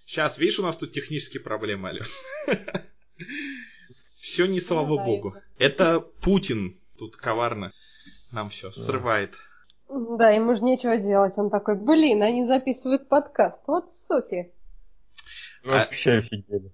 Сейчас, видишь, у нас тут технические проблемы, Алёна. Все не слава богу. Это Путин тут коварно нам все срывает. Да, ему же нечего делать. Он такой, блин, они записывают подкаст. Вот суки. Вообще офигели.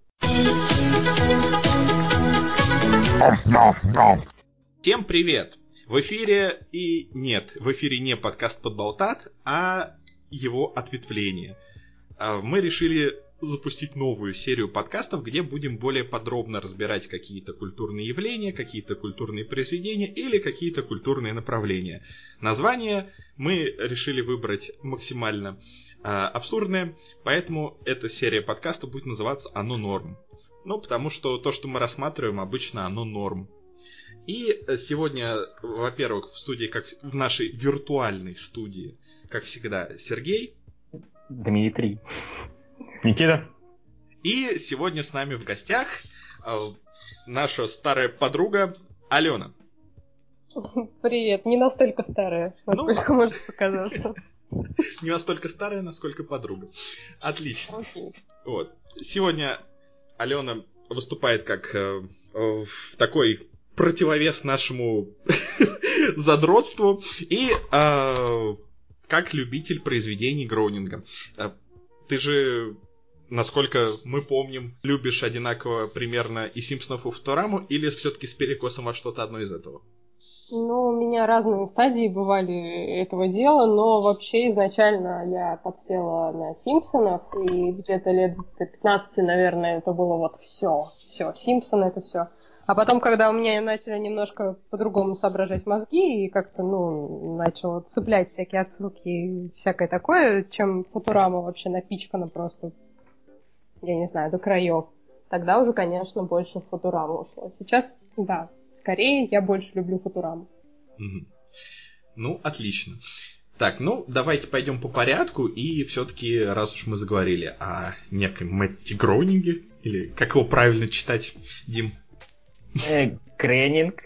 Всем привет! В эфире в эфире не подкаст «Подболтат», а его ответвление. Мы решили запустить новую серию подкастов, где будем более подробно разбирать какие-то культурные явления, какие-то культурные произведения или какие-то культурные направления. Название мы решили выбрать максимально абсурдное, поэтому эта серия подкастов будет называться «Оно норм». Ну, потому что то, что мы рассматриваем, обычно оно норм. И сегодня, во-первых, в студии, как в нашей виртуальной студии, как всегда, Сергей. Дмитрий. Никита. И сегодня с нами в гостях наша старая подруга Алена. Привет, не настолько старая, насколько может показаться. Не настолько старая, насколько подруга. Отлично. Окей. Вот. Сегодня Алена выступает как такой противовес нашему задротству и как любитель произведений Гроунинга. Ты же, насколько мы помним, любишь одинаково примерно и Симпсонов, и Футураму, или все-таки с перекосом во что-то одно из этого? Ну, у меня разные стадии бывали этого дела, но вообще изначально я подсела на Симпсонов, и где-то лет до 15, наверное, это было вот все, Симпсоны это все. А потом, когда у меня начали немножко по-другому соображать мозги, и как-то, начало цеплять всякие отсылки и всякое такое, чем Футурама вообще напичкана просто, я не знаю, до краев, тогда уже, конечно, больше в Футураму ушло. Сейчас, да, скорее я больше люблю Футураму. Ну, отлично. Так, давайте пойдем по порядку, и все-таки, раз уж мы заговорили о неком Мэтте Гроунинге, или как его правильно читать, Дим? Гренинг.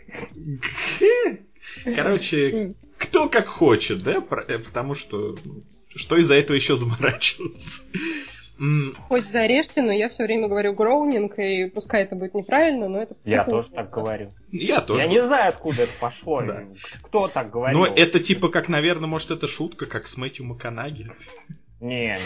Короче, кто как хочет, да? Потому что из-за этого еще заморачиваться? Хоть зарежьте, но я все время говорю Гроунинг, и пускай это будет неправильно, но это... Я тоже так говорю. Я тоже. Я не знаю, откуда это пошло. Да. Кто так говорил? Ну, это типа как, наверное, может, это шутка, как с Мэтью МакКонахи. Не.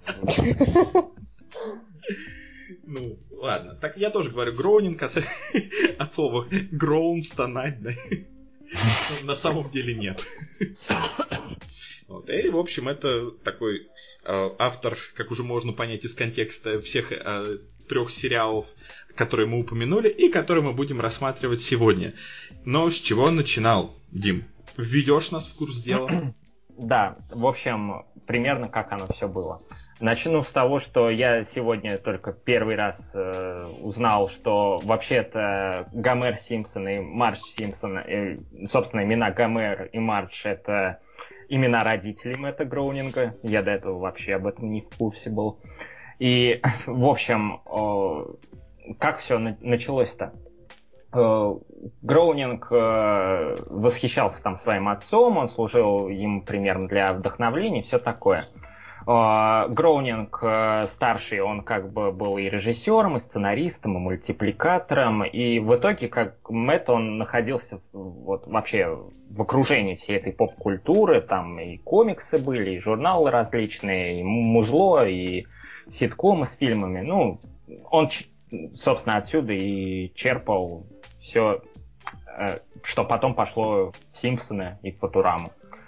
Ну, ладно. Так я тоже говорю Гроунинг от слова гроун, стонать, да? На самом деле нет. Вот. И, в общем, это такой автор, как уже можно понять из контекста всех 3 сериалов, которые мы упомянули и которые мы будем рассматривать сегодня. Но с чего он начинал, Дим? Введешь нас в курс дела? Да, в общем, примерно как оно все было. Начну с того, что я сегодня только первый раз узнал, что вообще-то Гомер Симпсон и Мардж Симпсон, собственно, имена Гомер и Мардж — это имена родителей Мэтта Гроунинга. Я до этого вообще об этом не в курсе был. И, в общем, как все началось-то? Гроунинг восхищался там своим отцом, он служил ему примерно для вдохновления, все такое. Гроунинг старший, он как бы был и режиссером, и сценаристом, и мультипликатором, и в итоге, как Мэтт, он находился вот вообще в окружении всей этой поп-культуры, там и комиксы были, и журналы различные, и музло, и ситкомы с фильмами. Ну, он, собственно, отсюда и черпал все, что потом пошло в Симпсоны и в Футураму.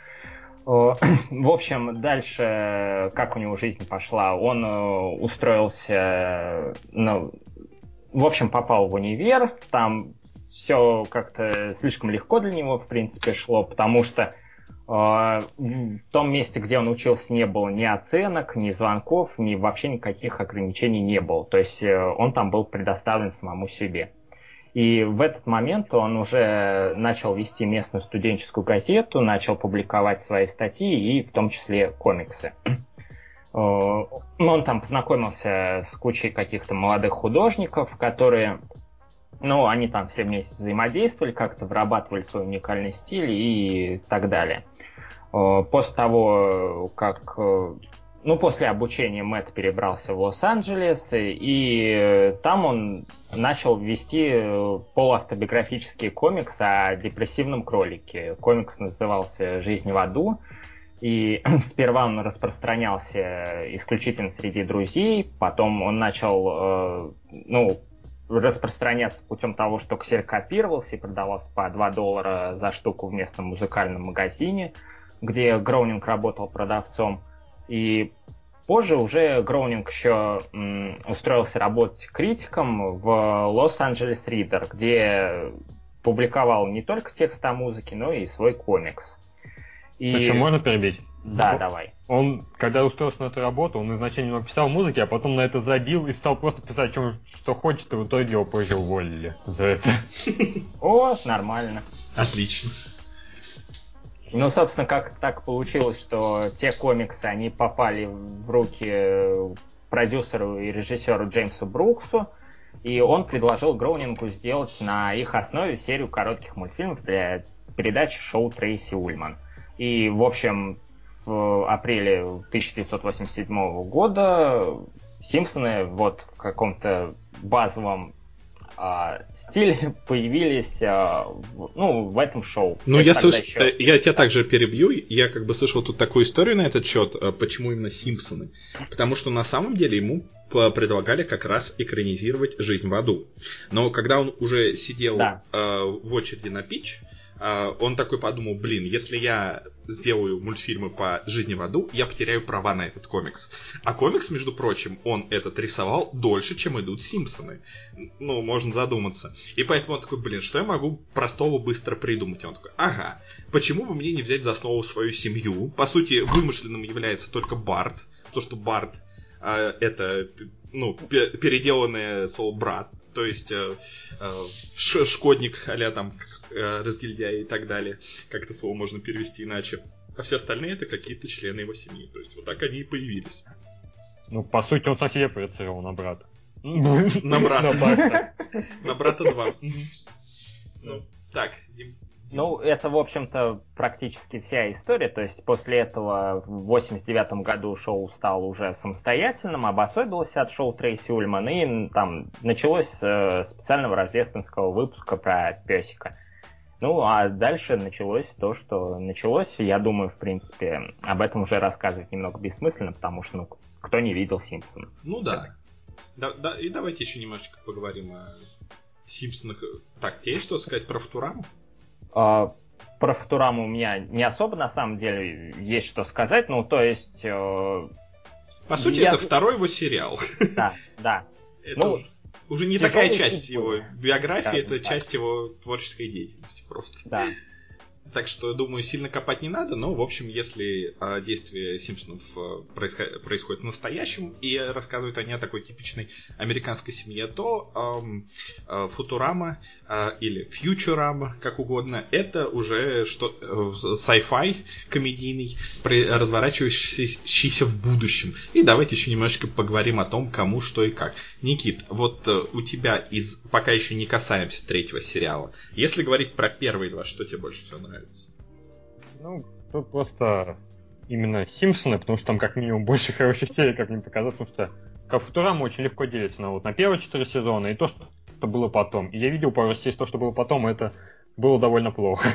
В общем, дальше, как у него жизнь пошла, он устроился, в общем, попал в универ, там все как-то слишком легко для него, в принципе, шло, потому что в том месте, где он учился, не было ни оценок, ни звонков, ни вообще никаких ограничений не было, то есть он там был предоставлен самому себе. И в этот момент он уже начал вести местную студенческую газету, начал публиковать свои статьи и в том числе комиксы. Он там познакомился с кучей каких-то молодых художников, которые, они там все вместе взаимодействовали, как-то вырабатывали свой уникальный стиль и так далее. После того, как после обучения Мэтт перебрался в Лос-Анджелес, и там он начал вести полуавтобиографический комикс о депрессивном кролике. Комикс назывался «Жизнь в аду», и сперва он распространялся исключительно среди друзей, потом он начал распространяться путем того, что ксерокопировался и продавался по $2 за штуку в местном музыкальном магазине, где Гроунинг работал продавцом. И позже уже Гроунинг еще устроился работать критиком в Лос-Анджелес Ридер, где публиковал не только текст о музыке, но и свой комикс. Причем можно перебить? Да, давай. Он, когда устроился на эту работу, он изначально много писал музыки, а потом на это забил и стал просто писать, что хочет, и в итоге его позже уволили за это. О, нормально. Отлично. Ну, собственно, как так получилось, что те комиксы, они попали в руки продюсеру и режиссеру Джеймсу Бруксу, и он предложил Гроунингу сделать на их основе серию коротких мультфильмов для передачи шоу Трейси Ульман. И, в общем, в апреле 1987 года Симпсоны вот в каком-то базовом стиле появились в этом шоу. Ну, я тебя также перебью. Я как бы слышал тут такую историю на этот счет, почему именно Симпсоны. Потому что на самом деле ему предлагали как раз экранизировать «Жизнь в аду». Но когда он уже сидел в очереди на питч, он такой подумал, если я сделаю мультфильмы по «Жизни в аду», я потеряю права на этот комикс. А комикс, между прочим, он этот рисовал дольше, чем идут «Симпсоны». Ну, можно задуматься. И поэтому он такой, что я могу простого быстро придумать? И он такой, почему бы мне не взять за основу свою семью? По сути, вымышленным является только Барт. То, что Барт это, переделанное слово «брат». То есть шкодник а-ля там разгильдяй и так далее. Как это слово можно перевести иначе. А все остальные это какие-то члены его семьи. То есть вот так они и появились. Ну, по сути, он сам себе проецировал на брата. На брата. На брата 2. Ну, так, Дим. Ну, это, в общем-то, практически вся история. То есть после этого в 1989 году шоу стало уже самостоятельным, обособилось от шоу Трейси Ульман, и там началось с специального рождественского выпуска про песика. Ну, а дальше началось то, что началось. Я думаю, в принципе, об этом уже рассказывать немного бессмысленно, потому что, кто не видел Симпсонов? Ну да. И давайте еще немножечко поговорим о Симпсонах. Так, тебе есть что сказать про Футураму? Про Футураму у меня не особо, на самом деле, есть что сказать. Ну, то есть... По сути, это второй его сериал. Да. Это уже не такая часть его биографии, это часть его творческой деятельности просто. Да. Так что, думаю, сильно копать не надо, но, в общем, если действие Симпсонов происходит в настоящем и рассказывают они о такой типичной американской семье, то Футурама или Фьючурама, как угодно, это уже sci-fi комедийный, разворачивающийся в будущем. И давайте еще немножечко поговорим о том, кому, что и как. Никит, вот у тебя пока еще не касаемся третьего сериала. Если говорить про первые два, что тебе больше всего нравится? Ну, тут просто именно Симпсоны, потому что там как минимум больше хороших серий, как мне показалось, потому что как Футурама очень легко делится на первые 4 сезона и то, что было потом. И я видел пару серий, то, что было потом, это было довольно плохо.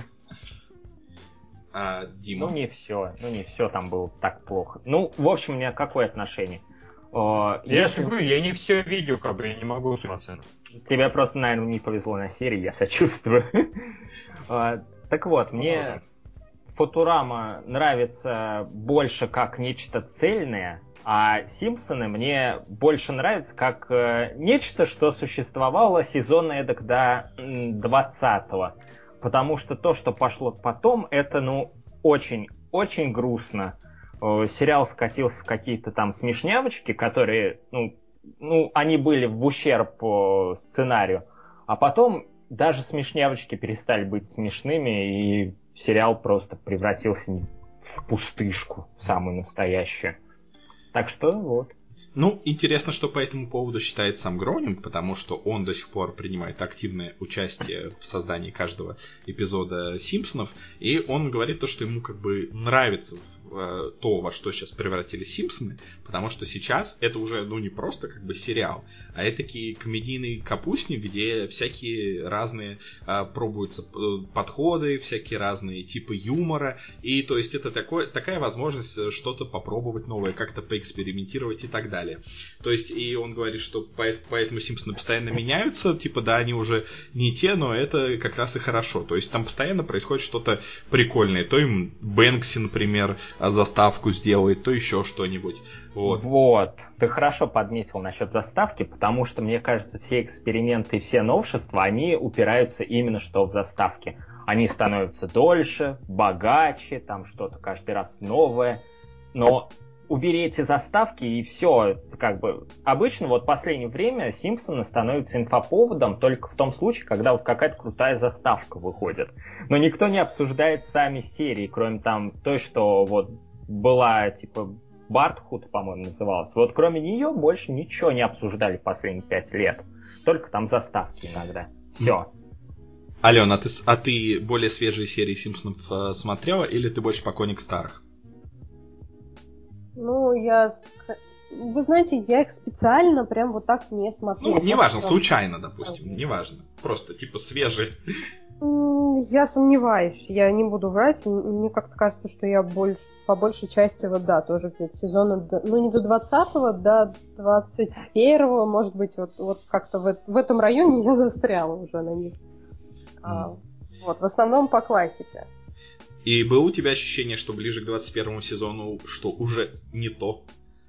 Дима? Ну, не все там было так плохо. Ну, в общем, у меня какое отношение? Я не все видел, я не могу оценить. Тебе просто, наверное, не повезло на серии, я сочувствую. Так вот, мне Футурама нравится больше как нечто цельное, а Симпсоны мне больше нравятся как нечто, что существовало сезона эдак до 20-го. Потому что то, что пошло потом, это, очень, очень грустно. Сериал скатился в какие-то там смешнявочки, которые, они были в ущерб по сценарию. А потом даже смешнявочки перестали быть смешными, и сериал просто превратился в пустышку, самую настоящую. Так что вот. Ну, интересно, что по этому поводу считает сам Гроунинг, потому что он до сих пор принимает активное участие в создании каждого эпизода «Симпсонов», и он говорит то, что ему как бы нравится то, во что сейчас превратились «Симпсоны», потому что сейчас это уже, ну, не просто как бы сериал, а это такие комедийный капустник, где всякие разные пробуются подходы, всякие разные типы юмора, и то есть это такая возможность что-то попробовать новое, как-то поэкспериментировать и так далее. То есть, и он говорит, что поэтому Симпсоны постоянно меняются, типа, да, они уже не те, но это как раз и хорошо. То есть, там постоянно происходит что-то прикольное. То им Бэнкси, например, заставку сделает, то еще что-нибудь. Вот. Ты хорошо подметил насчет заставки, потому что, мне кажется, все эксперименты и все новшества, они упираются именно что в заставке. Они становятся дольше, богаче, там что-то каждый раз новое, но убери эти заставки и все, как бы, обычно вот в последнее время Симпсоны становятся инфоповодом только в том случае, когда вот какая-то крутая заставка выходит. Но никто не обсуждает сами серии, кроме там той, что вот была, типа, Бартхуд, по-моему, называлась. Вот кроме нее больше ничего не обсуждали последние 5 лет. Только там заставки иногда. Все. Алена, а ты более свежие серии Симпсонов смотрела, или ты больше поклонник старых? Ну, вы знаете, я их специально прям вот так не смотрю. Ну, неважно, случайно, допустим, неважно. Просто, типа, свежие. Я сомневаюсь, я не буду врать. Мне как-то кажется, что я по большей части, вот да, тоже где-то сезона, ну, не до 20-го, до 21-го, может быть, вот как-то в этом районе я застряла уже на них. Вот, в основном по классике. И было у тебя ощущение, что ближе к 21 сезону, что уже не то?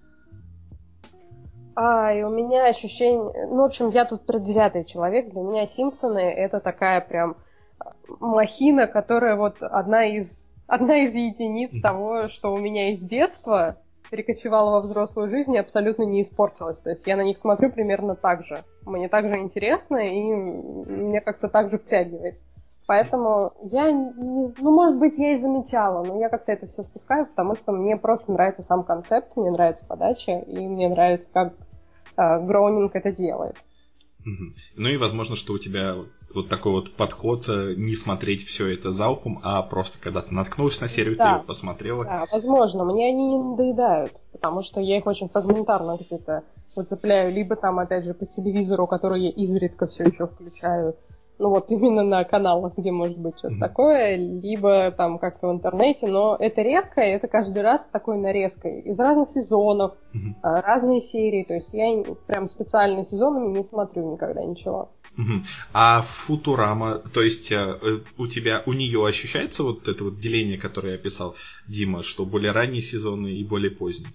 И у меня ощущение... Ну, в общем, я тут предвзятый человек. Для меня Симпсоны — это такая прям махина, которая вот одна из единиц того, что у меня из детства перекочевала во взрослую жизнь и абсолютно не испортилась. То есть я на них смотрю примерно так же. Мне так же интересно, и меня как-то так же втягивает. Поэтому ну, может быть, я и замечала, но я как-то это все спускаю, потому что мне просто нравится сам концепт, мне нравится подача, и мне нравится, как Гроунинг это делает. Ну и возможно, что у тебя вот такой вот подход не смотреть все это залпом, а просто когда ты наткнулся на серию, ты ее посмотрела. Да, возможно, мне они не надоедают, потому что я их очень фрагментарно где-то выцепляю, либо там, опять же, по телевизору, который я изредка все еще включаю, ну вот именно на каналах, где может быть что-то такое, либо там как-то в интернете, но это редко, и это каждый раз такой нарезкой из разных сезонов, разные серии, то есть я прям специально сезонами не смотрю никогда ничего. А Футурама, то есть у нее ощущается вот это вот деление, которое описал Дима, что более ранние сезоны и более поздние?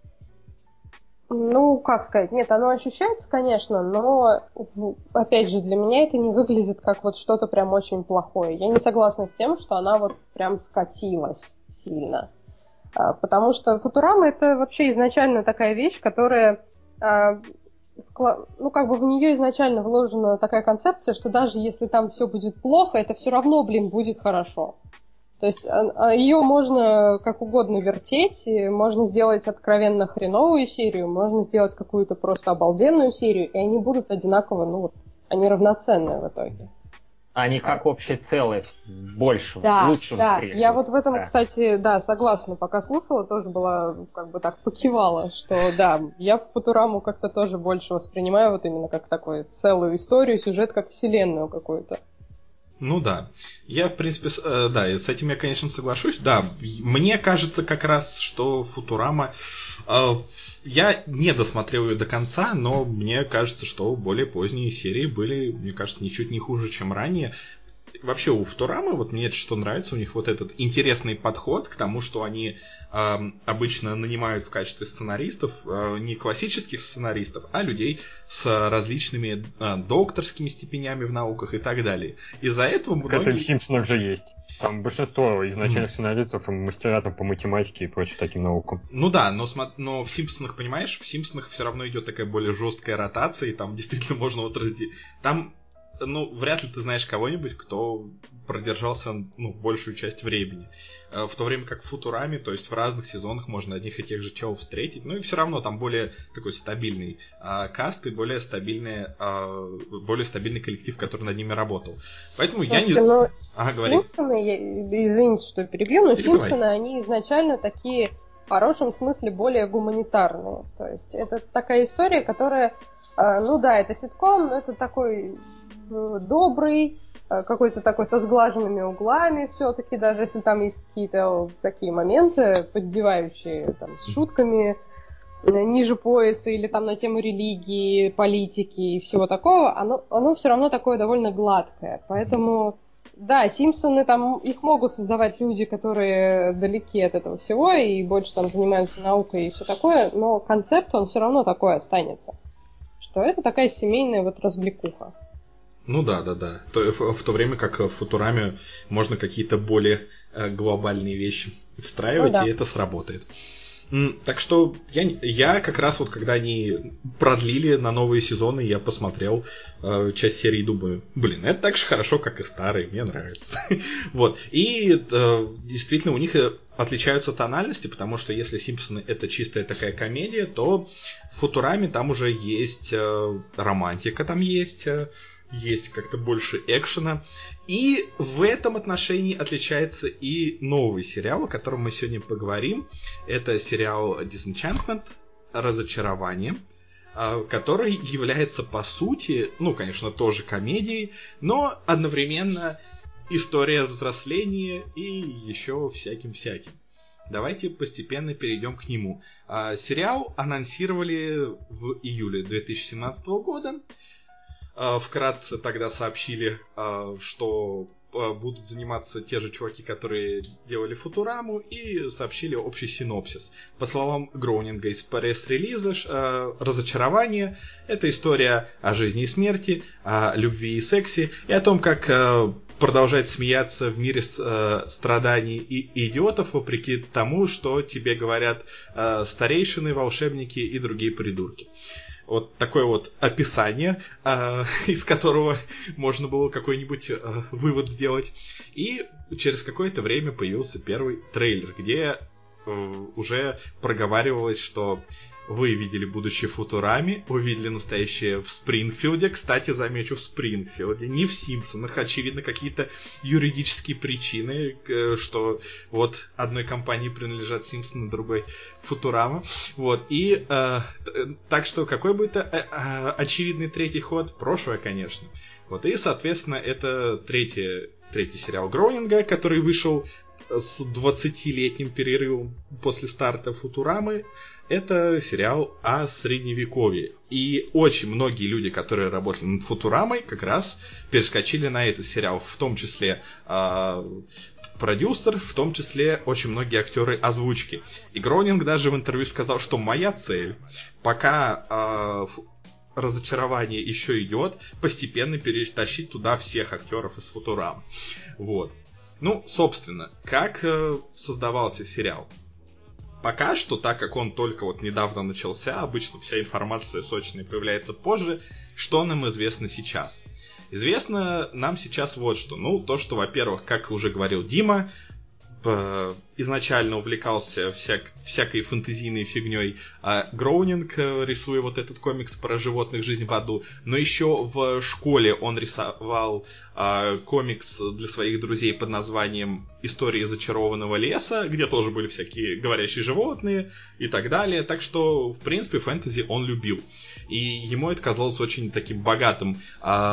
Ну, как сказать, нет, оно ощущается, конечно, но, опять же, для меня это не выглядит как вот что-то прям очень плохое. Я не согласна с тем, что она вот прям скатилась сильно. Потому что Футурама — это вообще изначально такая вещь, которая, ну, как бы в нее изначально вложена такая концепция, что даже если там все будет плохо, это все равно, будет хорошо. То есть ее можно как угодно вертеть, можно сделать откровенно хреновую серию, можно сделать какую-то просто обалденную серию, и они будут одинаково, ну вот, они равноценные в итоге. Они как общее целое больше, лучше выстреливают. Я вот в этом, кстати, да, согласна, пока слушала, тоже была, как бы так, покивала, что да, я Футураму как-то тоже больше воспринимаю вот именно как такую целую историю, сюжет, как вселенную какую-то. Ну да. Я, в принципе, да, с этим я, конечно, соглашусь. Да, мне кажется как раз, что Футурама... Я не досмотрел ее до конца, но мне кажется, что более поздние серии были, мне кажется, ничуть не хуже, чем ранее. Вообще у Футурамы, вот мне что нравится, у них вот этот интересный подход к тому, что они обычно нанимают в качестве сценаристов не классических сценаристов, а людей с различными докторскими степенями в науках и так далее. Из-за этого многие... Это в Симпсонах же есть. Там большинство изначальных сценаристов мастера там, по математике и прочим таким наукам. Ну да, но в Симпсонах, понимаешь, в Симпсонах все равно идет такая более жесткая ротация, и там действительно можно вот разделить. Там вряд ли ты знаешь кого-нибудь, кто продержался, большую часть времени. В то время как в Футураме, то есть в разных сезонах можно одних и тех же челов встретить, и все равно там более такой стабильный каст и более стабильный коллектив, который над ними работал. Поэтому Слушайте, Симпсоны, извините, что перебью, но Симпсоны, они изначально такие, в хорошем смысле, более гуманитарные. То есть это такая история, которая, это ситком, но это такой добрый, какой-то такой со сглаженными углами все-таки, даже если там есть какие-то такие моменты, поддевающие там, с шутками ниже пояса или там на тему религии, политики и всего такого, оно все равно такое довольно гладкое. Поэтому, да, Симпсоны, там их могут создавать люди, которые далеки от этого всего и больше там занимаются наукой и все такое, но концепт, он все равно такой останется. Что это такая семейная развлекуха. Да. В то время как в Футураме можно какие-то более глобальные вещи встраивать, и это сработает. Так что я как раз когда они продлили на новые сезоны, я посмотрел часть серии и думаю, это так же хорошо, как и старые, мне нравится. И действительно у них отличаются тональности, потому что если Симпсоны это чистая такая комедия, то в Футураме там уже есть романтика, там есть как-то больше экшена. И в этом отношении отличается и новый сериал, о котором мы сегодня поговорим. Это сериал Disenchantment, Разочарование, который является по сути, конечно, тоже комедией, но одновременно история взросления и еще всяким-всяким. Давайте постепенно перейдем к нему. Сериал анонсировали в июле 2017 года. Вкратце тогда сообщили, что будут заниматься те же чуваки, которые делали Футураму, и сообщили общий синопсис. По словам Гроунинга из пресс-релиза, «Разочарование» — это история о жизни и смерти, о любви и сексе, и о том, как продолжать смеяться в мире страданий и идиотов, вопреки тому, что тебе говорят старейшины, волшебники и другие придурки. Вот такое описание, из которого можно было какой-нибудь вывод сделать. И через какое-то время появился первый трейлер, где уже проговаривалось, что вы видели будущее в Футураме, вы видели настоящее в Спрингфилде. Кстати, замечу, в Спрингфилде, не в Симпсонах. Очевидно, какие-то юридические причины, что одной компании принадлежат Симпсоны, другой Футурама. И так что какой будет очевидный третий ход? Прошлое, конечно. И, соответственно, это третий сериал Гроунинга, который вышел с 20-летним перерывом после старта Футурамы. Это сериал о Средневековье. И очень многие люди, которые работали над Футурамой, как раз перескочили на этот сериал. В том числе продюсер, в том числе очень многие актеры озвучки. И Гроунинг даже в интервью сказал, что моя цель, пока разочарование еще идет, постепенно перетащить туда всех актеров из Футурамы. Собственно, как создавался сериал? Пока что, так как он только недавно начался, обычно вся информация сочная появляется позже, что нам известно сейчас? Известно нам сейчас что. То, что, во-первых, как уже говорил Дима, изначально увлекался всякой фэнтезийной фигней Гроунинг, рисуя этот комикс про животных «Жизнь в аду». Но еще в школе он рисовал комикс для своих друзей под названием «Истории зачарованного леса», где тоже были всякие говорящие животные и так далее. Так что, в принципе, фэнтези он любил. И ему это казалось очень таким богатым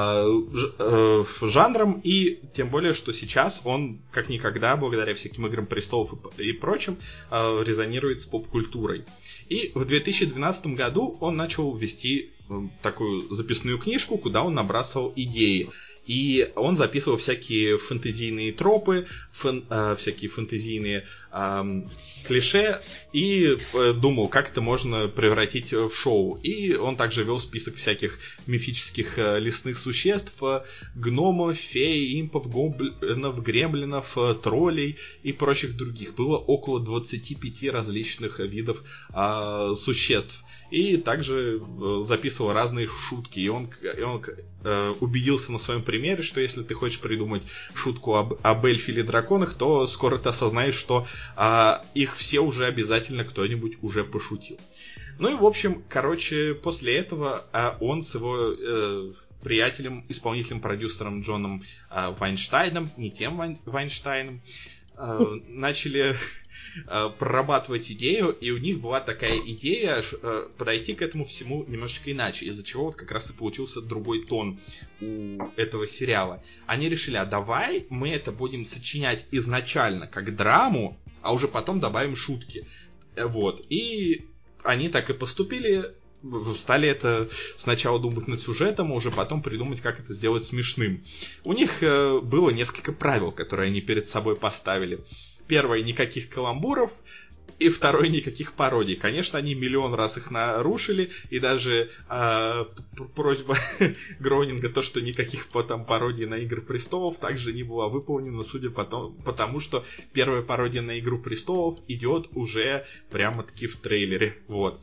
жанром, и тем более, что сейчас он, как никогда, благодаря всяким «Играм престолов» и прочим, резонирует с поп-культурой. И в 2012 году он начал вести такую записную книжку, куда он набрасывал идеи. И он записывал всякие фэнтезийные тропы, всякие фэнтезийные клише, и думал, как это можно превратить в шоу. И он также вел список всяких мифических лесных существ, гномов, фей, импов, гоблинов, гремлинов, троллей и прочих других. Было около 25 различных видов существ. и также записывал разные шутки. И он убедился на своем примере, что если ты хочешь придумать шутку об эльфе или драконах, то скоро ты осознаешь, что их все уже обязательно кто-нибудь уже пошутил. Ну и, в общем, после этого он с его приятелем, исполнительным продюсером Джоном Вайнштейном, не тем Вайнштейном, начали прорабатывать идею, и у них была такая идея подойти к этому всему немножечко иначе, из-за чего вот как раз и получился другой тон у этого сериала. Они решили, давай мы это будем сочинять изначально как драму, а уже потом добавим шутки. Вот. И они так и поступили, стали это сначала думать над сюжетом, а уже потом придумать, как это сделать смешным. У них было несколько правил, которые они перед собой поставили. Первое, никаких каламбуров, и второе, никаких пародий. Конечно, они миллион раз их нарушили, и даже просьба Гроунинга, то, что никаких потом пародий на «Игры престолов» также не была выполнена, судя потому, что первая пародия на «Игру престолов» идет уже прямо-таки в трейлере. Вот.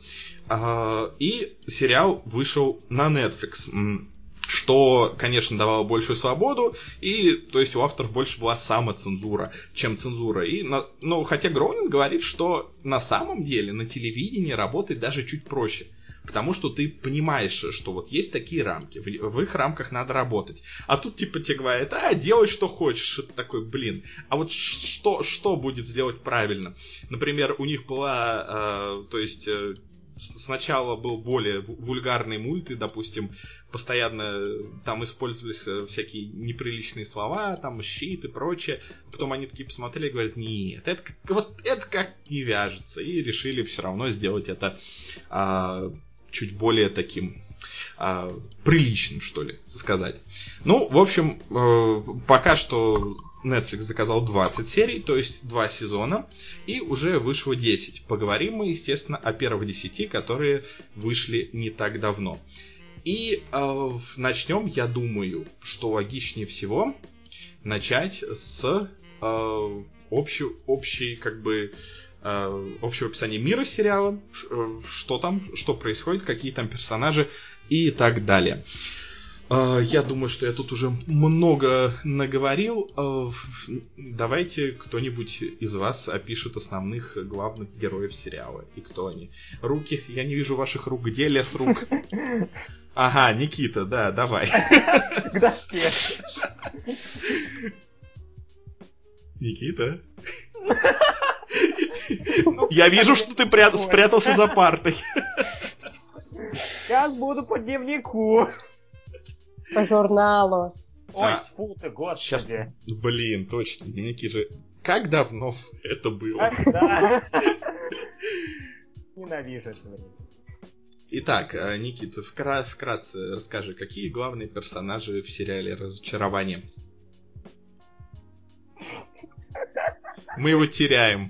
И сериал вышел на Netflix, что, конечно, давало большую свободу, и, то есть, у авторов больше была самоцензура, чем цензура. Но хотя Гроунинг говорит, что на самом деле на телевидении работает даже чуть проще, потому что ты понимаешь, что вот есть такие рамки, в их рамках надо работать. А тут типа тебе говорят, делай что хочешь. Это такой, блин, а вот что будет сделать правильно? Например, у них была, сначала был более вульгарный мульт, и, допустим, постоянно там использовались всякие неприличные слова, там щит и прочее. Потом они такие посмотрели и говорят, нет, это как не вяжется. И решили все равно сделать это чуть более таким приличным, что ли, сказать. Ну, в общем, пока что Netflix заказал 20 серий, то есть 2 сезона, и уже вышло 10. Поговорим мы, естественно, о первых 10, которые вышли не так давно. И начнем, я думаю, что логичнее всего начать с общего описания мира сериала, что там, что происходит, какие там персонажи и так далее. Я думаю, что я тут уже много наговорил. Давайте кто-нибудь из вас опишет основных главных героев сериала. И кто они? Руки? Я не вижу ваших рук. Где лес рук? Ага, Никита, да, давай. К доске. Никита? Я вижу, что ты спрятался за партой. Сейчас буду по дневнику. По журналу. Ой, фу ты, господи. Сейчас, блин, точно, дневники же... Как давно это было? Да. Ненавижу это время. Итак, Никита, вкратце расскажи, какие главные персонажи в сериале «Разочарование»? Мы его теряем.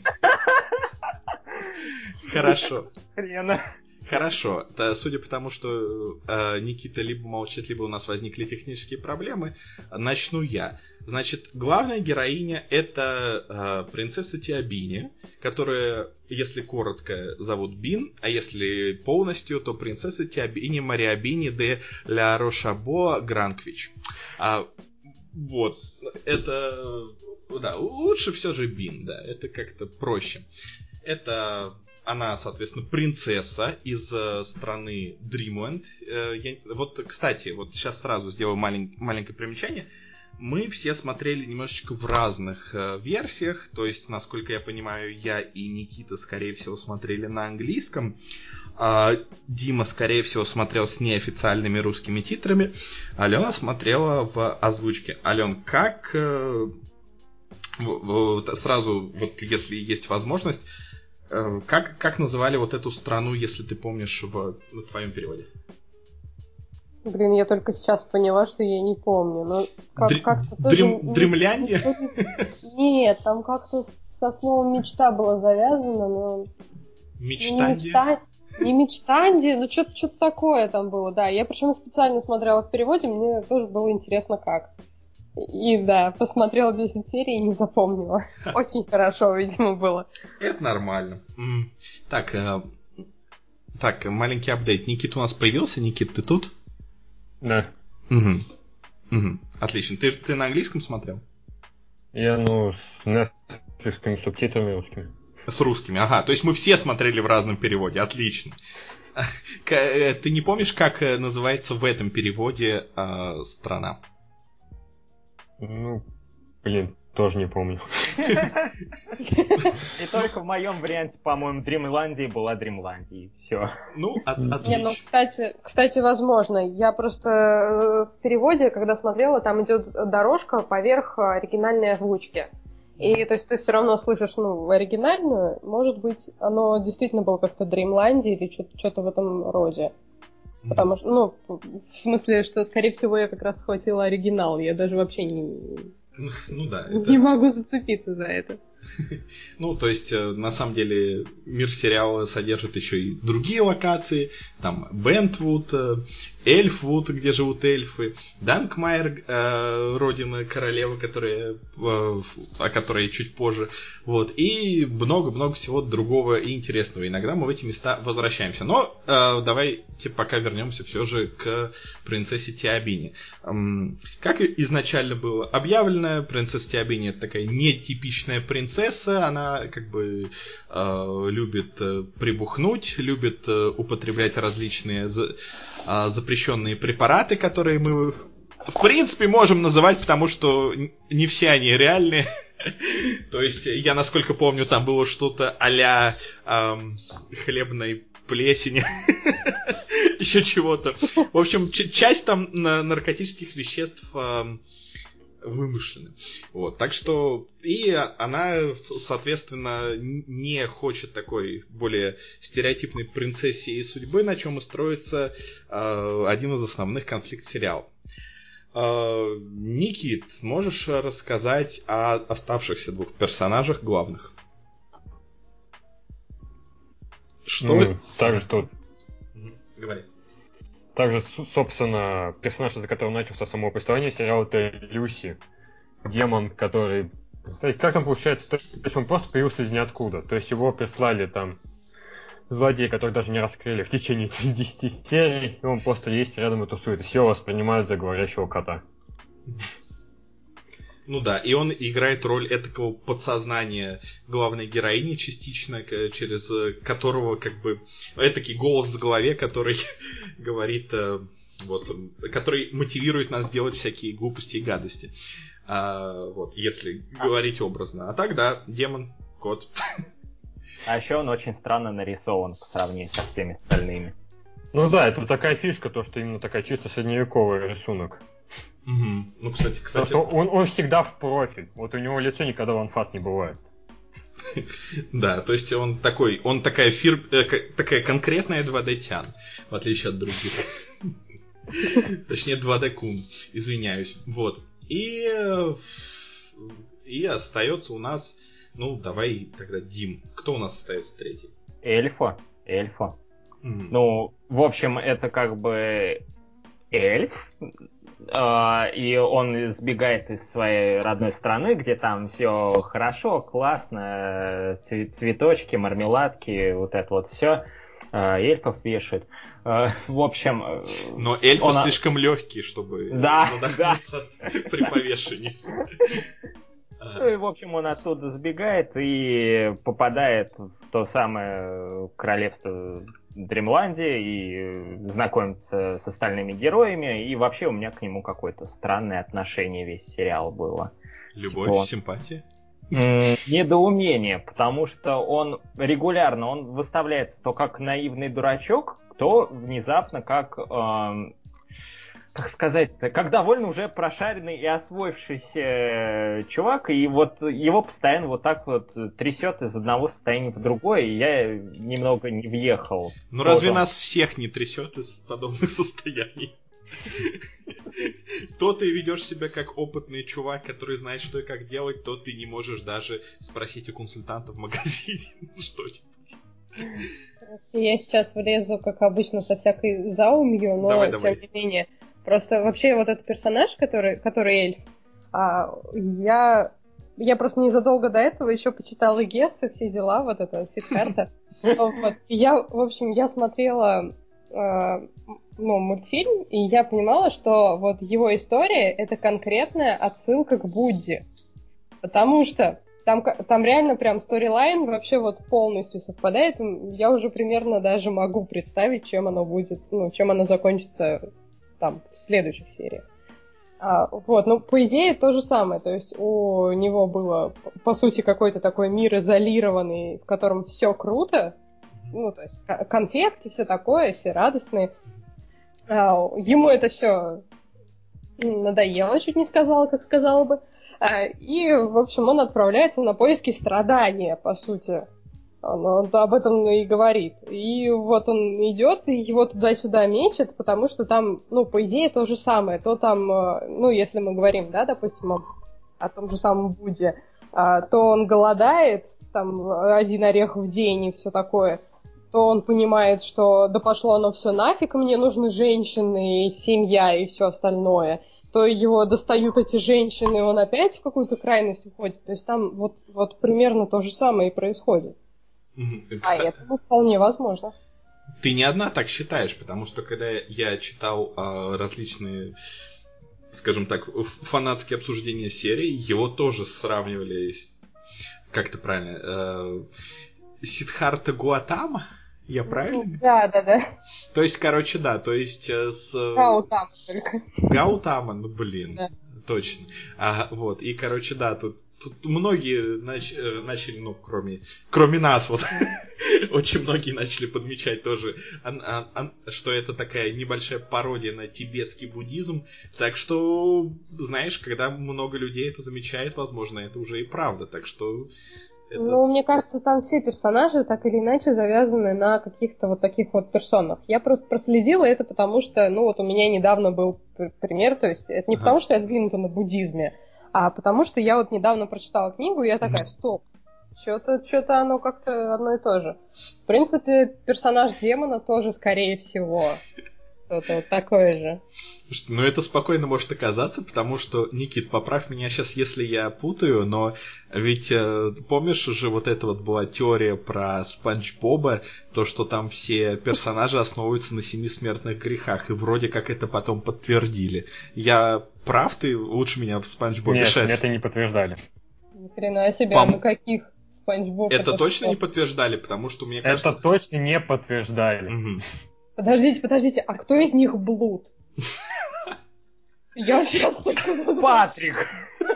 Хорошо. Хрена. Хорошо. Судя по тому, что Никита либо молчит, либо у нас возникли технические проблемы, начну я. Значит, главная героиня — это принцесса Тиабини, которая, если коротко, зовут Бин, а если полностью, то принцесса Тиабини Мариабини де ля Рошабо Гранквич. Вот. Это... Да, лучше все же Бин, да. Это как-то проще. Это... Она, соответственно, принцесса из страны Dreamland. Вот, кстати, вот сейчас сразу сделаю маленькое примечание. Мы все смотрели немножечко в разных версиях. То есть, насколько я понимаю, я и Никита, скорее всего, смотрели на английском. Дима, скорее всего, смотрел с неофициальными русскими титрами. Алена смотрела в озвучке. Ален, как... Сразу, вот если есть возможность... Как называли вот эту страну, если ты помнишь, в твоем переводе? Блин, я только сейчас поняла, что я не помню. Но Дримляндия? Нет, там как-то со словом «мечта» было завязано, но... Мечтандия? Не Мечтандия, но что-то такое там было, да. Я причем специально смотрела в переводе, мне тоже было интересно как. И да, посмотрела 10 серий и не запомнила. Очень хорошо, видимо, было. Это нормально. Так, Так, маленький апдейт. Никит у нас появился? Никит, ты тут? Да. Угу. Отлично. Ты на английском смотрел? Я, с нетфликсскими субтитрами русскими. С русскими, ага. То есть мы все смотрели в разном переводе. Отлично. Ты не помнишь, как называется в этом переводе страна? Тоже не помню. И только в моем варианте, по-моему, Дримландия была Дримландией. Все. Отлично. Кстати, возможно. Я просто в переводе, когда смотрела, там идет дорожка поверх оригинальной озвучки. И то есть ты все равно слышишь, оригинальную. Может быть, оно действительно было как-то Дримландия или что-то в этом роде. Потому что, в смысле, что, скорее всего, я как раз схватила оригинал. Я даже вообще не могу зацепиться за это. То есть, на самом деле, мир сериала содержит еще и другие локации. Там Бентвуд, Эльфвуд, где живут эльфы, Данкмайр, родина королевы, о которой чуть позже. И много-много всего другого и интересного. Иногда мы в эти места возвращаемся. Но давайте пока вернемся все же к принцессе Тиабине. Как изначально было объявлено, принцесса Тиабини — это такая нетипичная принцесса. Она любит прибухнуть, любит употреблять различные запрещенные препараты, которые мы в принципе можем называть, потому что не все они реальные. То есть, я насколько помню, там было что-то а-ля хлебной плесени, еще чего-то. В общем, часть там наркотических веществ вымышлены. Так что и она, соответственно, не хочет такой более стереотипной принцессе и судьбы, на чем и строится один из основных конфликтов сериала. Никит, можешь рассказать о оставшихся двух персонажах главных? Говори. Также, собственно, персонаж, за которым начался само повествование сериала, это Люси. Демон, который... Как там получается? То есть он просто появился из ниоткуда. То есть его прислали там злодеи, которых даже не раскрыли в течение 10 серий, и он просто есть рядом и тусует. И все его воспринимают за говорящего кота. И он играет роль этакого подсознания главной героини частично, через которого этакий голос в голове, который говорит, который мотивирует нас делать всякие глупости и гадости. Если говорить образно. А так, да, демон, кот. А еще он очень странно нарисован по сравнению со всеми остальными. Это такая фишка, то, что именно такая чисто средневековый рисунок. Угу. Кстати... Потому что он всегда в профиль. У него лицо никогда в анфас не бывает. Да, то есть он такая конкретная 2D-тян, в отличие от других. Точнее, 2D-кун, извиняюсь. И остается у нас, давай тогда Дим. Кто у нас остается третий? Эльфа. В общем, это эльф, и он сбегает из своей родной страны, где там все хорошо, классно, цветочки, мармеладки, это все. Эльфов вешают. В общем... Но эльфы слишком легкие, чтобы задохнуться при повешении. В общем, он оттуда сбегает и попадает в то самое королевство Дримландия и знакомится с остальными героями. И вообще у меня к нему какое-то странное отношение весь сериал было. Любовь, симпатия? Недоумение, потому что он регулярно выставляется то как наивный дурачок, то внезапно как довольно уже прошаренный и освоившийся чувак, и его постоянно трясет из одного состояния в другое, и я немного не въехал. Разве нас всех не трясет из подобных состояний? То ты ведешь себя как опытный чувак, который знает, что и как делать, то ты не можешь даже спросить у консультанта в магазине что-нибудь. Я сейчас влезу, как обычно, со всякой заумью, но тем не менее. Просто вообще этот персонаж, который эльф, я я просто незадолго до этого еще почитала Гессы, все дела, вот это, Сиддхартха. Я, в общем, я смотрела мультфильм, и я понимала, что вот его история — это конкретная отсылка к Будде. Потому что там реально прям сторилайн вообще вот полностью совпадает. Я уже примерно даже могу представить, чем оно будет, чем оно закончится там в следующих сериях. По идее, то же самое. То есть у него было, по сути, какой-то такой мир изолированный, в котором все круто. То есть конфетки, все такое, все радостные. Ему это все надоело, чуть не сказала, как сказала бы. И, в общем, он отправляется на поиски страдания, по сути. Он об этом и говорит. И вот он идет, и его туда-сюда мечет, потому что там, по идее, то же самое. То там, если мы говорим, да, допустим, о том же самом Будде, то он голодает, там, 1 орех в день и все такое, то он понимает, что да пошло оно все нафиг, мне нужны женщины, и семья, и все остальное. То его достают эти женщины, и он опять в какую-то крайность уходит. То есть там вот примерно то же самое и происходит. Кстати, это вполне возможно. Ты не одна так считаешь, потому что когда я читал различные, скажем так, фанатские обсуждения серии, его тоже сравнивали, как это правильно, Сиддхартха Гаутама? Я правильно? Да. То есть, короче, да, то есть с... Гаутама только. Гаутама, блин, да. Точно. И, короче, да, тут многие начали, кроме нас, очень многие начали подмечать тоже, что это такая небольшая пародия на тибетский буддизм. Так что, знаешь, когда много людей это замечает, возможно, это уже и правда. Так что... мне кажется, там все персонажи так или иначе завязаны на каких-то вот таких вот персонах. Я просто проследила это, потому что, у меня недавно был пример, то есть это не потому, что я двинута на буддизме, а потому что я вот недавно прочитала книгу, и я такая, стоп, что-то оно как-то одно и то же. В принципе, персонаж демона тоже, скорее всего, что-то вот такое же. Это спокойно может оказаться, потому что, Никит, поправь меня сейчас, если я путаю, но ведь помнишь же, вот эта вот была теория про Спанч Боба, то, что там все персонажи основываются на 7 смертных грехах, и вроде как это потом подтвердили. Я прав? Ты лучше меня в Спанч Бобе? Нет, это не подтверждали. Ни хрена себе, на каких Спанч Боб? Это точно не подтверждали, потому что мне кажется... Это точно не подтверждали. Угу. Подождите, а кто из них Блуд? Я сейчас такой... Патрик!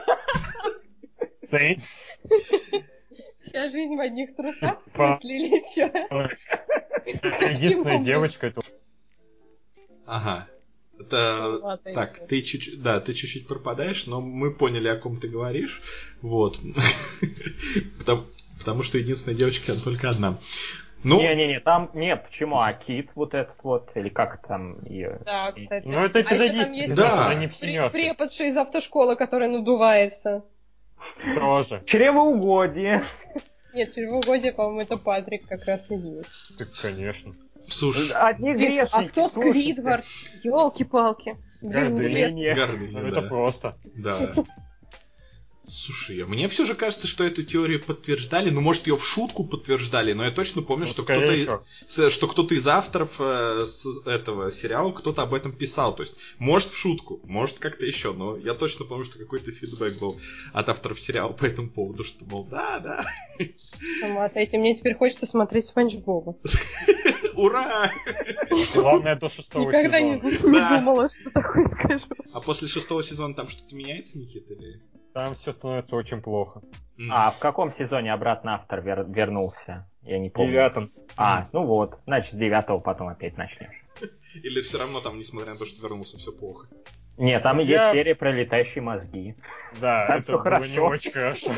Сейн? Вся жизнь в одних трусах, в смысле, или что? Единственная девочка это... Ага. Так, ты чуть-чуть пропадаешь, но мы поняли, о ком ты говоришь. Вот. Потому что единственная девочка только одна. Не-не-не, там нет, почему? А Кит вот этот вот, или как там ее... Да, кстати. Это эпизодически, да. Они в семерке. Преподша из автошколы, которая надувается. Тоже. Чревоугодие. Нет, чревоугодие, по-моему, это Патрик как раз и есть. Так, конечно. Слушай. Одни грешники. А кто Сквидвард? Ёлки-палки. Гордыня, это просто. Да. Слушай, мне все же кажется, что эту теорию подтверждали. Может, ее в шутку подтверждали, но я точно помню, что кто-то из авторов этого сериала, кто-то об этом писал. То есть, может, в шутку, может, как-то еще. Но я точно помню, что какой-то фидбэк был от авторов сериала по этому поводу, что, мол, да. С этим мне теперь хочется смотреть Спанч Боба. Ура! Главное, до 6 сезона. Никогда не думала, что такое скажу. А после 6 сезона там что-то меняется, Никита? Или... Там все становится очень плохо. А в каком сезоне обратно автор вернулся? Я не помню. В 9. Ну вот. Значит, с 9 потом опять начнешь. Или все равно там, несмотря на то, что вернулся, все плохо? Нет, там есть серия про летающие мозги. Да, там это было не очень хорошо.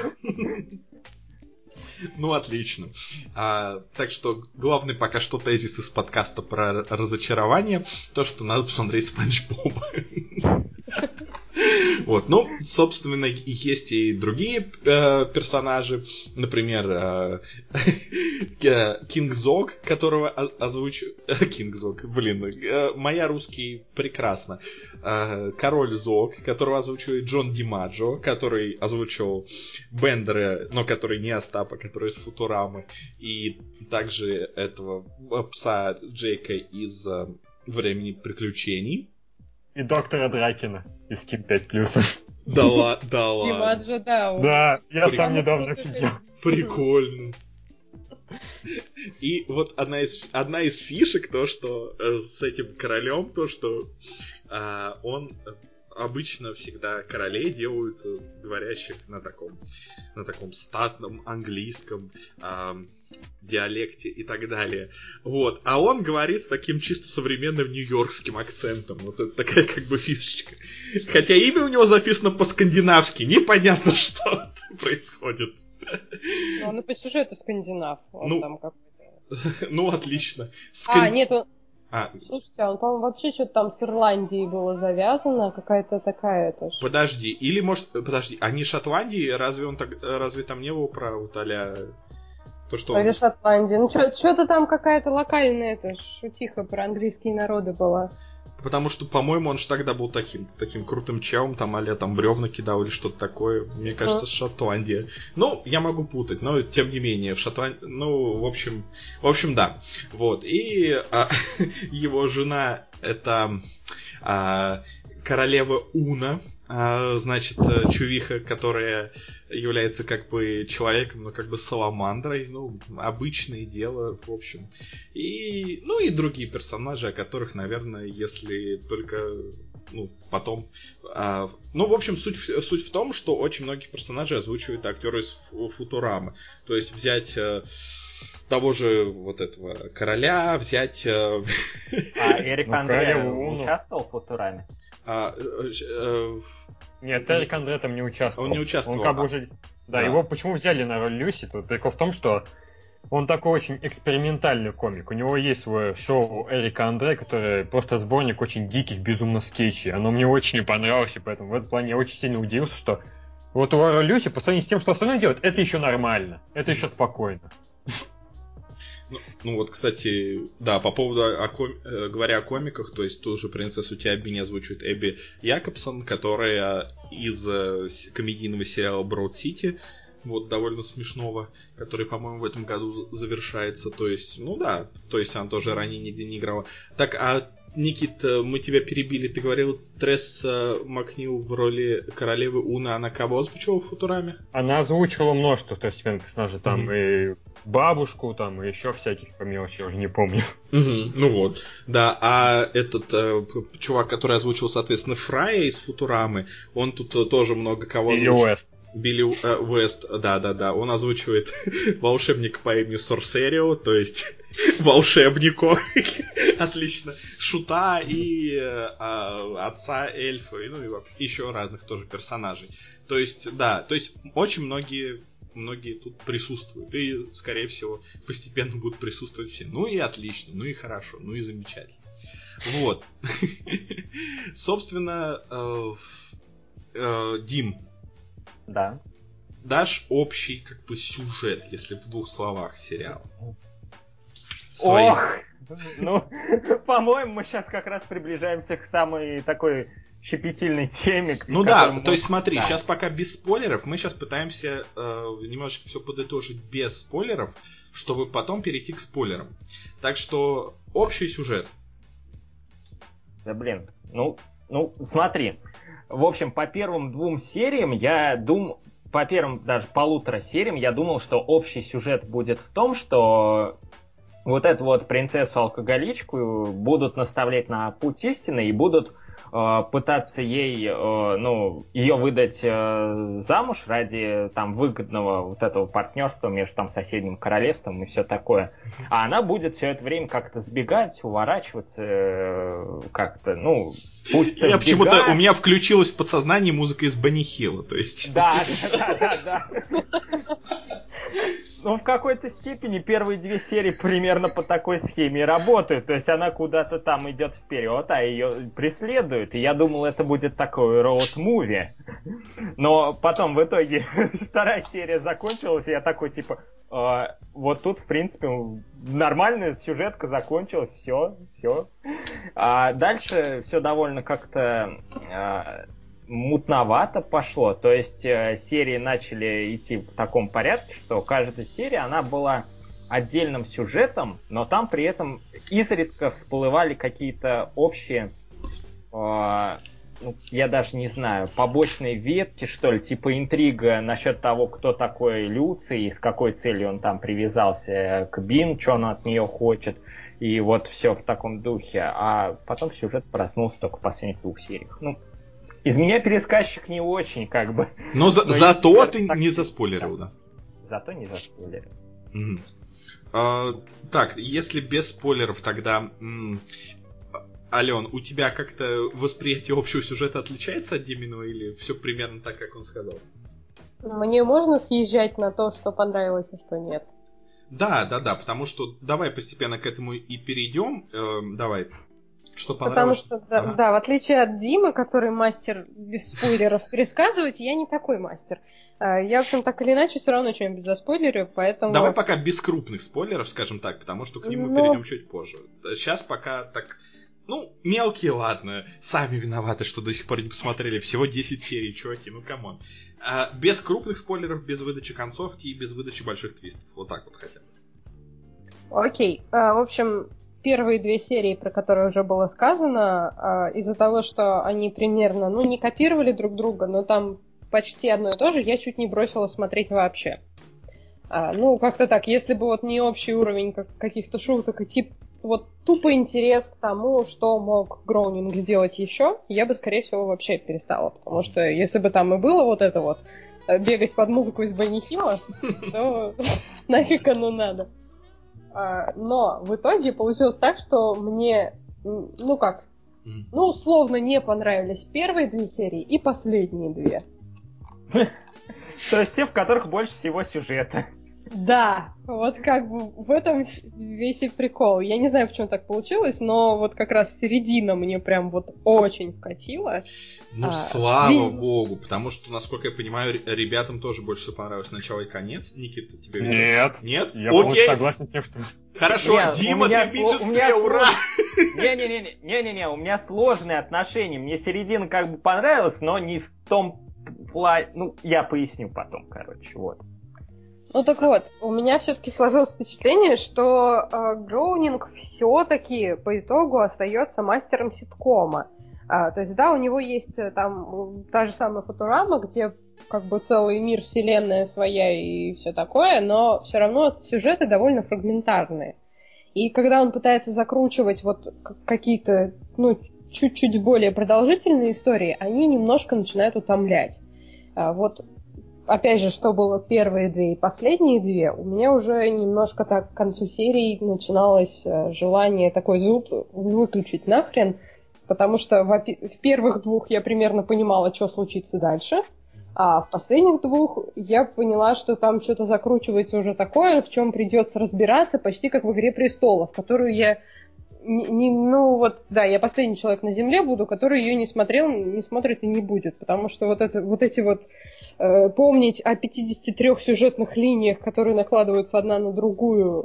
Отлично. Так что главный пока что тезис из подкаста про разочарование, то, что надо посмотреть Спанч Боба. Вот, ну, собственно, есть и другие персонажи. Например, Кинг Зог, которого озвучивает... Кинг Зог, моя русский прекрасно. Король Зог, которого озвучивает Джон Димаджо, который озвучивал Бендера, но который не Остапа, который из Футурамы. И также этого пса Джейка из «Времени приключений». И доктора Дракина из Ким 5+. Да ладно. Димаджо, да. Да, я сам недавно офигел. Прикольно. И вот одна из фишек, то, что с этим королем, то, что он обычно всегда королей делают говорящих на таком статном английском диалекте и так далее. Вот. А он говорит с таким чисто современным нью-йоркским акцентом. Вот это такая как бы фишечка. Хотя имя у него записано по-скандинавски. Непонятно, что происходит. Ну, он и по сюжету скандинав. Он там какой-то... Ну, отлично. Нет, он... Слушайте, он, по-моему, вообще что-то там с Ирландией было завязано, какая-то такая тоже. Подожди, они Шотландии, разве там не было про вот а-ля... То, что Или Шотландия. Ну, что-то там какая-то локальная шутиха про английские народы была. Потому что, по-моему, он же тогда был таким крутым челом, там а-ля там бревна кидал или что-то такое. Мне кажется, Шотландия. Ну, я могу путать, но тем не менее, в Шотландии... Ну, в общем, да. Вот. И его жена это королева Уна. Значит, чувиха, которая является как бы человеком, но как бы саламандрой, ну, обычное дело, в общем. И, ну, и другие персонажи, о которых, наверное, если только, ну, потом... Ну, в общем, суть в том, что очень многих персонажей озвучивают актеры из Футурамы. То есть взять... того же вот этого короля, взять... Эрик Андре участвовал в Футураме? Нет, Эрик Андре там не участвовал. Он не участвовал. Он как бы уже... Да, его почему взяли на роль Люси? Тут прикол в том, что он такой очень экспериментальный комик. У него есть свое шоу Эрика Андре, которое просто сборник очень диких, безумно скетчей. Оно мне очень понравилось, и поэтому в этом плане я очень сильно удивился, что вот его роль Люси по сравнению с тем, что остальное делает, это еще нормально, это еще спокойно. Ну вот, кстати, да, по поводу, говоря о комиках, то есть ту же принцессу Тиабини озвучивает Эбби Якобсон, которая из комедийного сериала Broad City, вот, довольно смешного, который, по-моему, в этом году завершается, то есть, ну да, то есть она тоже ранее нигде не играла. Так, Никит, мы тебя перебили, ты говорил, Тресса Макнил в роли королевы Уны, она кого озвучивала в Футураме? Она озвучивала множество второстепенных персонажей, там и бабушку, там и еще всяких по мелочи, я уже не помню. Ну вот, да, а этот чувак, который озвучил, соответственно, Фрая из Футурамы, он тут тоже много кого озвучил. Билли Уэст, да, он озвучивает волшебника по имени Сорсерио, то есть волшебнику, отлично, Шута и отца эльфа, ну и еще разных тоже персонажей. То есть, да, то есть очень многие тут присутствуют, и, скорее всего, постепенно будут присутствовать все. Ну и отлично, ну и хорошо, ну и замечательно. Вот. Собственно, Дим, да. Дашь общий как бы сюжет, если в 2 словах сериала? Ох! Ну, по-моему, мы сейчас как раз приближаемся к самой такой щепетильной теме. Ну да, то есть смотри, сейчас пока без спойлеров, мы сейчас пытаемся немножечко все подытожить без спойлеров, чтобы потом перейти к спойлерам. Так что общий сюжет. Да блин, ну смотри. В общем, по первым 2 сериям по первым даже 1,5 сериям я думал, что общий сюжет будет в том, что вот эту вот принцессу-алкоголичку будут наставлять на путь истины и будут пытаться ей, ее выдать замуж ради там выгодного вот этого партнерства между там соседним королевством и все такое. А она будет все это время как-то сбегать, уворачиваться, как-то, пусть я почему-то, у меня включилась в подсознании музыка из Бенни Хилла, то есть... Да. Ну, в какой-то степени первые 2 серии примерно по такой схеме работают. То есть она куда-то там идет вперед, а ее преследуют. И я думал, это будет такой роуд-муви. Но потом в итоге 2 серия закончилась, и я такой, типа, вот тут, в принципе, нормальная сюжетка закончилась, все. А дальше все довольно как-то мутновато пошло. То есть серии начали идти в таком порядке, что каждая серия, она была отдельным сюжетом, но там при этом изредка всплывали какие-то общие, я даже не знаю, побочные ветки, что ли, типа интрига насчет того, кто такой Люций, и с какой целью он там привязался к Бин, что он от нее хочет, и вот все в таком духе. А потом сюжет проснулся только в последних 2 сериях. Из меня пересказчик не очень, как бы. Но зато ты не заспойлерил, да? Зато не заспойлерил. Так, если без спойлеров, тогда... Ален, у тебя как-то восприятие общего сюжета отличается от Диминого, или все примерно так, как он сказал? Мне можно съезжать на то, что понравилось, а что нет? Да, потому что давай постепенно к этому и перейдем. Давай. Что понравилось? Потому что, да, в отличие от Димы, который мастер без спойлеров пересказывать, я не такой мастер. Я, в общем, так или иначе, все равно что-нибудь заспойлерю, поэтому... Давай пока без крупных спойлеров, скажем так, потому что к ним мы перейдем чуть позже. Сейчас пока так... мелкие, ладно. Сами виноваты, что до сих пор не посмотрели. Всего 10 серий, чуваки, камон. Без крупных спойлеров, без выдачи концовки и без выдачи больших твистов. Вот так вот хотя бы. Окей. В общем... Первые 2 серии, про которые уже было сказано, из-за того, что они примерно, не копировали друг друга, но там почти одно и то же, я чуть не бросила смотреть вообще. Как-то так, если бы не общий уровень каких-то шуток и тупо интерес к тому, что мог Гроунинг сделать еще, я бы, скорее всего, вообще перестала, потому что если бы там и было бегать под музыку из Бенни Хилла, то нафиг оно надо. Но в итоге получилось так, что мне, условно не понравились первые 2 серии и последние 2. То есть те, в которых больше всего сюжета. Да, в этом весь и прикол. Я не знаю, почему так получилось, но как раз середина мне прям очень вкатила. Слава богу, потому что, насколько я понимаю, ребятам тоже больше всего понравилось начало и конец. Никита, тебе Нет? Нет? Я полностью согласен с тем, что... Хорошо, Дима, ты фиджет, ура! Не-не-не, у меня сложные отношения. Мне середина понравилась, но не в том плане... я поясню потом, вот. Так вот, у меня все-таки сложилось впечатление, что Гроунинг все-таки по итогу остается мастером ситкома. То есть, да, у него есть там та же самая Футурама, где целый мир, вселенная своя и все такое, но все равно сюжеты довольно фрагментарные. И когда он пытается закручивать какие-то, чуть-чуть более продолжительные истории, они немножко начинают утомлять. Опять же, что было первые 2 и последние 2, у меня уже немножко так к концу серии начиналось желание, такой зуд выключить нахрен, потому что в первых 2 я примерно понимала, что случится дальше, а в последних 2 я поняла, что там что-то закручивается уже такое, в чем придется разбираться, почти как в «Игре престолов», которую я я последний человек на Земле буду, который ее не смотрел, не смотрит и не будет, потому что помнить о 53 сюжетных линиях, которые накладываются одна на другую,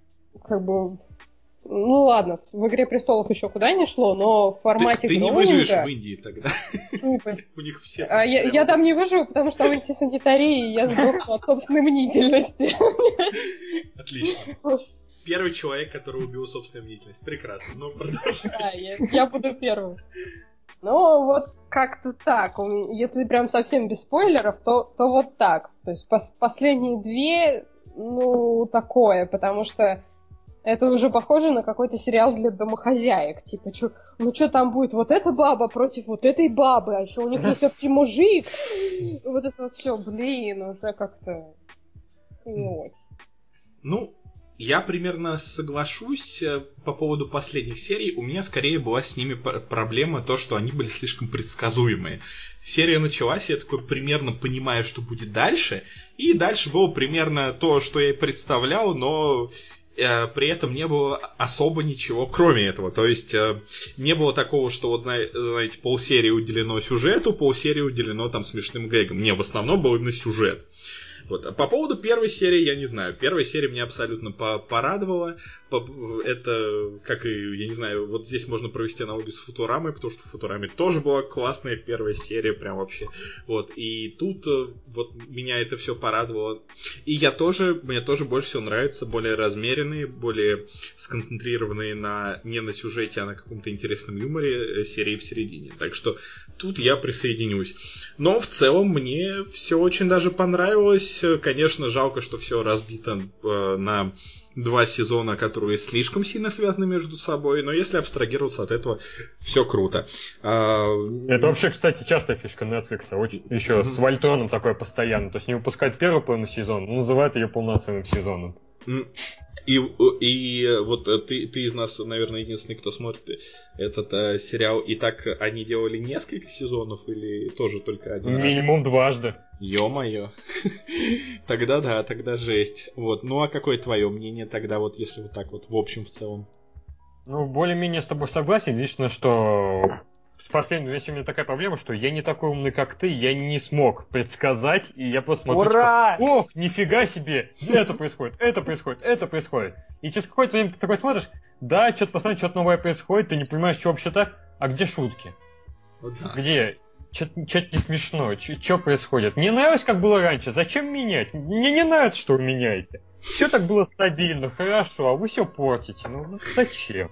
ладно, в «Игре престолов» еще куда не шло, но в формате Ты не выживешь в Индии тогда. У них все... Я там не выживу, потому что в антисанитарии я сдохну от собственной мнительности. Отлично. Первый человек, который убил собственную мнительность. Прекрасно. Продолжай. Да, я буду первым. Как-то так. Если прям совсем без спойлеров, то так. То есть последние 2, такое, потому что это уже похоже на какой-то сериал для домохозяек. Типа, что там будет эта баба против этой бабы, а еще у них есть общий мужик. Это все, уже как-то не очень. Я примерно соглашусь по поводу последних серий. У меня скорее была с ними проблема то, что они были слишком предсказуемые. Серия началась, я такой примерно понимаю, что будет дальше, И дальше было примерно то, что я и представлял, но при этом не было особо ничего кроме этого. То есть не было такого, что вот, знаете, полсерии уделено сюжету, полсерии уделено там смешным гэгам. Не, в основном был именно сюжет. Вот. А по поводу первой серии, я не знаю. Первая серия меня абсолютно порадовала. Это, как и, я не знаю, вот здесь можно провести аналогию с Футурамой, потому что в Футураме тоже была классная первая серия, прям вообще. Вот. И тут вот меня это все порадовало. И мне тоже больше всего нравятся более размеренные, более сконцентрированные не на сюжете, а на каком-то интересном юморе серии в середине. Так что тут я присоединюсь. Но в целом мне все очень даже понравилось. Конечно, жалко, что все разбито на 2 сезона, которые слишком сильно связаны между собой, но если абстрагироваться от этого, все круто. Это вообще, кстати, частая фишка Netflix, еще с Вольтроном такое постоянно. То есть не выпускают первый полный сезон, но называют ее полноценным сезоном. И вот ты из нас, наверное, единственный, кто смотрит этот сериал. И так они делали несколько сезонов или тоже только один раз? Минимум дважды. Ё-моё. Тогда да, тогда жесть. Вот. Ну а какое твое мнение тогда, вот если вот так вот в общем в целом? Ну, более-менее с тобой согласен. Единственное, что с последним у меня такая проблема, что я не такой умный, как ты, я не смог предсказать, и я просто смотрю, Ура! типа, ох, нифига себе, это происходит, это происходит, это происходит. И через какое-то время ты такой смотришь, да, что-то постоянно, что-то новое происходит, ты не понимаешь, что вообще так, а где шутки? Вот да. Где? Что-то не смешно, что происходит? Мне нравилось, как было раньше, зачем менять? Мне не нравится, что вы меняете. Все так было стабильно, хорошо, а вы все портите, ну зачем?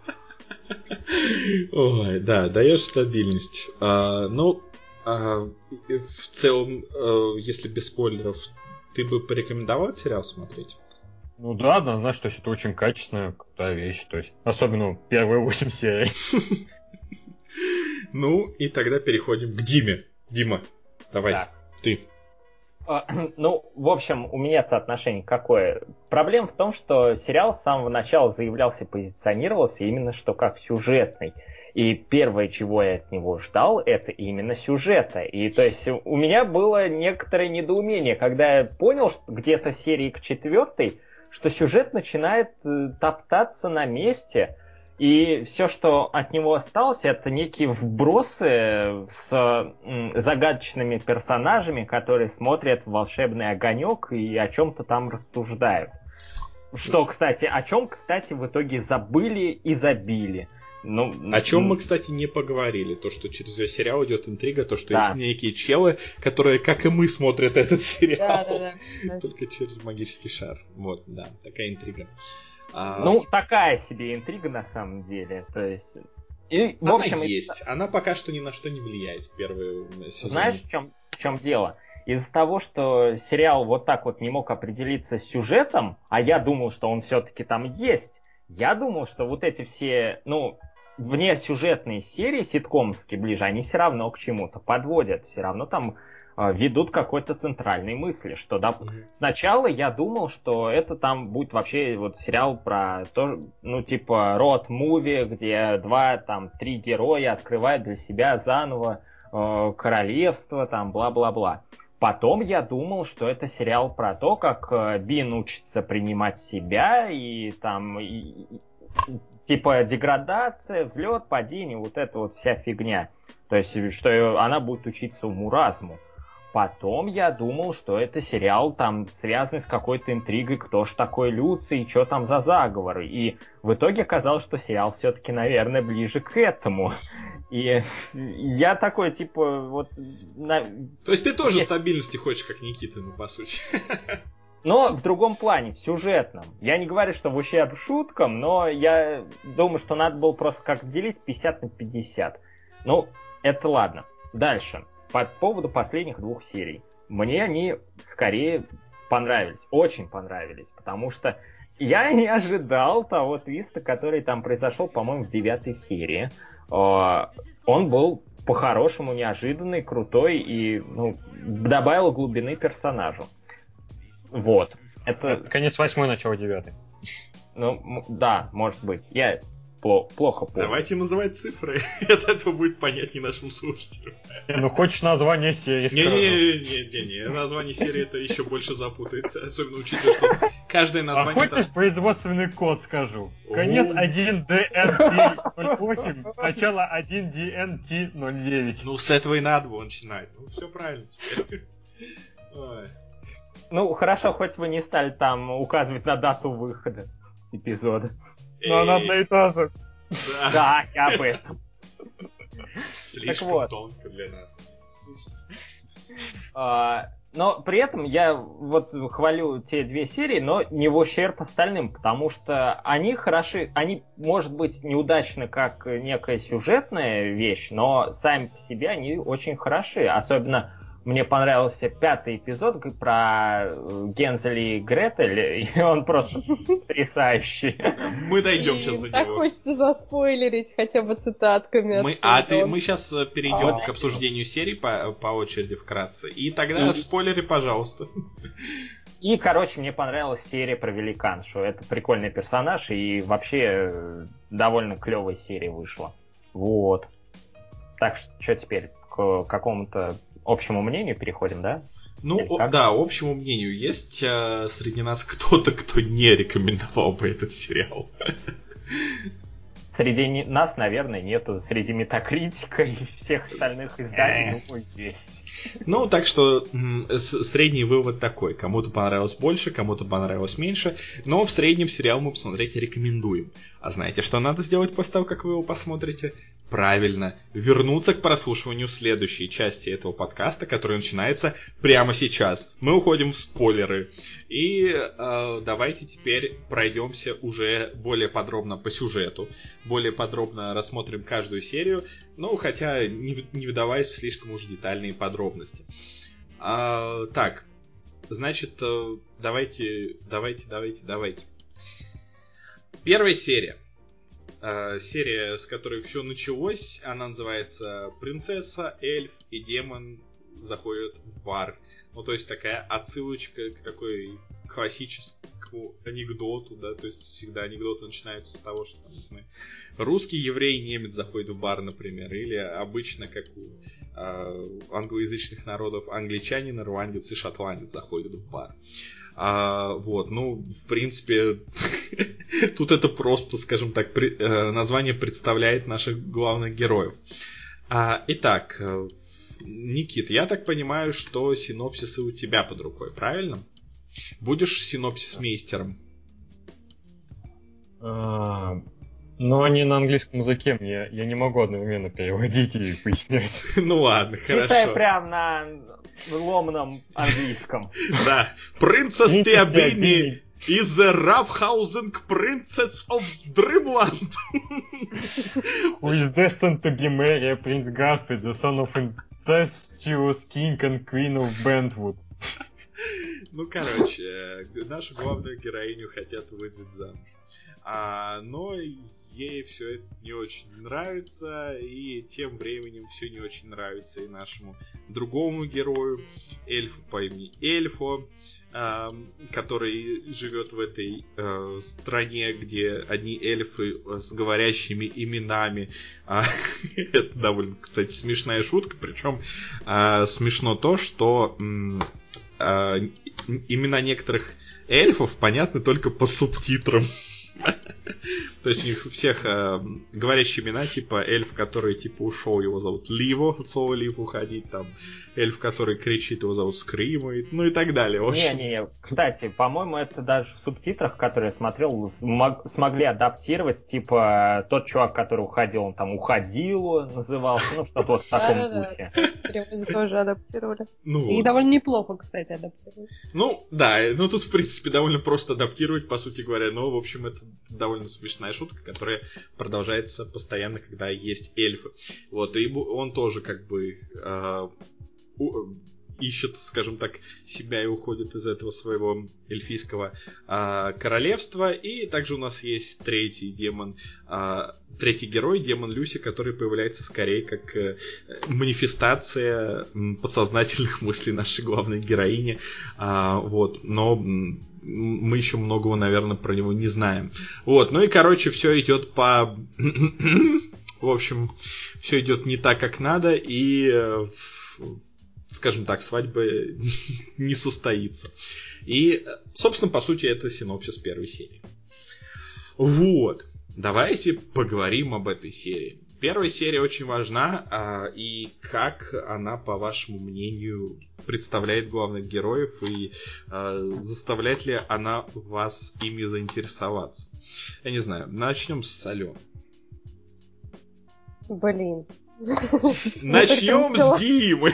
Ой, да, даешь стабильность. В целом, если без спойлеров, ты бы порекомендовал сериал смотреть? Ну да, знаешь, то есть это очень качественная, крутая вещь, то есть особенно первые 8 серий. Ну, и тогда переходим к Диме. Дима, давай, Так. ты. Ну, в общем, у меня-то отношение какое? Проблема в том, что сериал с самого начала заявлялся, позиционировался именно что как сюжетный. И первое, чего я от него ждал, это именно сюжета. И то есть у меня было некоторое недоумение, когда я понял, что где-то серии к 4, что сюжет начинает топтаться на месте. И все, что от него осталось, это некие вбросы с загадочными персонажами, которые смотрят в волшебный огонек и о чем-то там рассуждают. О чем, кстати, в итоге забыли и забили. О чем мы, кстати, не поговорили. То, что через весь сериал идет интрига, то, что да. есть некие челы, которые, как и мы, смотрят этот сериал. Да. Только через магический шар. Вот, да, такая интрига. Такая себе интрига на самом деле. То есть. И, в она общем, есть. Она пока что ни на что не влияет в первые сезоны. Знаешь, в чем дело? Из-за того, что сериал вот так вот не мог определиться с сюжетом, а я думал, что он все-таки там есть, я думал, что вот эти все, внесюжетные серии ситкомские ближе, они все равно к чему-то подводят, все равно там ведут какой-то центральной мысли, что сначала я думал, что это там будет вообще вот сериал про то, типа роад-муви, где 2-3 героя открывают для себя заново королевство, там бла-бла-бла. Потом я думал, что это сериал про то, как Бин учится принимать себя, и там типа деградация, взлет, падение, вот эта вот вся фигня. То есть, что она будет учиться уму-разуму. Потом я думал, что это сериал там связанный с какой-то интригой, кто ж такой Люций, что там за заговоры. И в итоге оказалось, что сериал все-таки, наверное, ближе к этому. И я такой, типа, вот... То есть ты тоже стабильности хочешь, как Никита, по сути. Но в другом плане, в сюжетном. Я не говорю, что в ущерб шуткам, но я думаю, что надо было просто как делить 50 на 50. Это ладно. Дальше. По поводу последних 2 серий. Мне они скорее понравились, очень понравились, потому что я не ожидал того твиста, который там произошел, по-моему, в 9 серии. Он был по-хорошему неожиданный, крутой и добавил глубины персонажу. Вот. Это конец 8, начало 9. да, может быть. Я плохо помню. Давайте называть цифры, это будет понятнее нашим слушателям. Ну, хочешь название серии скажу. Не, название серии это еще больше запутает, особенно учитывая, что каждое название... А хочешь производственный код скажу? Конец 1DNT08, начало 1DNT09. Ну, с этого и надо было начинать. Ну, все правильно теперь. Ой. Ну, хорошо, хоть вы не стали там указывать на дату выхода эпизода. Но она одна и та же. Да, я об этом. Слишком тонко для нас. Но при этом я вот хвалю те две серии, но не в ущерб остальным, потому что они хороши, они, может быть, неудачны как некая сюжетная вещь, но сами по себе они очень хороши. Особенно мне понравился 5-й эпизод про Гензеля и Гретель, и он просто потрясающий. Мы дойдем сейчас до него. Так хочется заспойлерить хотя бы цитатками. Мы сейчас перейдем к обсуждению серий по очереди вкратце. И тогда спойлеры, пожалуйста. И, короче, мне понравилась серия про Великаншу. Это прикольный персонаж, и вообще довольно клевая серия вышла. Вот. Так что теперь? К какому-то общему мнению переходим, да? Ну, да, общему мнению. Есть среди нас кто-то, кто не рекомендовал бы этот сериал? Среди нас, наверное, нету. Среди Метакритика и всех остальных изданий, думаю, есть. Ну, так что средний вывод такой. Кому-то понравилось больше, кому-то понравилось меньше. Но в среднем сериал мы посмотреть рекомендуем. А знаете, что надо сделать после того, как вы его посмотрите? Правильно, вернуться к прослушиванию следующей части этого подкаста, который начинается прямо сейчас. Мы уходим в спойлеры. И давайте теперь пройдемся уже более подробно по сюжету. Более подробно рассмотрим каждую серию. Ну, хотя не вдаваясь в слишком уж детальные подробности. Так, значит, давайте. Первая серия. Серия, с которой все началось, она называется «Принцесса, эльф и демон заходят в бар». Ну, то есть такая отсылочка к такой классическому анекдоту, да, то есть всегда анекдоты начинаются с того, что, там, не знаю, русский еврей и немец заходят в бар, например, или обычно, как у англоязычных народов, англичанин, ирландец и шотландец заходят в бар. Вот, ну, в принципе, тут это просто, скажем так, название представляет наших главных героев. Итак, Никит, я так понимаю, что синопсисы у тебя под рукой, правильно? Будешь синопсис-мейстером? Но они на английском языке, я не могу одновременно переводить и пояснять. Ну ладно, хорошо. Читай прям на ломаном английском. Да. Принцесс Теобини is the roughhousing princess of Dreamland. Who is destined to be married Prince Gaspard, the son of incestuous king and queen of Bentwood. Ну, короче, нашу главную героиню хотят выдать замуж. Но ей все это не очень нравится, и тем временем все не очень нравится и нашему другому герою, эльфу по имени Эльфо, который живет в этой стране, где одни эльфы с говорящими именами. Это довольно, кстати, смешная шутка, причем смешно то, что имена некоторых эльфов понятны только по субтитрам. То есть у них у всех говорящие имена, типа эльф, который типа ушел, его зовут Ливо, от слова Лив уходить, там эльф, который кричит, его зовут Скримает, ну и так далее. Не, кстати, по-моему, это даже в субтитрах, которые я смотрел, смогли адаптировать, типа тот чувак, который уходил, он там Уходило назывался, ну что-то вот в таком духе. Тоже адаптировали. Ну, и довольно неплохо, кстати, адаптировали. Ну, да, ну тут, в принципе, довольно просто адаптировать, по сути говоря, но, в общем, это довольно смешная шутка, которая продолжается постоянно, когда есть эльфы. Вот, и он тоже, как бы, ищет, скажем так, себя и уходит из этого своего эльфийского королевства. И также у нас есть третий герой, демон Люси, который появляется скорее как манифестация подсознательных мыслей нашей главной героини. Вот, но мы еще многого, наверное, про него не знаем. Вот, ну и, короче, все идет по... В общем, все идет не так, как надо, и, скажем так, свадьба не состоится. И, собственно, по сути, это синопсис первой серии. Вот, давайте поговорим об этой серии. Первая серия очень важна, и как она, по вашему мнению, представляет главных героев, и заставляет ли она вас ими заинтересоваться? Я не знаю, начнем с Алены. Блин. Начнем с Димы.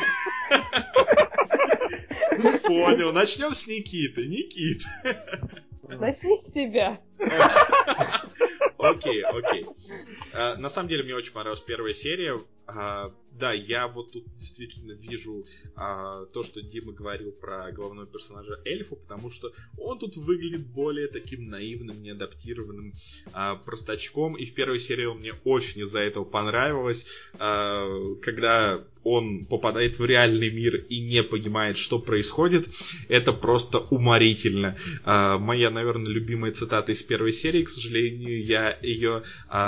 Понял, начнем с Никиты. Никит. Начни с себя. Окей. На самом деле, мне очень понравилась первая серия. Да, я вот тут действительно вижу то, что Дима говорил про главного персонажа эльфа, потому что он тут выглядит более таким наивным, неадаптированным простачком. И в первой серии мне очень из-за этого понравилось, когда он попадает в реальный мир и не понимает, что происходит. Это просто уморительно. Моя, наверное, любимая цитата из первой серии, к сожалению, я ее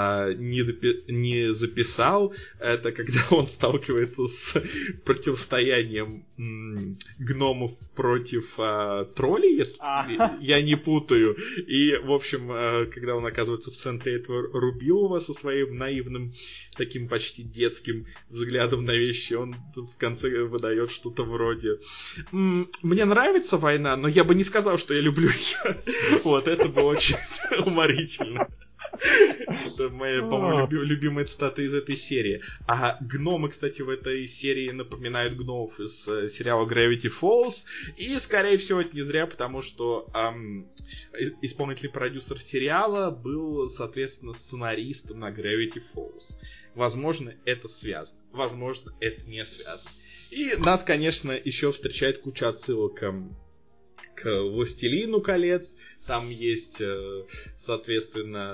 не записал. Это когда он сталкивается с противостоянием гномов против троллей, если я не путаю. И, в общем, когда он оказывается в центре этого Рубилова со своим наивным, таким почти детским взглядом на вещи, он в конце выдает что-то вроде: «Мне нравится война, но я бы не сказал, что я люблю ее». Вот, это было очень уморительно. Это моя, по-моему, любимая цитата из этой серии. А гномы, кстати, в этой серии напоминают гномов из сериала Gravity Falls. И, скорее всего, это не зря, потому что исполнительный продюсер сериала был, соответственно, сценаристом на Gravity Falls. Возможно, это связано. Возможно, это не связано. И нас, конечно, еще встречает куча отсылок к «Властелину колец». Там есть, соответственно,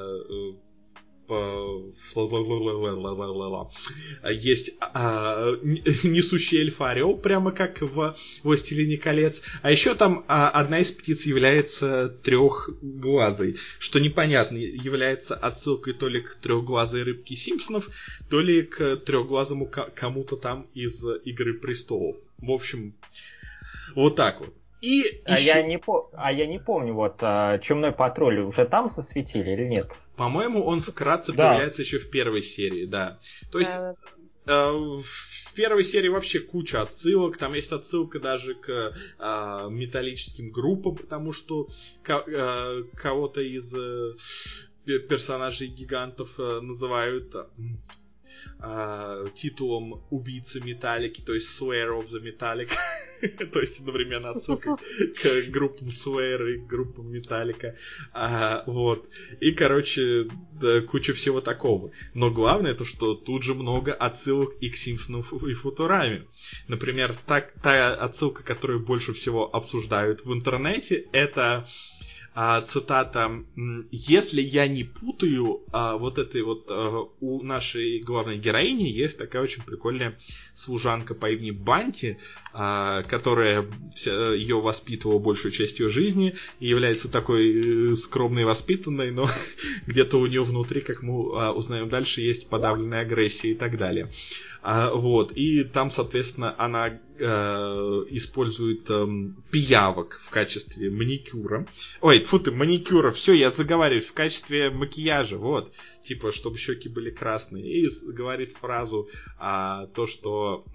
есть несущий эльф-орел, прямо как в «Властелине колец». А еще там одна из птиц является трехглазой, что непонятно, является отсылкой то ли к трехглазой рыбке Симпсонов, то ли к трехглазому кому-то там из «Игры престолов». В общем, вот так вот. Я не помню, вот «Чумной патруль» уже там засветили или нет? По-моему, он вкратце появляется еще в первой серии, да. То есть в первой серии вообще куча отсылок. Там есть отсылка даже к металлическим группам, потому что кого-то из персонажей гигантов называют титулом убийцы Металлики, то есть Slayer of the Metallic. То есть одновременно отсылка к группам Slayer и группам Металлика. Вот. И, короче, да, куча всего такого. Но главное то, что тут же много отсылок и к Симпсонам и Футураме. Например, та отсылка, которую больше всего обсуждают в интернете, это цитата: «Если я не путаю, вот этой вот у нашей главной героини есть такая очень прикольная служанка по имени Банти, которая ее воспитывала большую часть ее жизни и является такой скромной и воспитанной, но где-то у нее внутри, как мы узнаем дальше, есть подавленная агрессия и так далее». Вот. И там, соответственно, она использует пиявок в качестве маникюра. Ой, тьфу ты, маникюра. Все, я заговариваюсь, в качестве макияжа. Вот. Типа, чтобы щеки были красные. И говорит фразу то, что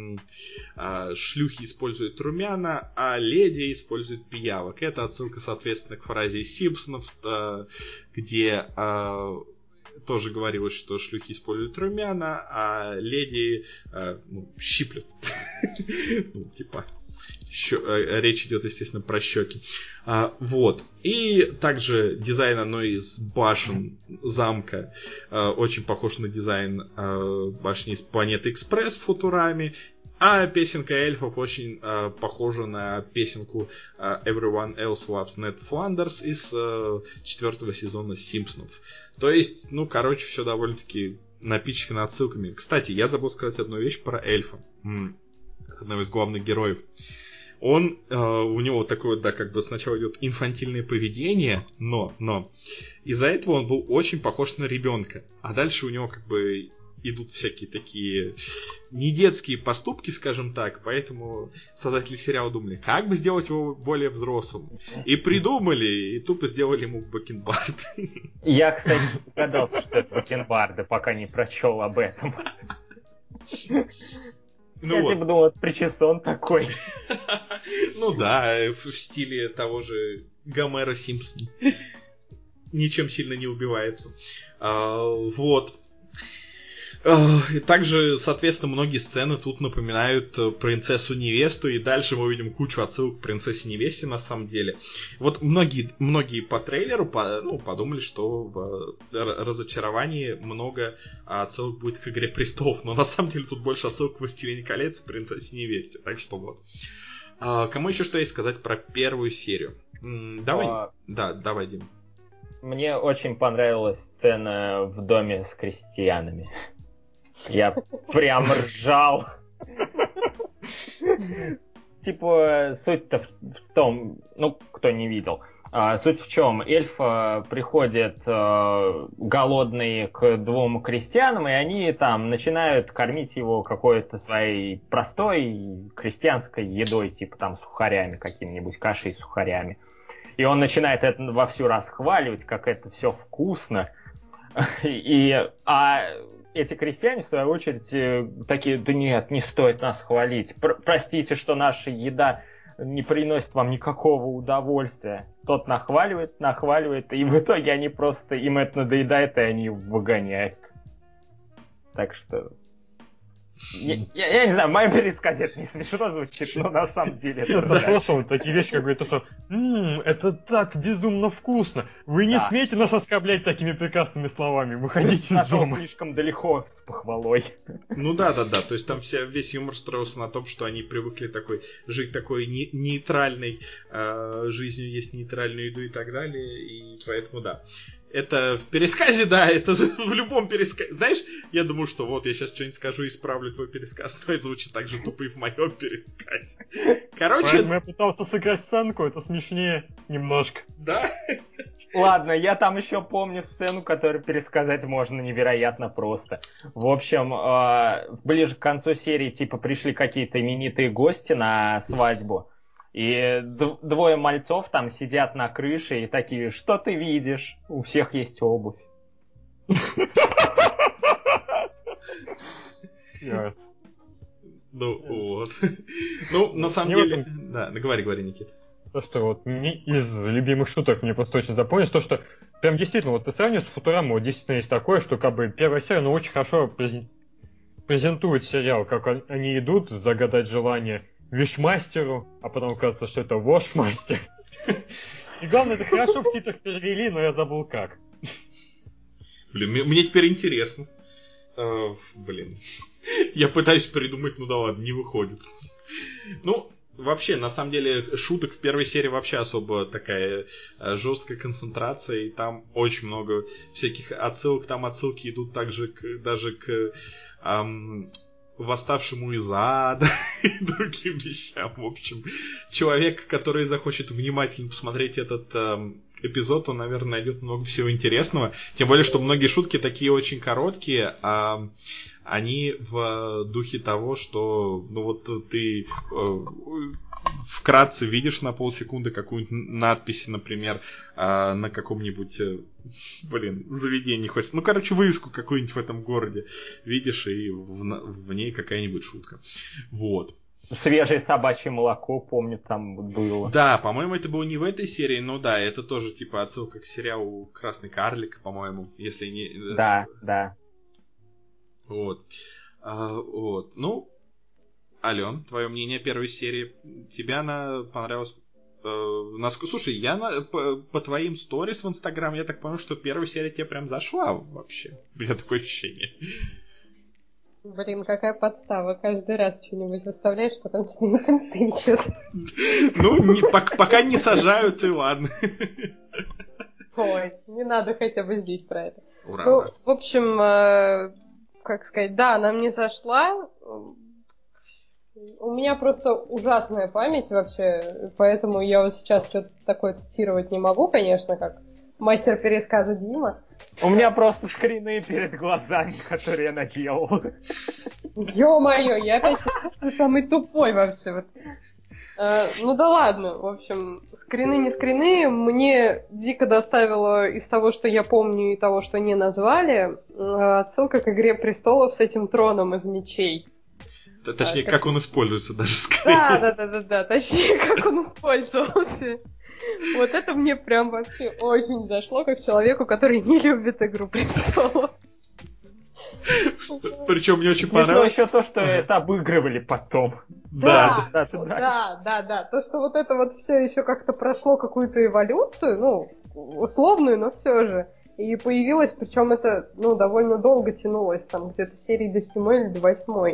шлюхи используют румяна, а леди используют пиявок. Это отсылка, соответственно, к фразе из Симпсонов, где тоже говорилось, что шлюхи используют румяна, а леди щиплют. Ну, типа, речь идет, естественно, про щеки. Вот. И также дизайн одной из башен замка очень похож на дизайн башни из Планеты Экспресс в Футураме. А песенка эльфов очень похожа на песенку Everyone Else Loves Ned Flanders из 4 сезона Симпсонов. То есть, все довольно-таки напичкано отсылками. Кстати, я забыл сказать одну вещь про эльфа. Одного из главных героев. У него такое, сначала идет инфантильное поведение, но из-за этого он был очень похож на ребенка. А дальше у него идут всякие такие недетские поступки, скажем так, поэтому создатели сериала думали, как бы сделать его более взрослым. И придумали, и тупо сделали ему бакенбард. Я, кстати, догадался, что это бакенбарды, пока не прочел об этом. Я типа думал, это причесон такой. В стиле того же Гомера Симпсона. Ничем сильно не убивается. И также, соответственно, многие сцены тут напоминают принцессу-невесту, и дальше мы увидим кучу отсылок к принцессе-невесте, на самом деле. Вот многие по трейлеру подумали, что в разочаровании много отсылок будет к «Игре престолов», но на самом деле тут больше отсылок к «Властелине колец» и принцессе-невесте, так что вот. Кому еще что есть сказать про первую серию? Давай, Дим. Мне очень понравилась сцена в доме с крестьянами. Я прям ржал. Типа, суть-то в том, кто не видел. Суть в чем? Эльф приходит голодный к двум крестьянам, и они там начинают кормить его какой-то своей простой крестьянской едой, типа там сухарями какими-нибудь, кашей с сухарями. И он начинает это вовсю расхваливать, как это все вкусно. А эти крестьяне, в свою очередь, такие, да нет, не стоит нас хвалить. Простите, что наша еда не приносит вам никакого удовольствия. Тот нахваливает, и в итоге они просто, им это надоедает, и они выгоняют. Так что... Я не знаю, в моем пересказе это не смешно звучит, но на самом деле это просто вот такие вещи, как говорят, что это так безумно вкусно. Вы не смеете нас оскорблять такими прекрасными словами. Выходите из дома. Слишком далеко с похвалой. Да. То есть там весь юмор строился на том, что они привыкли жить такой нейтральной жизнью, есть нейтральную еду и так далее. И поэтому да. Это в пересказе, да, это в любом пересказе. Знаешь, я думаю, что вот я сейчас что-нибудь скажу и исправлю твой пересказ, но это звучит так же тупо и в моем пересказе. Поэтому я пытался сыграть сценку, это смешнее немножко. Да? Ладно, я там еще помню сцену, которую пересказать можно невероятно просто. В общем, ближе к концу серии, пришли какие-то именитые гости на свадьбу. И двое мальцов там сидят на крыше и такие, что ты видишь? У всех есть обувь. Вот. На самом деле... Да, говори, Никита. То, что вот из любимых шуток мне просто очень запомнилось, то, что прям действительно, вот ты сравниваешь с Футурамой, вот действительно есть такое, что первая серия, очень хорошо презентует сериал, как они идут загадать желание вишмастеру, а потом оказывается, что это вошмастер. И главное, это хорошо в титрах перевели, но я забыл как. Мне теперь интересно. Я пытаюсь придумать, да ладно, не выходит. Вообще, на самом деле, шуток в первой серии вообще особо такая жесткая концентрация, и там очень много всяких отсылок. Там отсылки идут также даже к восставшему из ада и другим вещам. В общем, человек, который захочет внимательно посмотреть этот эпизод, он, наверное, найдет много всего интересного. Тем более, что многие шутки такие очень короткие, а они в духе того, что ты вкратце видишь на полсекунды какую-нибудь надпись, например, на каком-нибудь заведении хоть. Вывеску какую-нибудь в этом городе видишь, и в ней какая-нибудь шутка. Вот. Свежее собачье молоко, помню, там было. Да, по-моему, это было не в этой серии, но да, это тоже отсылка к сериалу «Красный карлик», по-моему, если не... Да. Вот. Ален, твое мнение о первой серии? Тебе она понравилась? Слушай, по твоим сторис в Инстаграм, я так понял, что первая серия тебе прям зашла вообще. У меня такое ощущение. Блин, какая подстава. Каждый раз что-нибудь выставляешь, потом тебе этим тычут. Ну, пока не сажают, и ладно. Ой, не надо хотя бы здесь про это. Ура, Ну, ура. в общем, как сказать, да, она мне зашла. У меня просто ужасная память вообще, поэтому я вот сейчас что-то такое цитировать не могу, конечно, как мастер пересказа Дима. У меня просто скрины перед глазами, которые я наделал. Ё-моё, я опять самый тупой вообще. Вот. Ну да ладно, в общем, скрины не скрины. Мне дико доставило из того, что я помню, и того, что не назвали, отсылка к «Игре престолов» с этим троном из мечей. Точнее, как он используется даже скорее. Да, точнее, как он использовался. Вот это мне прям вообще очень зашло, как человеку, который не любит «Игру престолов». Причем мне очень Смешно понравилось. еще то, что это обыгрывали потом. Да. Да. То, что вот это вот все еще как-то прошло какую-то эволюцию, ну, условную, но все же. И появилось, причем это, ну, довольно долго тянулось, там где-то серии до 7 или до 8.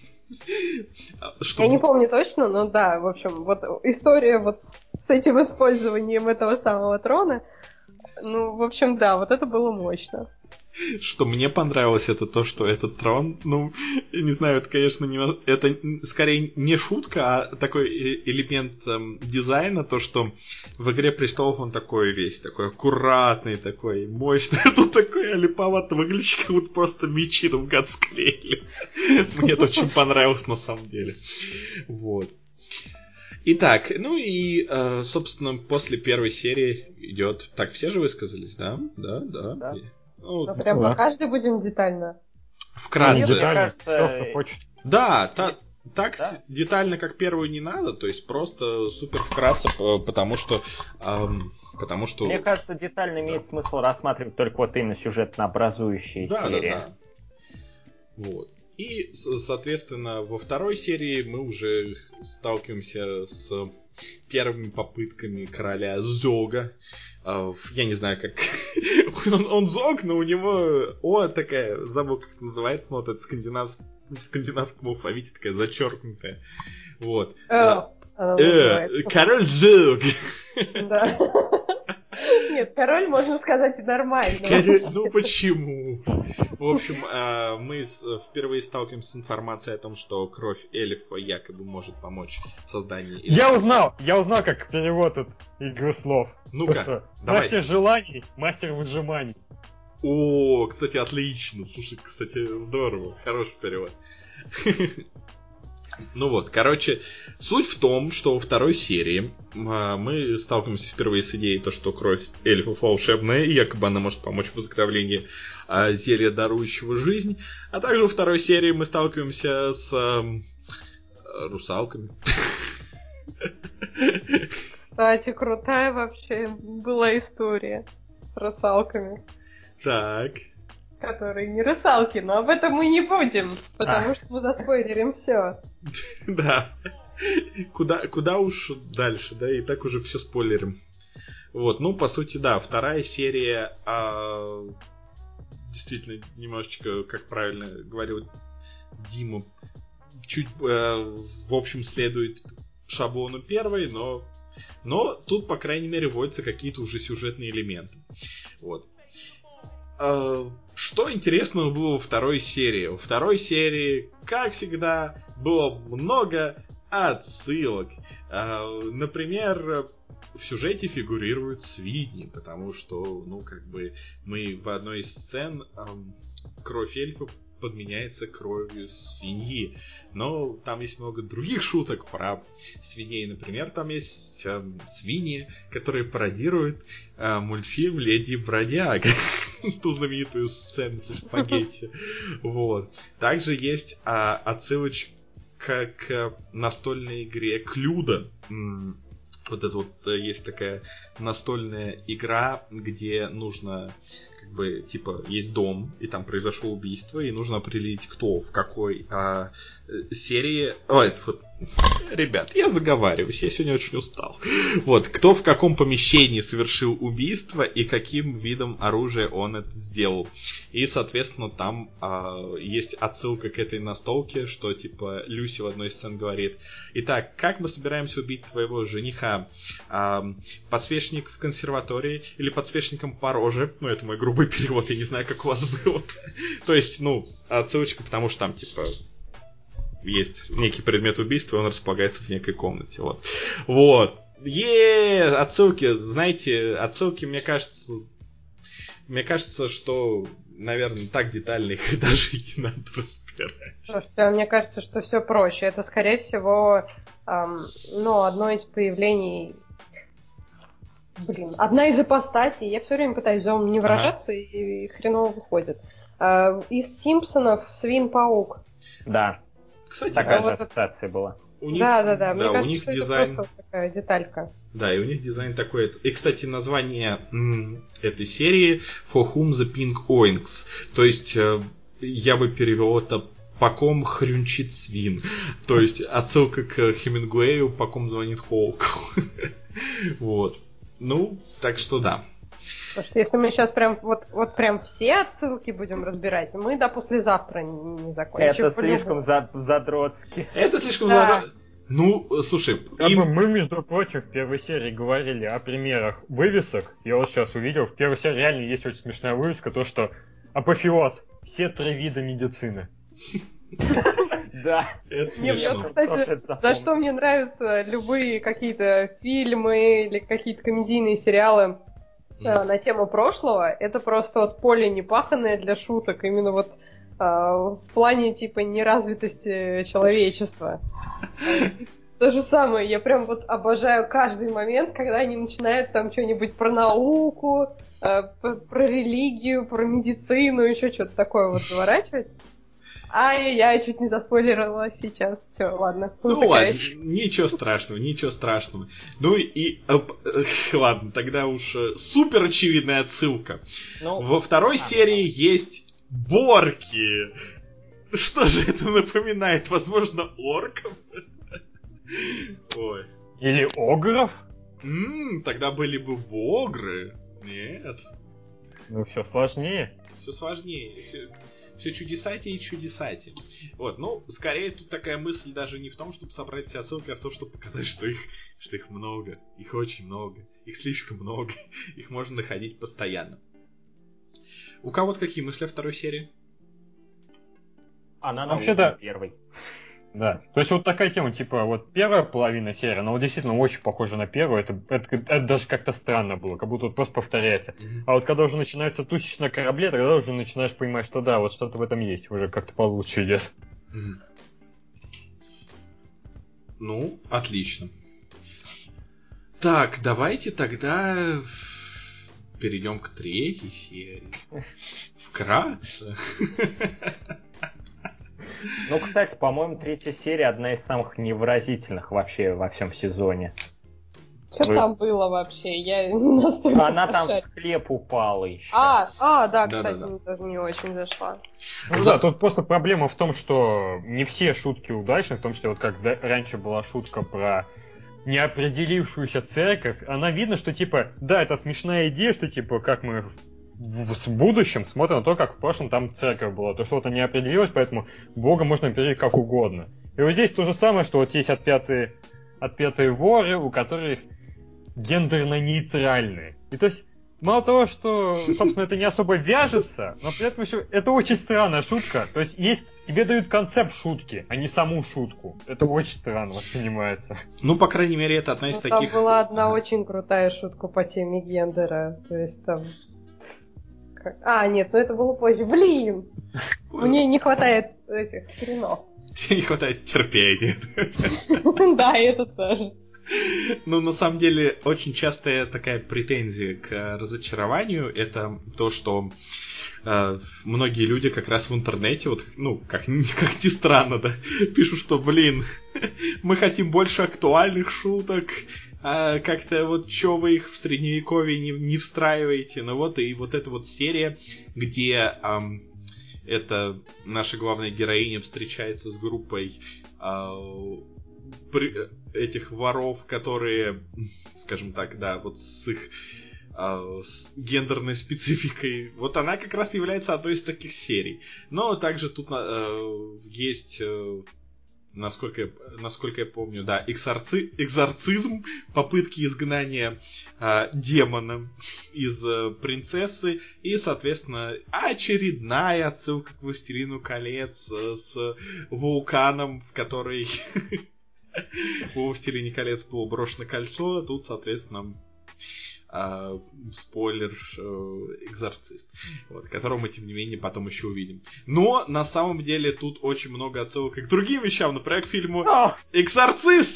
Я не помню точно, но да, в общем, вот история вот с этим использованием этого самого трона, ну, в общем, да, вот это было мощно. Что мне понравилось, это то, что этот трон, ну, я не знаю, это, конечно, это скорее не шутка, а такой элемент дизайна, то, что в «Игре престолов» он такой весь, такой аккуратный, такой мощный, а тут такой олиповато выглядит, как будто просто мечи гад склеили. Мне это очень понравилось на самом деле. Вот. Итак, ну и, собственно, после первой серии идет... Так, все же высказались, да? Да. Ну, прям по каждой будем детально. Вкратце. Мне кажется... То, что хочет. Да, так детально, как первую, не надо, то есть просто супер вкратце, потому что... Мне кажется, детально имеет смысл рассматривать только вот именно сюжетно-образующие серии. Да. Вот. И, соответственно, во второй серии мы уже сталкиваемся с первыми попытками короля Зога. Я не знаю, как... он Зог, но у него такая, забыл, как это называется, но вот это в скандинавском алфавите такая зачеркнутая. Вот. Король Зог! Да. Нет, король, можно сказать, и нормально. Ну почему? В общем, мы впервые сталкиваемся с информацией о том, что кровь эльфа якобы может помочь в создании... Я узнал, как перевод от игры слов. Ну-ка, давай. Мастер желаний, мастер выжиманий. О, кстати, отлично. Слушай, кстати, здорово. Хороший перевод. Ну вот, короче, суть в том, что во второй серии мы сталкиваемся впервые с идеей, то, что кровь эльфов волшебная, и якобы она может помочь в изготовлении зелья, дарующего жизнь. А также во второй серии мы сталкиваемся с русалками. Кстати, крутая вообще была история с русалками. Так. Которые не русалки, но об этом мы не будем, потому что мы заспойлерим все. Да. Куда уж дальше, да, и так уже все спойлерим. Вот, ну, по сути, да, вторая серия действительно немножечко, как правильно говорил Дима, чуть, в общем, следует шаблону первой, но тут, по крайней мере, вводятся какие-то уже сюжетные элементы. Вот. Что интересного было во второй серии? Во второй серии, как всегда, было много отсылок. Например, в сюжете фигурируют свиньи, потому что, ну, как бы, мы в одной из сцен кровь эльфа подменяется кровью свиньи. Но там есть много других шуток про свиней. Например, там есть свиньи, которые пародируют мультфильм «Леди и бродяга». Ту знаменитую сцену со спагетти. Вот. Также есть отсылочка к настольной игре Клюдо. Вот это вот есть такая настольная игра, где нужно как бы, типа, есть дом, и там произошло убийство, и нужно определить, кто в какой серии... Ой, вот, ребят, я заговариваюсь, я сегодня очень устал. Вот, кто в каком помещении совершил убийство, и каким видом оружия он это сделал. И, соответственно, там есть отсылка к этой настолке, что, типа, Люси в одной из сцен говорит: «Итак, как мы собираемся убить твоего жениха? Подсвечник в консерватории или подсвечником по роже?» Ну, это мой грубый перевод, я не знаю, как у вас было. То есть, ну, отсылочка, потому что там, типа, есть некий предмет убийства, и он располагается в некой комнате. Вот. Отсылки, знаете, отсылки, мне кажется, что, наверное, так детально их даже и не надо разбирать. Слушайте, мне кажется, что все проще. Это, скорее всего, одно из появлений... одна из ипостасей. Я все время пытаюсь не выражаться, и хреново выходит. Из «Симпсонов» Свин-паук. Да. Кстати, такая же ассоциация была. Да. Мне кажется, что дизайн... это просто такая деталька. Да, и у них дизайн такой. И, кстати, название этой серии «For whom the pink oinks». То есть, я бы перевел это «По ком хрюнчит свин». То есть, отсылка к Хемингуэю «По ком звонит Холк». Вот. Ну, так что да. Потому что если мы сейчас прям прям все отсылки будем разбирать, мы до послезавтра не закончим. Это слишком задротски. Это слишком задротски. Ну, слушай, Мы, между прочим, в первой серии говорили о примерах вывесок. Я вот сейчас увидел, в первой серии реально есть очень смешная вывеска, то что апофеоз, все 3 вида медицины. Да. Это смешно. Кстати, за что мне нравятся любые какие-то фильмы или какие-то комедийные сериалы на тему прошлого, это просто вот поле непаханное для шуток, именно вот в плане типа неразвитости человечества. То же самое, я прям вот обожаю каждый момент, когда они начинают там что-нибудь про науку, про религию, про медицину, еще что-то такое вот заворачивать. Я чуть не заспойлерила сейчас. Все, ладно. Ну ладно, ничего страшного. Ну и ладно, тогда уж супер очевидная отсылка. Во второй серии есть борки. Что же это напоминает? Возможно, орков? Ой. Или огров? Тогда были бы богры. Нет. Ну, все сложнее. Все сложнее. Все чудесатее и чудесатее. Вот, ну, скорее тут такая мысль даже не в том, чтобы собрать все отсылки, а в том, чтобы показать, что их много. Их очень много. Их слишком много. Их можно находить постоянно. У кого-то какие мысли о второй серии? Она вообще-то первой. Да, то есть вот такая тема, типа, вот первая половина серии, она вот действительно очень похожа на первую, это даже как-то странно было, как будто вот просто повторяется. А вот когда уже начинаются тусичи на корабле, тогда уже начинаешь понимать, что да, вот что-то в этом есть, уже как-то получше идет. Ну, отлично. Так, давайте тогда перейдем к третьей серии. Вкратце. Ну, кстати, по-моему, третья серия одна из самых невыразительных вообще во всем сезоне. Что там было вообще? Я не настолько Она там в хлеб упала еще. Да, кстати, мне тоже не очень зашла. Ну да, тут просто проблема в том, что не все шутки удачны, в том числе вот как раньше была шутка про неопределившуюся церковь, она видно, что типа, да, это смешная идея, что типа, как мы в будущем смотрим на то, как в прошлом там церковь была. То, что вот она не определилась, поэтому Бога можно определить как угодно. И вот здесь то же самое, что вот есть отпятые воры, у которых гендерно-нейтральные. И то есть, мало того, что, собственно, это не особо вяжется, но при этом еще это очень странная шутка. То есть, тебе дают концепт шутки, а не саму шутку. Это очень странно воспринимается. Ну, по крайней мере, это одна из таких... Там была одна очень крутая шутка по теме гендера. То есть там... нет, это было позже. Блин! Мне не хватает этих хренов. Тебе не хватает терпения. Да, это тоже. Ну, на самом деле, очень частая такая претензия к разочарованию, это то, что многие люди как раз в интернете, вот, ну, как ни странно, да, пишут, что, блин, мы хотим больше актуальных шуток, как-то вот чё вы их в средневековье не встраиваете. Ну вот и вот эта вот серия, где это наша главная героиня встречается с группой этих воров, которые, скажем так, да, вот с их с гендерной спецификой. Вот она как раз является одной из таких серий. Но также тут есть, насколько я помню, да, экзорцизм, попытки изгнания демона из принцессы. И, соответственно, очередная отсылка к «Властелину колец» с вулканом, в который у «Властелине колец» было брошено кольцо. Тут, соответственно, спойлер, экзорцист, вот, которого мы, тем не менее, потом еще увидим. Но, на самом деле, тут очень много отсылок к другим вещам, например, к фильму «Экзорцист».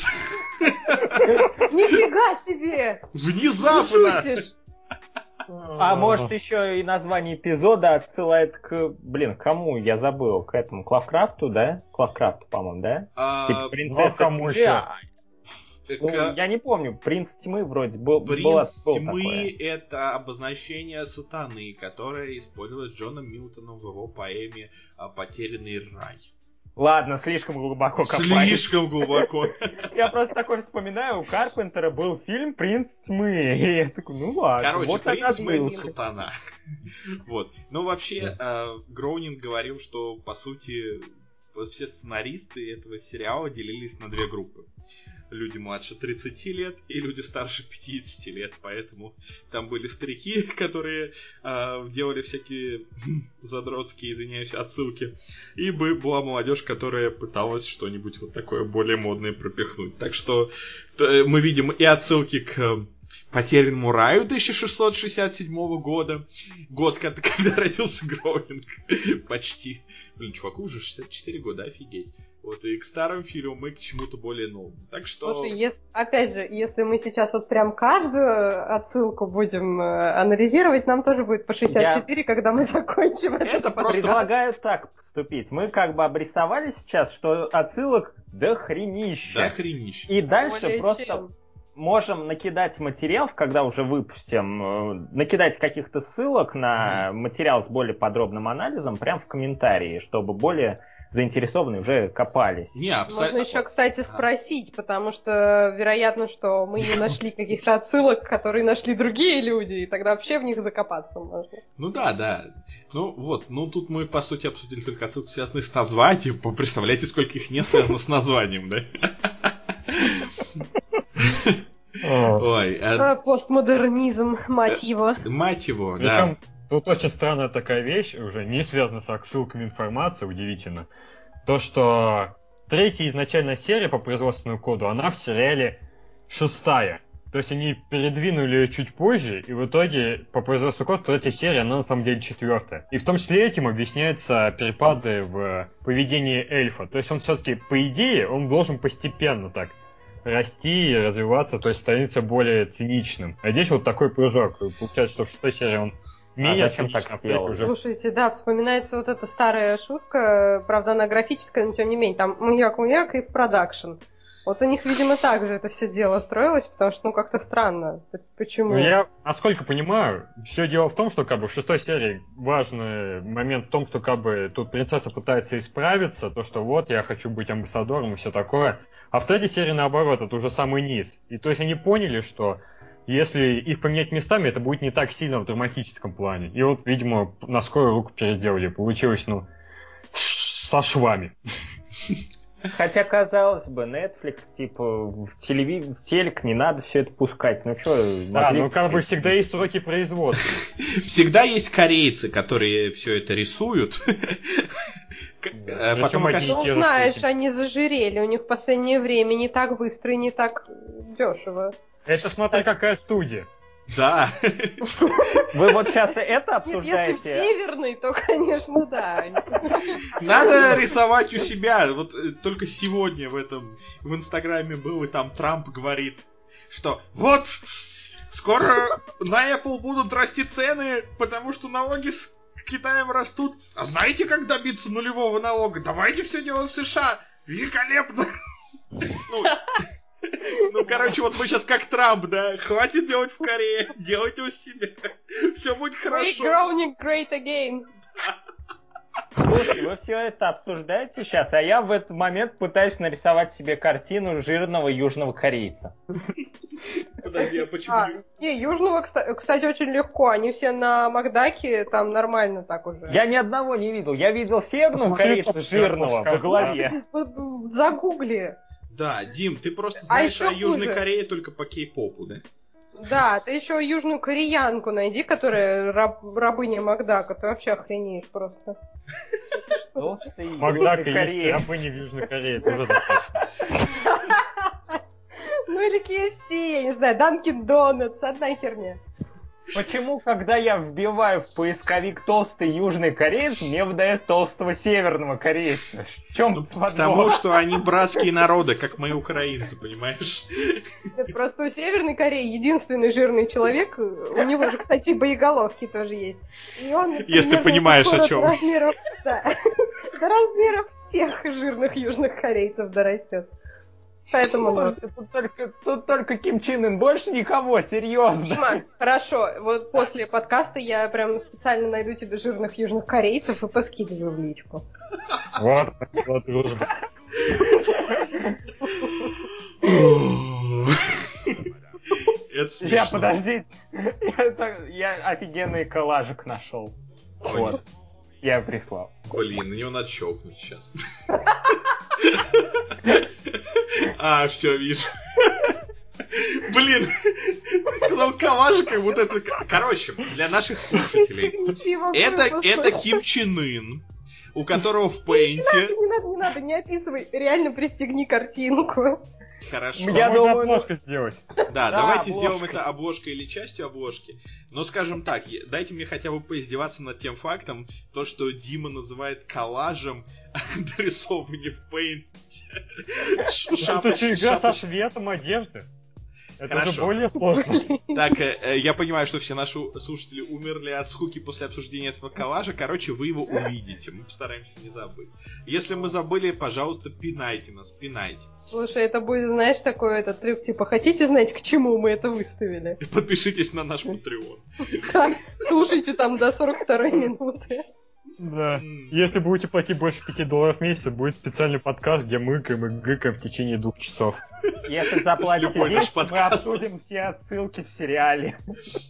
Нифига себе! Внезапно! А может еще и название эпизода отсылает к... кому? Я забыл. К этому, к Лавкрафту, да? К Лавкрафту, по-моему, да? Типа принцесса кому тьмы. еще? Я не помню. Принц тьмы вроде был. Принц был тьмы такое. — это обозначение сатаны, которое использовалось Джоном Милтоном в его поэме «Потерянный рай». Ладно, слишком глубоко копать. Слишком глубоко. Я просто такой вспоминаю, у Карпентера был фильм «Принц тьмы». И я такой, ну ладно. Короче, вот принц тьмы — это отсылка. сатана. Вот. Ну, вообще, Гроунинг говорил, что, по сути, вот все сценаристы этого сериала делились на две группы. Люди младше 30 лет и люди старше 50 лет. Поэтому там были старики, которые делали всякие задротские, извиняюсь, отсылки. И была молодежь, которая пыталась что-нибудь вот такое более модное пропихнуть. Так что мы видим и отсылки к «Потерянному раю» 1667 года. Год, когда родился Гроунинг. Почти. Чуваку уже 64 года, офигеть. Вот, и к старым фильмам, и к чему-то более новому. Так что... Слушай, опять же, если мы сейчас вот прям каждую отсылку будем анализировать, нам тоже будет по 64, когда мы закончим это. Просто... Предлагаю так поступить. Мы как бы обрисовали сейчас, что отсылок дохренища. Дохренища. И дальше более просто... чем. Можем накидать материал, когда уже выпустим, накидать каких-то ссылок на материал с более подробным анализом прямо в комментарии, чтобы более заинтересованные уже копались. Можно еще, кстати, спросить, потому что вероятно, что мы не нашли каких-то отсылок, которые нашли другие люди, и тогда вообще в них закопаться можно. Ну да. Ну вот, тут мы, по сути, обсудили только отсылки, связанные с названием. Представляете, сколько их не связано с названием, да? Ой, постмодернизм, мать его. Мать его, причем, да. Тут очень странная такая вещь, уже не связана с отсылками информации, удивительно. То, что третья изначальная серия по производственному коду, она в сериале 6-я. То есть они передвинули ее чуть позже, и в итоге по производственному коду третья серия, она на самом деле 4-я. И в том числе этим объясняются перепады в поведении эльфа. То есть он все-таки, по идее, он должен постепенно так расти и развиваться, то есть становиться более циничным. А здесь вот такой прыжок. Получается, что в 6-й серии он менее циничный, сделал? уже... Слушайте, да, вспоминается вот эта старая шутка, правда, она графическая, но тем не менее, там муяк-муяк и продакшн. Вот у них, видимо, так же это все дело строилось, потому что, как-то странно. Почему? Ну, я, насколько понимаю, все дело в том, что, в 6-й серии важный момент в том, что, тут принцесса пытается исправиться, то, что вот, я хочу быть амбассадором и все такое. А в 3-й серии, наоборот, это уже самый низ. И то есть они поняли, что если их поменять местами, это будет не так сильно в драматическом плане. И вот, видимо, на скорую руку переделали. Получилось, со швами. Хотя, казалось бы, Netflix, в телек не надо все это пускать. Ну что, да, всегда есть сроки производства. Всегда есть корейцы, которые все это рисуют. Потом знаешь, они зажирели. У них в последнее время не так быстро и не так дешево. Это смотри, какая студия. Да. Вы вот сейчас это обсуждаете? Нет, если в Северной, то, конечно, да. Надо рисовать у себя. Вот только сегодня в Инстаграме был, и там Трамп говорит, что вот, скоро на Apple будут расти цены, потому что налоги с Китаем растут. А знаете, как добиться нулевого налога? Давайте все делать в США. Великолепно. Ну, короче, вот мы сейчас как Трамп, да? Хватит делать в Корее, делайте у себя. Все будет хорошо. Make Grounding great again. Слушай, вы все это обсуждаете сейчас, а я в этот момент пытаюсь нарисовать себе картину жирного южного корейца. Подожди, а почему? Не, южного, кстати, очень легко. Они все на Макдаке, там нормально так уже. Я ни одного не видел. Я видел северного корейца жирного во главе. Загугли. Да, Дим, ты просто знаешь о Южной Корее только по кей-попу, да? Да, ты еще южную кореянку найди, которая рабыня Макдака. Ты вообще охренеешь просто. Макдака есть рабыня в Южной Корее, тоже достаточно. Ну или KFC, я не знаю, Dunkin' Donuts, одна херня. Почему, когда я вбиваю в поисковик толстый южный кореец, мне выдает толстого северного корейца? В чем подвох? Потому что они братские народы, как мы украинцы, понимаешь? Это просто у Северной Кореи единственный жирный человек. У него же, кстати, боеголовки тоже есть. И он, если понимаешь, о чем. До размеров всех жирных южных корейцев дорастет. Поэтому тут только Ким Чен Ын, больше никого, серьезно. Дима, хорошо, вот после подкаста я прям специально найду тебе жирных южных корейцев и поскидываю в личку. Вот, спасибо, дружба. Это смешно. Подождите. Я офигенный коллажик нашел. Вот. Я прислал. Блин, на него надо щелкнуть сейчас. А, все, вижу. Блин, ты сказал коллажик, как будто это... Короче, для наших слушателей. Это Ким Чен Ын, у которого в пейнте... Не надо, не описывай. Реально пристегни картинку. Хорошо. Я думаю, обложку сделать. Да, давайте сделаем это обложкой или частью обложки. Но скажем так, дайте мне хотя бы поиздеваться над тем фактом, то, что Дима называет коллажем дорисовывание в пейнте. Это же игра со светом одежды. Это уже более сложно. Так, я понимаю, что все наши слушатели умерли от скуки после обсуждения этого коллажа. Короче, вы его увидите. Мы постараемся не забыть. Если мы забыли, пожалуйста, пинайте нас, пинайте. Слушай, это будет, знаешь, такой этот трюк, типа, хотите знать, к чему мы это выставили? Подпишитесь на наш Patreon. Да, слушайте там до 42-й минуты. Да. Если будете платить больше $5 в месяц, будет специальный подкаст, где мы икаем и гыкаем в течение 2 часов. Если заплатите деньги, мы обсудим все отсылки в сериале.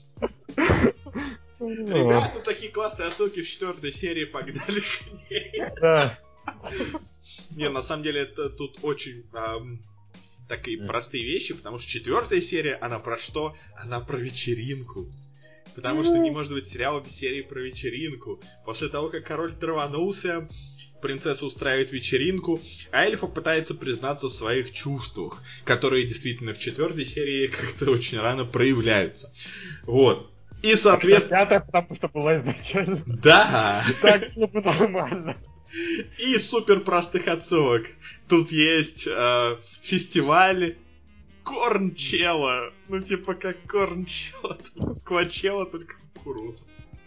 Ребята, тут такие классные отсылки в 4-й серии, погнали к ней. Да. Не, на самом деле, это тут очень такие простые вещи, потому что 4-я серия, она про что? Она про вечеринку. Потому что не может быть сериала без серии про вечеринку. После того, как король траванулся, принцесса устраивает вечеринку, а Эльфа пытается признаться в своих чувствах, которые действительно в 4-й серии как-то очень рано проявляются. Вот. И, соответственно... Это потому что была изначально. Да! Так было бы нормально. И супер простых отсылок. Тут есть фестиваль Корнчелла. Ну, типа, как Корнчелла, Квачелла, только кукуруза.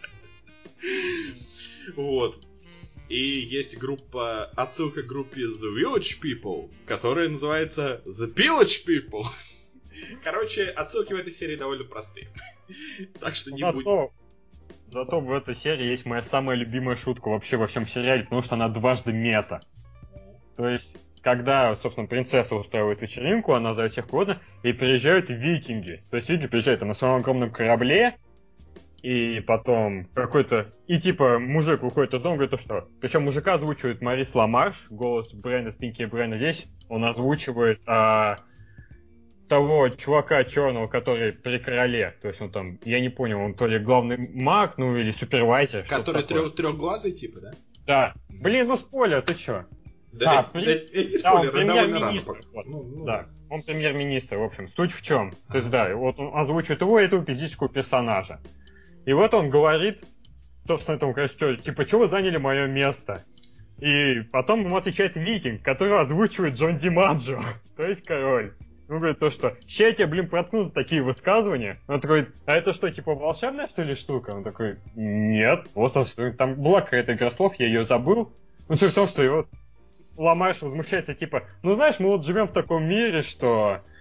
Вот. И есть группа, отсылка к группе The Village People, которая называется The Village People. Короче, отсылки в этой серии довольно простые. Так что не будем. Зато в этой серии есть моя самая любимая шутка вообще во всем сериале, потому что она дважды мета. То есть, когда, собственно, принцесса устраивает вечеринку, она зовет всех угодно, и приезжают викинги. То есть викинги приезжают на своем огромном корабле, и потом какой-то... И типа мужик выходит из дома, говорит, что... Причем мужика озвучивает Марис Ламарш, голос Брайана Спинки Брайана здесь. Он озвучивает того чувака черного, который при короле. То есть он там, я не понял, он то ли главный маг, ну или супервайзер. Который трехглазый типа, да? Да. Блин, ну спойлер, ты чё? Да, эти спойлеры довольно рано. Да, он премьер-министр, в общем. Суть в чем? То есть, да, вот он озвучивает его, этого физического персонажа. И вот он говорит, собственно, этому костюме, типа, что вы заняли мое место? И потом ему отвечает викинг, который озвучивает Джон Димаджо, то есть король. Он говорит то, что ща я тебе, блин, проткну за такие высказывания. Он такой, а это что, типа волшебная, что ли, штука? Он такой, нет, просто там была какая-то игра слов, я ее забыл. Но суть в том, что его Ламарш возмущается, типа, ну знаешь, мы вот живем в таком мире, что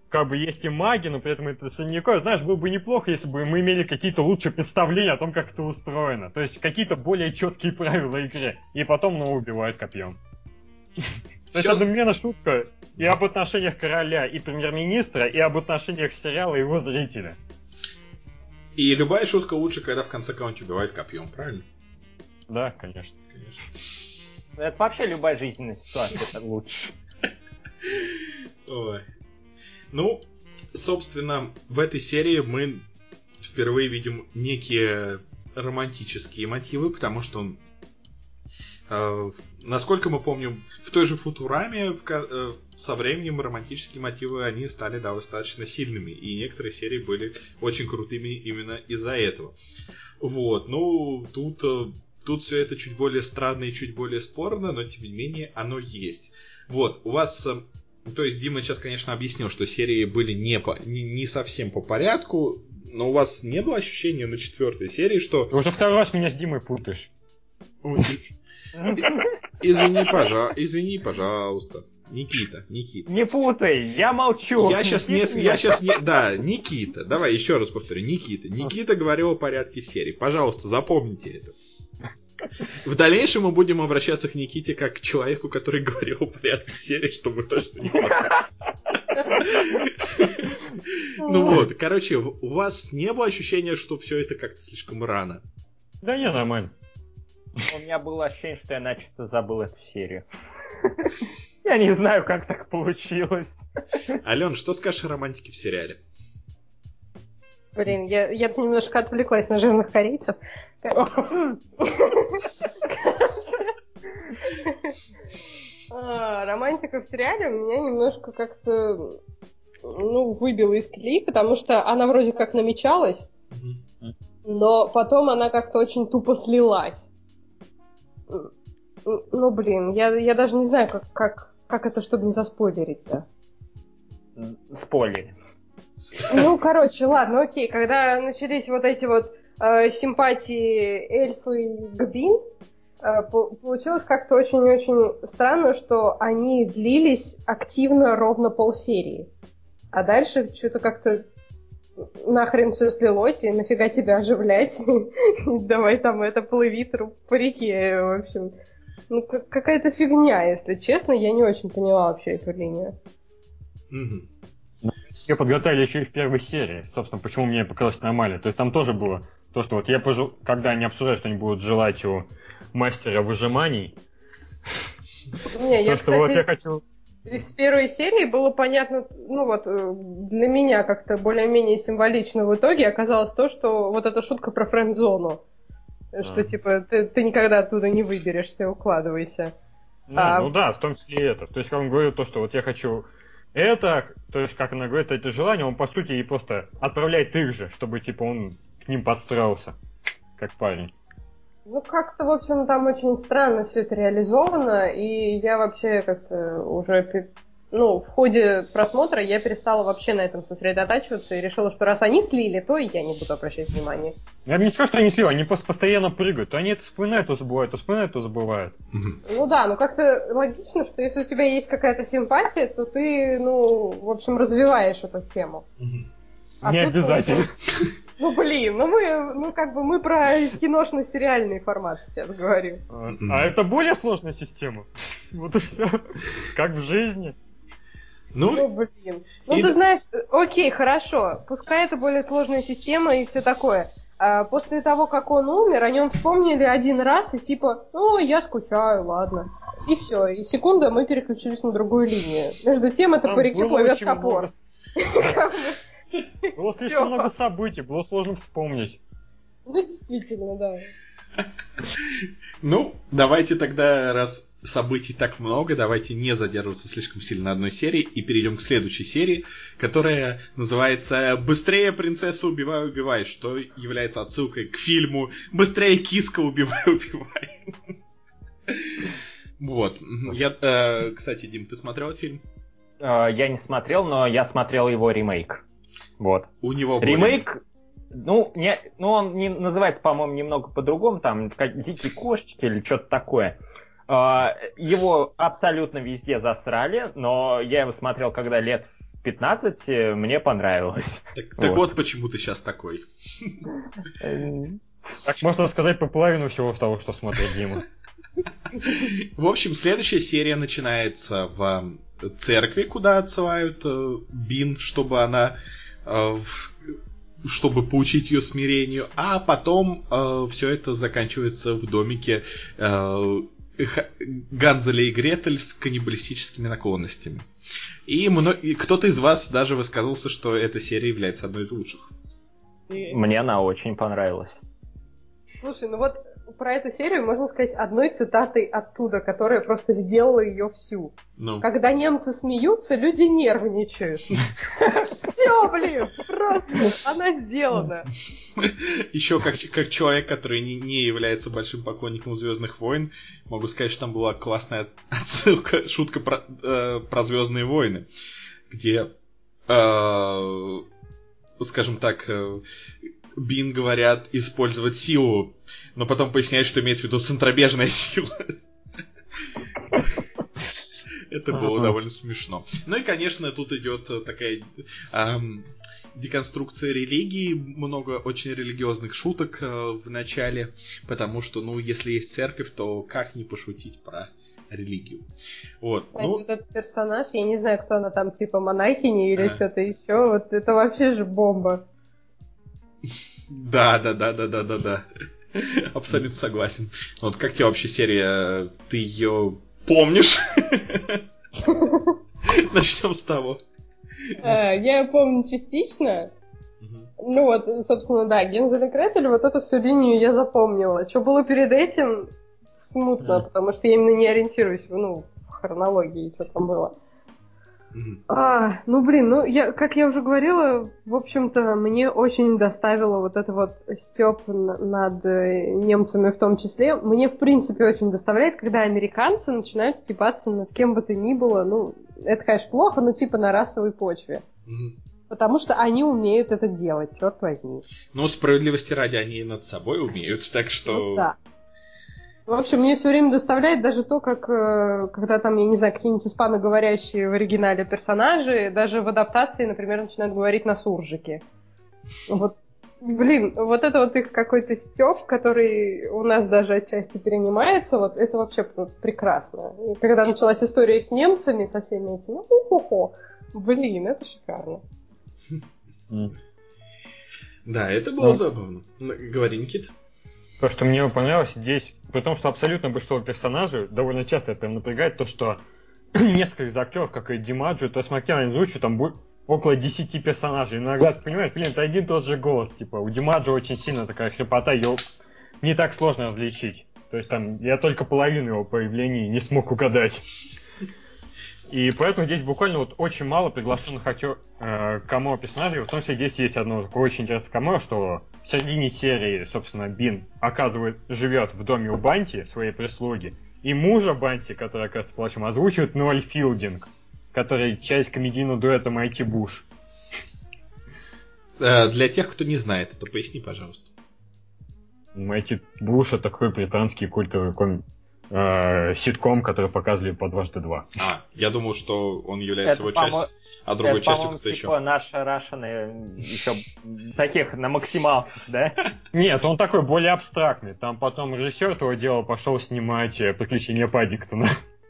как бы есть и маги, но при этом это средневековье. Знаешь, было бы неплохо, если бы мы имели какие-то лучшие представления о том, как это устроено. То есть какие-то более четкие правила игры. И потом, ну, убивают копьем. То есть одновременно шутка и об отношениях короля и премьер-министра, и об отношениях сериала и его зрителя. И любая шутка лучше, когда в конце кого-нибудь убивают копьем, правильно? Да, конечно. Это вообще любая жизненная ситуация, это лучше. Ой. Ну, собственно, в этой серии мы впервые видим некие романтические мотивы, потому что, насколько мы помним, в той же Футураме со временем романтические мотивы, они стали достаточно сильными, и некоторые серии были очень крутыми именно из-за этого. Вот, ну, тут все это чуть более странно и чуть более спорно, но тем не менее оно есть. Вот, у вас... То есть Дима сейчас, конечно, объяснил, что серии были не совсем по порядку, но у вас не было ощущения на 4-й серии, что... Ты уже второй раз меня с Димой путаешь. Извини, пожалуйста. Никита. Не путай, я молчу. Да, Никита. Давай еще раз повторю. Никита говорил о порядке серии. Пожалуйста, запомните это. В дальнейшем мы будем обращаться к Никите как к человеку, который говорил о порядке серии, чтобы точно не попасть. Ну вот, короче, у вас не было ощущения, что все это как-то слишком рано? Да не, нормально. У меня было ощущение, что я начисто забыл эту серию. Я не знаю, как так получилось. Ален, что скажешь о романтике в сериале? Блин, я немножко отвлеклась на жирных корейцев. Романтика в сериале у меня немножко как-то выбила из колеи, потому что она вроде как намечалась, но потом она как-то очень тупо слилась. Ну, блин, я даже не знаю, как это, чтобы не заспойлерить-то. Спойлер. Ну, короче, ладно, окей. Когда начались вот эти вот симпатии эльфы и Гбин, получилось как-то очень-очень странно, что они длились активно ровно полсерии. А дальше что-то как-то нахрен все слилось, и нафига тебя оживлять? Давай там плыви по реке, в общем. Ну, какая-то фигня, если честно. Я не очень поняла вообще эту линию. Ее подготовили еще и в первой серии. Собственно, почему мне показалось нормально. То есть там тоже было то, что вот я когда они обсуждают, что они будут желать у мастера выжиманий. Не, я, кстати, вот я хочу... из первой серии было понятно, для меня как-то более-менее символично в итоге оказалось то, что вот эта шутка про френд-зону. Что, типа, ты никогда оттуда не выберешься, укладывайся. Ну да, в том числе и это. То есть, как он говорил, то, что вот я хочу это, то есть, как она говорит, это желание, он, по сути, и просто отправляет их же, чтобы, типа, он к ним подстроился, как парень. Ну, как-то, в общем, там очень странно все это реализовано, и я вообще как-то уже... в ходе просмотра я перестала вообще на этом сосредотачиваться и решила, что раз они слили, то и я не буду обращать внимания. Я бы не сказал, что они слили, они просто постоянно прыгают. То они это вспоминают, то забывают, то вспоминают, то забывают. Ну да, как-то логично, что если у тебя есть какая-то симпатия, то ты, в общем, развиваешь эту тему. Не обязательно. Мы про киношно-сериальный формат сейчас говорим. А это более сложная система. Вот и все. Как в жизни. Ты знаешь, окей, хорошо, пускай это более сложная система и все такое. А после того, как он умер, о нем вспомнили один раз и типа, я скучаю, ладно. И все, и секунда, мы переключились на другую линию. Между тем, это по реке плывет топор. Было слишком много событий, было сложно вспомнить. Ну, действительно, да. Ну, давайте тогда, раз событий так много, давайте не задерживаться слишком сильно на одной серии и перейдем к следующей серии, которая называется «Быстрее, принцесса, убивай, убивай», что является отсылкой к фильму «Быстрее, киска, убивай, убивай». Вот. Кстати, Дим, ты смотрел этот фильм? Я не смотрел, но я смотрел его ремейк. Вот. У него ремейк... он не называется, по-моему, немного по-другому, там, как «Дикие кошечки» или что-то такое. Его абсолютно везде засрали, но я его смотрел когда лет 15 мне понравилось. Так вот почему ты сейчас такой. Так можно сказать по половину всего того, что смотрит Дима. В общем, следующая серия начинается в церкви, куда отсылают Бин, чтобы она... чтобы поучить ее смирению, а потом все это заканчивается в домике Ганзеля и Гретель с каннибалистическими наклонностями. И кто-то из вас даже высказался, что эта серия является одной из лучших. Мне она очень понравилась. Слушай, ну вот про эту серию можно сказать одной цитатой оттуда, которая просто сделала ее всю. Ну. Когда немцы смеются, люди нервничают. Все, блин, просто она сделана. Еще как человек, который не является большим поклонником «Звездных войн», могу сказать, что там была классная отсылка, шутка про «Звездные войны», где, скажем так, Бин говорят использовать силу, но потом поясняют, что имеется в виду центробежная сила. Это было довольно смешно. Ну и, конечно, тут идет такая деконструкция религии, много очень религиозных шуток в начале, потому что, ну, если есть церковь, то как не пошутить про религию. Вот. Кстати, вот этот персонаж, я не знаю, кто она там, типа монахиня или что-то еще, вот это вообще же бомба. Да. Абсолютно согласен. Вот как тебе вообще серия? Ты ее помнишь? Начнем с того. Я ее помню частично. Ну вот, собственно, да, Гензель и Гретель, вот эту всю линию я запомнила. Что было перед этим, смутно, потому что я именно не ориентируюсь в хронологии, что там было. Как я уже говорила, в общем-то, мне очень доставило вот это вот стёб над немцами в том числе. Мне, в принципе, очень доставляет, когда американцы начинают стебаться над кем бы то ни было. Ну, это, конечно, плохо, но типа на расовой почве. Потому что они умеют это делать, черт возьми. Ну, справедливости ради, они и над собой умеют, так что... Ну, да. В общем, мне все время доставляет даже то, как, когда там, я не знаю, какие-нибудь испаноговорящие в оригинале персонажи, даже в адаптации, например, начинают говорить на суржике. Вот, блин, вот это вот их какой-то стёб, который у нас даже отчасти перенимается, вот это вообще прекрасно. И когда началась история с немцами, со всеми этими, блин, это шикарно. Да, это было забавно. Говори, Никит. То, что мне понравилось здесь, при том, что абсолютно большого персонажа, довольно часто это прям напрягает, то, что несколько из актеров, как и Димаджо, то смотря на озвучку, там будет около 10 персонажей. Иногда ты понимаешь, блин, это один и тот же голос, типа, у Димаджо очень сильно такая хрипота, ее не так сложно различить. То есть там я только половину его появлений не смог угадать. И поэтому здесь буквально вот очень мало приглашенных камео персонажей. В том числе здесь есть одно такое очень интересное камео, что в середине серии, собственно, Бин живет в доме у Банти, своей прислуги, и мужа Банти, который, оказывается, палачом, озвучивает Ноэль Филдинг, который часть комедийного дуэта Майти Буш. Для тех, кто не знает, это поясни, пожалуйста. Майти Буш — это такой британский культовый ситком, который показывали по «Дважды два». Я думал, что он является его частью, а другой частью кто-то еще. Это, наши Рашены еще таких на максималках, да? Нет, он такой более абстрактный. Там потом режиссер этого дела пошел снимать «Приключения Паддингтона».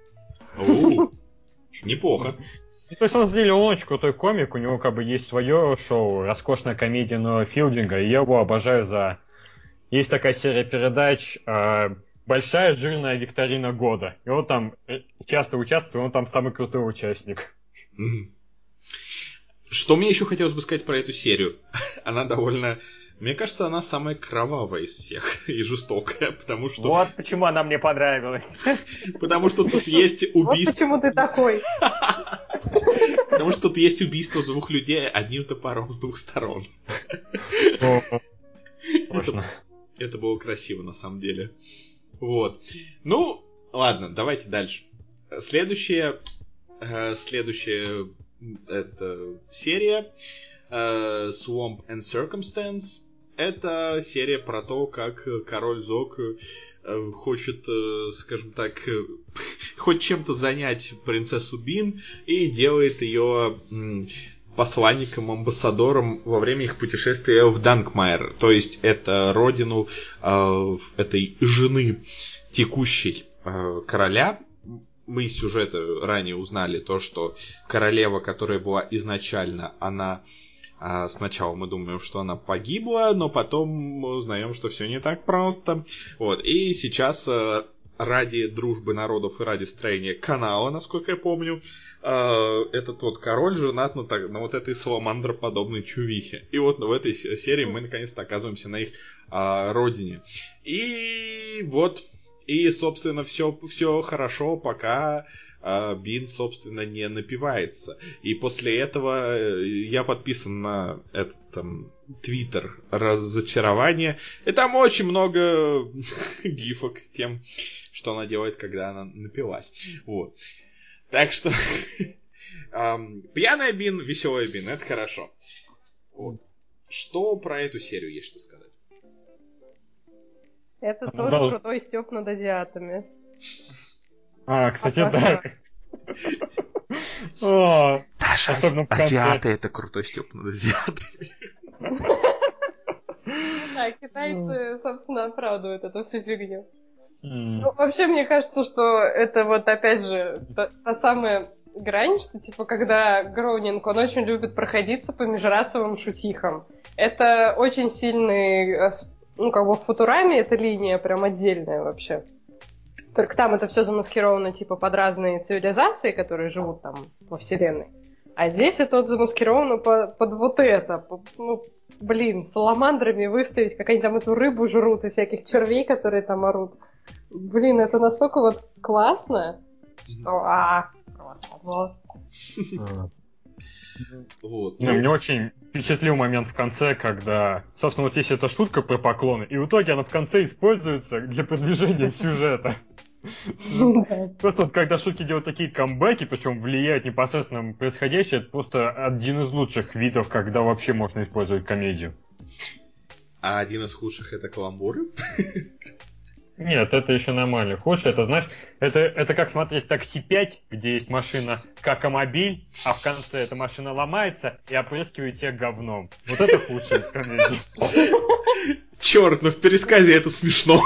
Неплохо. То есть он очень крутой комик, у него как бы есть свое шоу, роскошная комедия Ноэля Филдинга, и я его обожаю за... Есть такая серия передач «Большая жирная викторина года», и он там часто участвует, он там самый крутой участник. Что мне еще хотелось бы сказать про эту серию? Она довольно... Мне кажется, она самая кровавая из всех и жестокая, потому что... Вот почему она мне понравилась. Потому что тут есть убийство... Вот почему ты такой. Потому что тут есть убийство двух людей одним топором с двух сторон. Это было красиво, на самом деле. Вот. Ну, ладно, давайте дальше. Следующая это серия Swamp and Circumstance. Это серия про то, как король Зог хочет, скажем так, хоть чем-то занять принцессу Бин и делает ее посланником, амбассадором во время их путешествия в Данкмайр. То есть это родину этой жены текущей короля. Мы из сюжета ранее узнали то, что королева, которая была изначально, она сначала мы думаем, что она погибла, но потом мы узнаем, что все не так просто. Вот. И сейчас ради дружбы народов и ради строения канала, насколько я помню, этот вот король женат на вот этой саламандроподобной чувихе. И вот в этой серии мы наконец-то оказываемся на их родине. И вот, и собственно все хорошо, пока Бин, собственно, не напивается. И после этого я подписан на этот твиттер разочарования. И там очень много гифок с тем, что она делает, когда она напилась. Вот. Так что пьяная Бин, веселая Бин, это хорошо. Вот. Что про эту серию есть что сказать? Это тоже крутой стёб над азиатами. Кстати, да. Даша, азиаты это крутой стёб над азиатами. Да, китайцы, собственно, оправдывают эту всю фигню. Ну, вообще, мне кажется, что это вот, опять же, та самая грань, что, типа, когда Гроунинг, он очень любит проходиться по межрасовым шутихам. Это очень сильный, ну, как бы в Футураме эта линия прям отдельная вообще. Только там это все замаскировано, типа, под разные цивилизации, которые живут там во вселенной. А здесь это вот замаскировано под вот это. Ну, блин, саламандрами выставить, как они там эту рыбу жрут и всяких червей, которые там орут. Блин, это настолько вот классно, что классно. Вот. Ну, мне очень впечатлил момент в конце, когда, собственно, вот есть эта шутка про поклоны, и в итоге она в конце используется для продвижения сюжета. Просто вот когда шутки делают такие камбэки, причем влияют непосредственно на происходящее, это просто один из лучших видов, когда вообще можно использовать комедию. А один из худших это каламбуры? Нет, это еще нормально. Худшее, это, знаешь, это как смотреть «Такси 5», где есть машина какомобиль, а в конце эта машина ломается и опрыскивает всех говном. Вот это худшее из комедии. Черт, но в пересказе это смешно.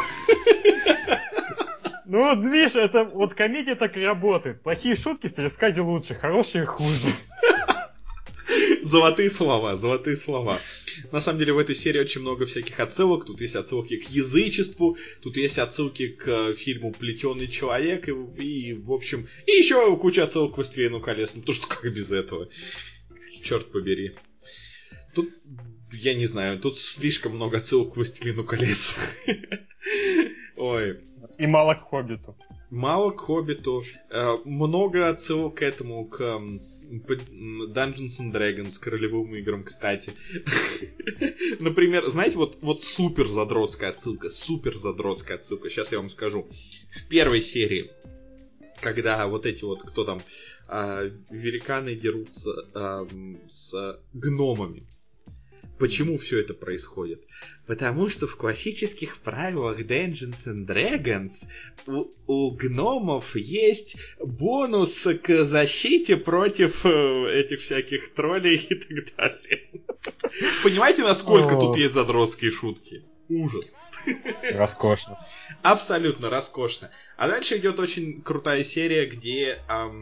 Ну вот, видишь, это вот комедия так и работает. Плохие шутки в пересказе лучше, хорошие хуже. Золотые слова, золотые слова. На самом деле в этой серии очень много всяких отсылок. Тут есть отсылки к язычеству, тут есть отсылки к фильму «Плетеный человек», и в общем, и еще куча отсылок к «Властелину колец». Ну, потому что как без этого? Черт побери. Тут, я не знаю, тут слишком много отсылок к «Властелину колец». Ой. И мало к «Хоббиту». Мало к «Хоббиту». Много отсылок к этому, к Dungeons and Dragons, к ролевым играм, кстати. Например, знаете, вот супер задротская отсылка. Сейчас я вам скажу. В первой серии, когда вот эти вот, кто там, великаны дерутся с гномами. Почему все это происходит? Потому что в классических правилах Dungeons and Dragons у гномов есть бонус к защите против этих всяких троллей и так далее. Понимаете, насколько тут есть задротские шутки? Ужас. Роскошно. Абсолютно роскошно. А дальше идет очень крутая серия, где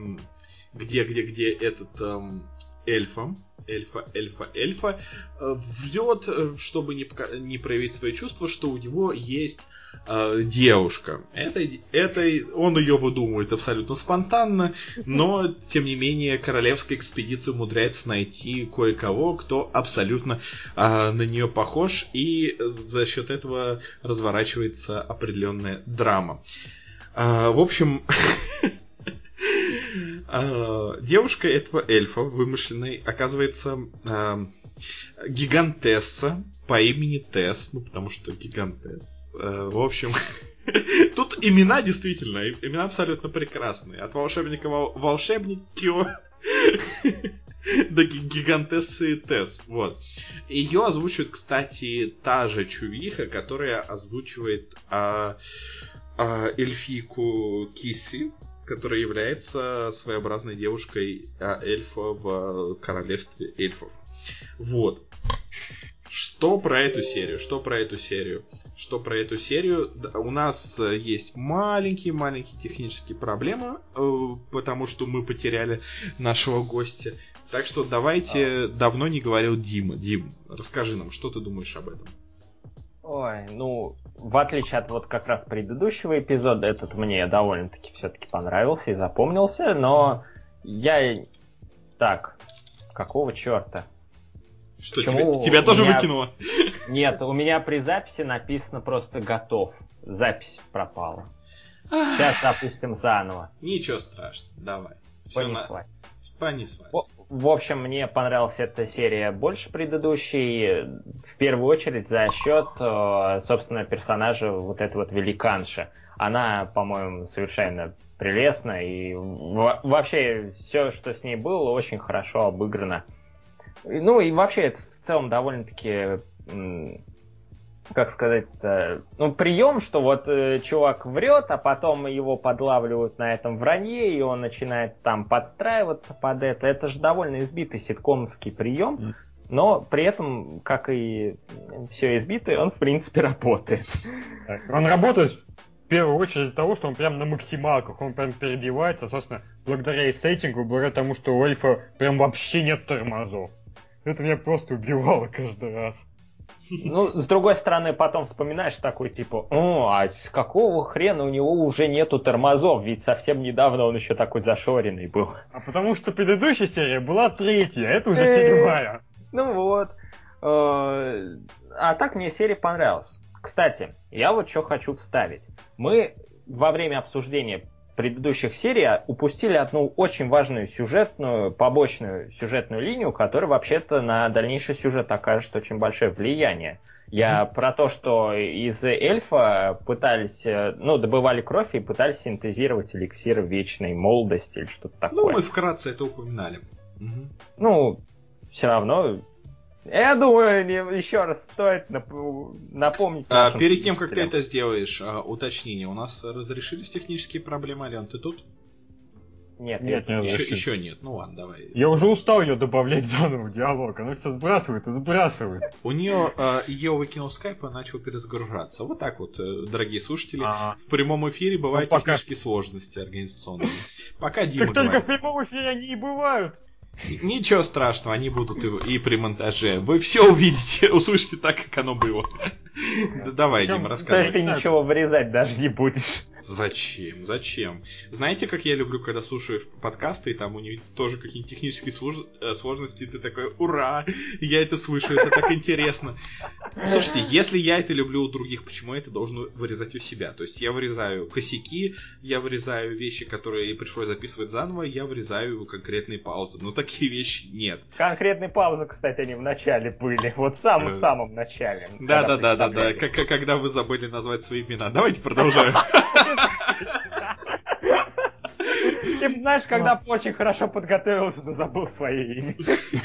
этот эльфа врет, чтобы не проявить свои чувства, что у него есть девушка. Он ее выдумывает абсолютно спонтанно, но, тем не менее, королевская экспедиция умудряется найти кое-кого, кто абсолютно на нее похож, и за счет этого разворачивается определенная драма. В общем... Девушка этого эльфа, вымышленной, оказывается гигантесса по имени Тесс, ну потому что гигантесс. В общем, тут имена действительно, имена абсолютно прекрасные. От волшебника волшебнику до гигантессы Тесс. Вот. Ее озвучивает, кстати, та же чувиха, которая озвучивает эльфийку Кисси, которая является своеобразной девушкой эльфа в королевстве эльфов. Вот. Что про эту серию? У нас есть маленькие технические проблемы, потому что мы потеряли нашего гостя. Так что давайте, давно не говорил Дима. Дим, расскажи нам, что ты думаешь об этом? Ой, в отличие от вот как раз предыдущего эпизода, этот мне довольно-таки все-таки понравился и запомнился, но какого черта? Что, тебя тоже выкинуло? Нет, у меня при записи написано просто «готов». Запись пропала. Сейчас запустим заново. Ничего страшного, давай. Понеслась. В общем, мне понравилась эта серия больше предыдущей, в первую очередь за счет, собственно, персонажа вот этой вот великанши. Она, по-моему, совершенно прелестна, и вообще все, что с ней было, очень хорошо обыграно. И вообще, это в целом довольно-таки, как сказать-то, прием, что вот чувак врет, а потом его подлавливают на этом вранье, и он начинает там подстраиваться под это. Это же довольно избитый ситкомский прием, но при этом, как и все избитое, он в принципе работает. Он работает в первую очередь из-за того, что он прям на максималках, он прям перебивается, собственно, благодаря и сеттингу, благодаря тому, что у эльфа прям вообще нет тормозов. Это меня просто убивало каждый раз. С другой стороны, потом вспоминаешь такой, типа, а с какого хрена у него уже нету тормозов, ведь совсем недавно он еще такой зашоренный был. А потому что предыдущая серия была 3-я, это уже 7-я. А так мне серия понравилась. Кстати, я вот что хочу вставить. Мы во время обсуждения предыдущих серий упустили одну очень важную побочную сюжетную линию, которая вообще-то на дальнейший сюжет окажет очень большое влияние. Я про то, что из эльфа пытались, добывали кровь и пытались синтезировать эликсир вечной молодости или что-то такое. Мы вкратце это упоминали. Все равно... Я думаю, еще раз стоит напомнить. Перед тем, как ты это сделаешь, уточнение. У нас разрешились технические проблемы, Ален, ты тут? Нет. Еще нет. Ну ладно, давай. Я уже устал ее добавлять заново в диалог. Она все сбрасывает и сбрасывает. У нее ее выкинул скайп и начал перезагружаться. Вот так вот, дорогие слушатели. В прямом эфире бывают технические сложности организационные. Пока Дима говорит. Как только в прямом эфире они и бывают. Ничего страшного, они будут и при монтаже. Вы все увидите, услышите так, как оно было. Давай, Дима, рассказывай. То есть ты ничего вырезать даже не будешь. Зачем? Знаете, как я люблю, когда слушаю подкасты, и там у них тоже какие-нибудь технические сложности, и ты такой, ура, я это слышу, это так интересно. Слушайте, если я это люблю у других, почему я это должен вырезать у себя? То есть я вырезаю косяки, я вырезаю вещи, которые пришлось записывать заново, я вырезаю конкретные паузы. Но такие вещи нет. Конкретные паузы, кстати, они в начале были. Вот в самом начале. Да. Когда вы забыли назвать свои имена. Давайте продолжаем. Ты знаешь, когда очень хорошо подготовился, но забыл свое имя.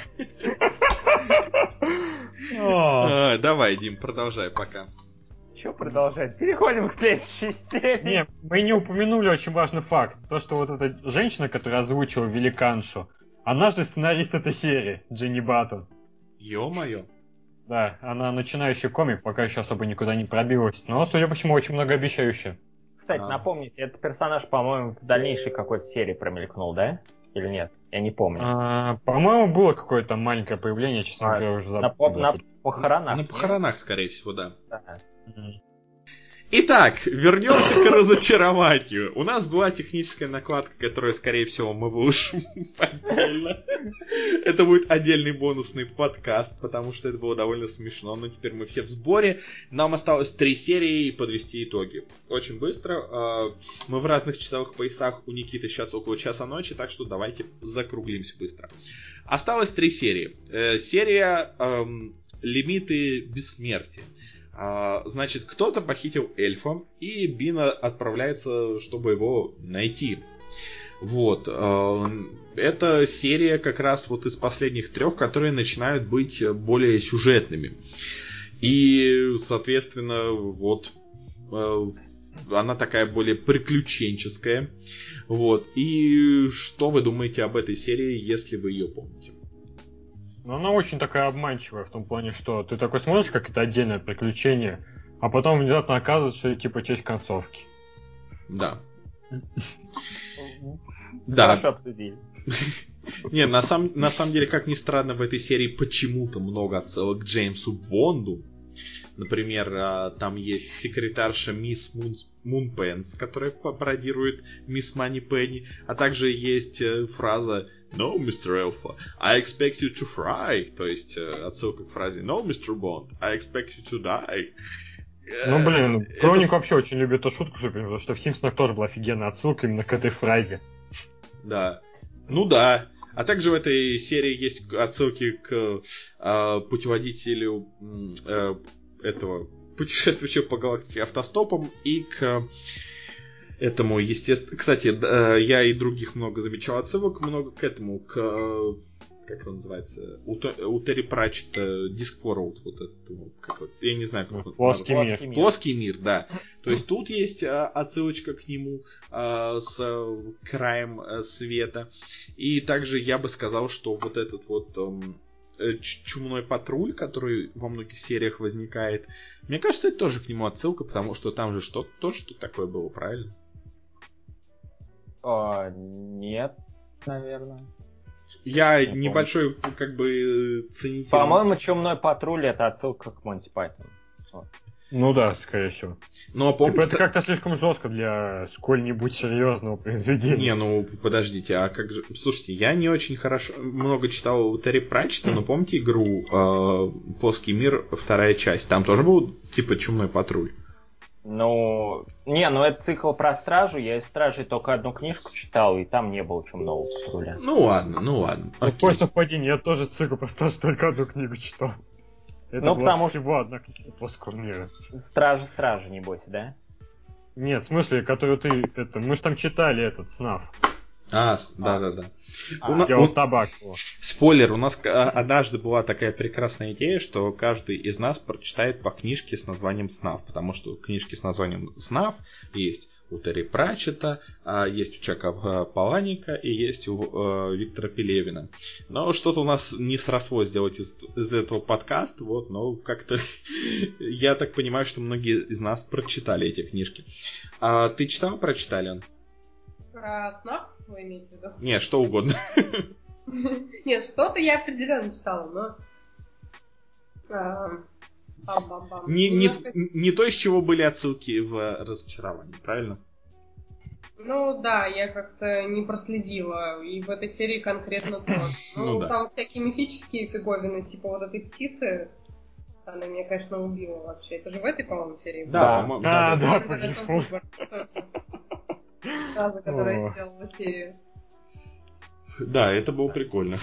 Давай, Дим, продолжай пока. Что продолжать? Переходим к следующей серии. Не, мы не упомянули очень важный факт. То, что вот эта женщина, которая озвучила великаншу, она же сценарист этой серии, Дженни Баттон. Ё-моё. Да, она начинающий комик, пока еще особо никуда не пробилась, но, судя по всему, очень многообещающая. Кстати, напомните, этот персонаж, по-моему, в дальнейшей какой-то серии промелькнул, да? Или нет? Я не помню. По-моему, было какое-то маленькое появление, честно говоря, уже забыл. На похоронах. На похоронах, скорее всего, да. Да. Итак, вернемся к разочарованию. У нас была техническая накладка, которую, скорее всего, мы выложим отдельно. Это будет отдельный бонусный подкаст, потому что это было довольно смешно. Но теперь мы все в сборе. Нам осталось 3 серии и подвести итоги. Очень быстро. Мы в разных часовых поясах. У Никиты сейчас около часа ночи, так что давайте закруглимся быстро. Осталось 3 серии. Серия «Лимиты бессмертия». Значит, кто-то похитил эльфа, и Бина отправляется, чтобы его найти. Вот. Это серия как раз вот из последних 3, которые начинают быть более сюжетными. И, соответственно, вот она такая более приключенческая. Вот. И что вы думаете об этой серии, если вы ее помните? Но она очень такая обманчивая в том плане, что ты такой смотришь, как это отдельное приключение, а потом внезапно оказывается, что это типа часть концовки. Да. Хорошо обсудили. Не, на самом деле, как ни странно, в этой серии почему-то много отсылок к Джеймсу Бонду. Например, там есть секретарша мисс Мунпенс, которая пародирует мисс Манипенни, а также есть фраза "No, Mr. Alpha, I expect you to fry", то есть отсылка к фразе "No, Mr. Bond, I expect you to die". Ну, блин, Кроник вообще очень любит эту шутку, потому что в Симпсонах тоже была офигенная отсылка именно к этой фразе. Да. Ну да. А также в этой серии есть отсылки к путеводителю этого путешествующего по галактике автостопом и к этому, естественно... Кстати, я и других много замечал отсылок, много к этому, к... Как он называется? У Терри Пратчетта Discworld, вот это, я не знаю, как он... Плоский мир. Плоский мир, да. То есть тут есть отсылочка к нему с краем света. И также я бы сказал, что вот этот вот чумной патруль, который во многих сериях возникает, мне кажется, это тоже к нему отсылка, потому что там же тоже что-то такое было, правильно? Нет, наверное. Я не небольшой, как бы, ценитель. По-моему, «Чумной патруль» — это отсылка к Монти Пайтону. Ну да, скорее всего. Но помните... Типа это как-то слишком жестко для сколь-нибудь серьезного произведения. Не, ну подождите, а как же... Слушайте, я не очень много читал Терри Пратчетта, но помните игру «Плоский мир», вторая часть? Там тоже был типа «Чумной патруль». Ну, это цикл про Стражу. Я из Стражей только одну книжку читал, и там не было Чумного патруля. Ну ладно. Какое совпадение, я тоже цикл просто только одну книгу читал. Это была потому всего одна книга Плоского мира. Стражи, небось, да? Нет, в смысле, которую ты... мы же там читали этот, СНАФ. Да. Делал табак. Спойлер, у нас однажды была такая прекрасная идея, что каждый из нас прочитает по книжке с названием «СНАФ», потому что книжки с названием «СНАФ» есть у Терри Пратчетта, есть у Чака Паланика и есть у Виктора Пелевина. Но что-то у нас не срослось сделать из этого подкаста, вот, но как-то я так понимаю, что многие из нас прочитали эти книжки. Ты читал, прочитали он? Про СНАФ вы имеете в виду? Нет, что угодно. Нет, что-то я определенно читала, но... Не то, из чего были отсылки в «Разочаровании», правильно? Ну да, я как-то не проследила, и в этой серии конкретно тоже. Ну, да. Там всякие мифические фиговины, типа вот этой птицы, она меня, конечно, убила вообще. Это же в этой, по-моему, серии было? Да, по-моему, да. Фраза, которая сделала серию. Да, это было прикольно.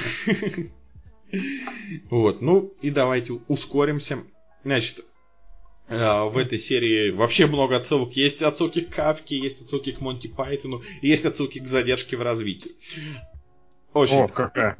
Вот, ну и давайте ускоримся. Значит, в этой серии вообще много отсылок. Есть отсылки к Кафке, есть отсылки к Монти Пайтону, и есть отсылки к задержке в развитии. Очень. О, какая.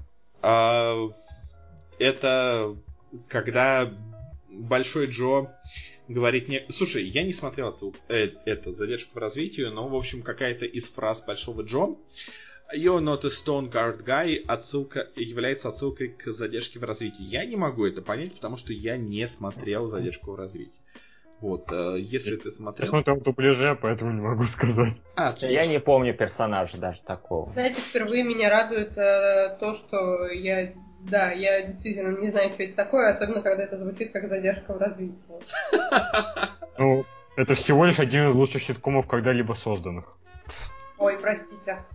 Это когда Большой Джо говорит мне... Слушай, я не смотрел отсылку, это задержка в развитии, но, в общем, какая-то из фраз Большого Джо "You're not a stone guard guy" является отсылкой к задержке в развитии. Я не могу это понять, потому что я не смотрел задержку в развитии. Вот, если ты смотрел... Я смотрел в дубляже, поэтому не могу сказать. Я не помню персонажа даже такого. Знаете, впервые меня радует то, что я действительно не знаю, что это такое, особенно когда это звучит как задержка в развитии. Ну, это всего лишь один из лучших ситкомов, когда-либо созданных. Ой, простите.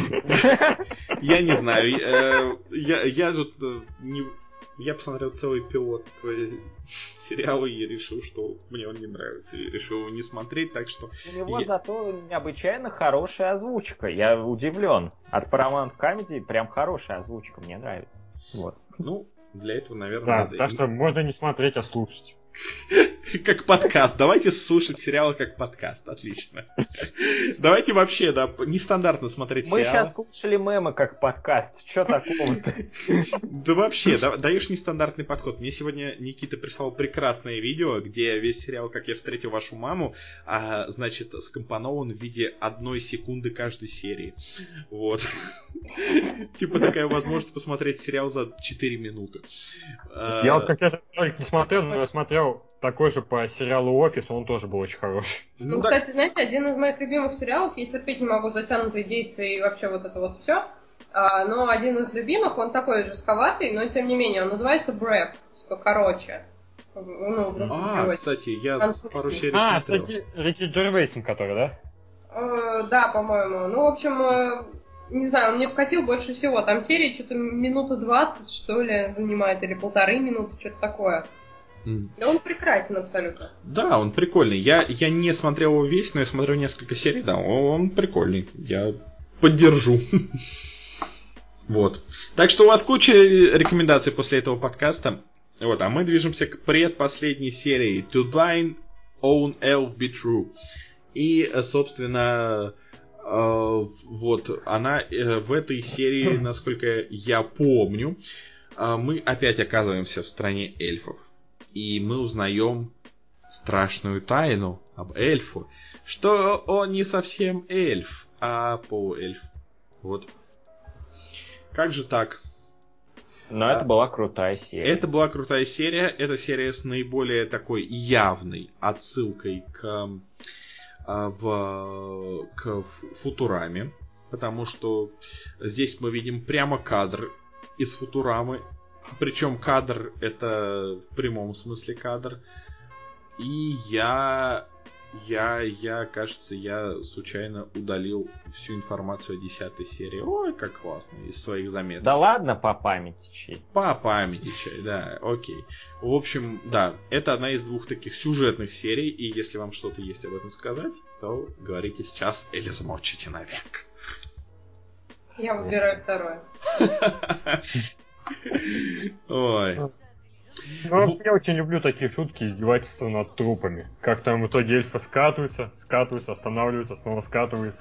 Я не знаю. Я тут... Я посмотрел целый пилот сериала и решил, что мне он не нравится. И решил его не смотреть, так что... У него зато необычайно хорошая озвучка. Я удивлен. От Paramount Comedy прям хорошая озвучка. Мне нравится. Вот. Ну, для этого, наверное, Да, надо... так что можно не смотреть, а слушать. Как подкаст. Давайте слушать сериалы как подкаст. Отлично. Давайте вообще, да, нестандартно смотреть Мы сериалы. сейчас слушали мемы как подкаст. Что такого-то? Да вообще, даешь нестандартный подход. Мне сегодня Никита прислал прекрасное видео, где весь сериал «Как я встретил вашу маму», значит, скомпонован в виде 1 секунды каждой серии. Вот. Типа такая возможность посмотреть сериал за 4 минуты. Я вот как я не смотрел, но я смотрел такой же по сериалу «Офис», он тоже был очень хороший. Ну, кстати, знаете, один из моих любимых сериалов, я терпеть не могу затянутые действия и вообще вот это вот все. Но один из любимых, он такой жестковатый, но тем не менее, он называется «Бреф», типа «короче». Кстати, я пару серий смотрел. с Рики Джервейсом, который, да? Да, по-моему. Ну, в общем, не знаю, он мне вкатил больше всего. Там серия что-то минуты 20, что ли, занимает, или 1,5 минуты, что-то такое. Да он прекрасен абсолютно. Да, он прикольный. Я не смотрел его весь, но я смотрел несколько серий, да, он прикольный. Я поддержу. Вот. Так что у вас куча рекомендаций после этого подкаста. Вот, а мы движемся к предпоследней серии To Thine Own Elf Be True. И, собственно, вот она в этой серии, насколько я помню, мы опять оказываемся в стране эльфов. И мы узнаем страшную тайну об эльфу, что он не совсем эльф, а полуэльф. Вот. Как же так? Но это была крутая серия. Это была крутая серия. Это серия с наиболее такой явной отсылкой к Футураме. Потому что здесь мы видим прямо кадр из Футурамы. Причем кадр это в прямом смысле кадр. И кажется, я случайно удалил всю информацию о 10 серии. Ой, как классно, из своих заметок. Да ладно, попамятничай. Попамятничай, да, окей. В общем, да, это одна из 2 таких сюжетных серий, и если вам что-то есть об этом сказать, то говорите сейчас или замолчите навек. Я выбираю второе. Ой. Ну, я очень люблю такие шутки, издевательства над трупами. Как там в итоге эльфы скатываются, останавливаются, снова скатываются.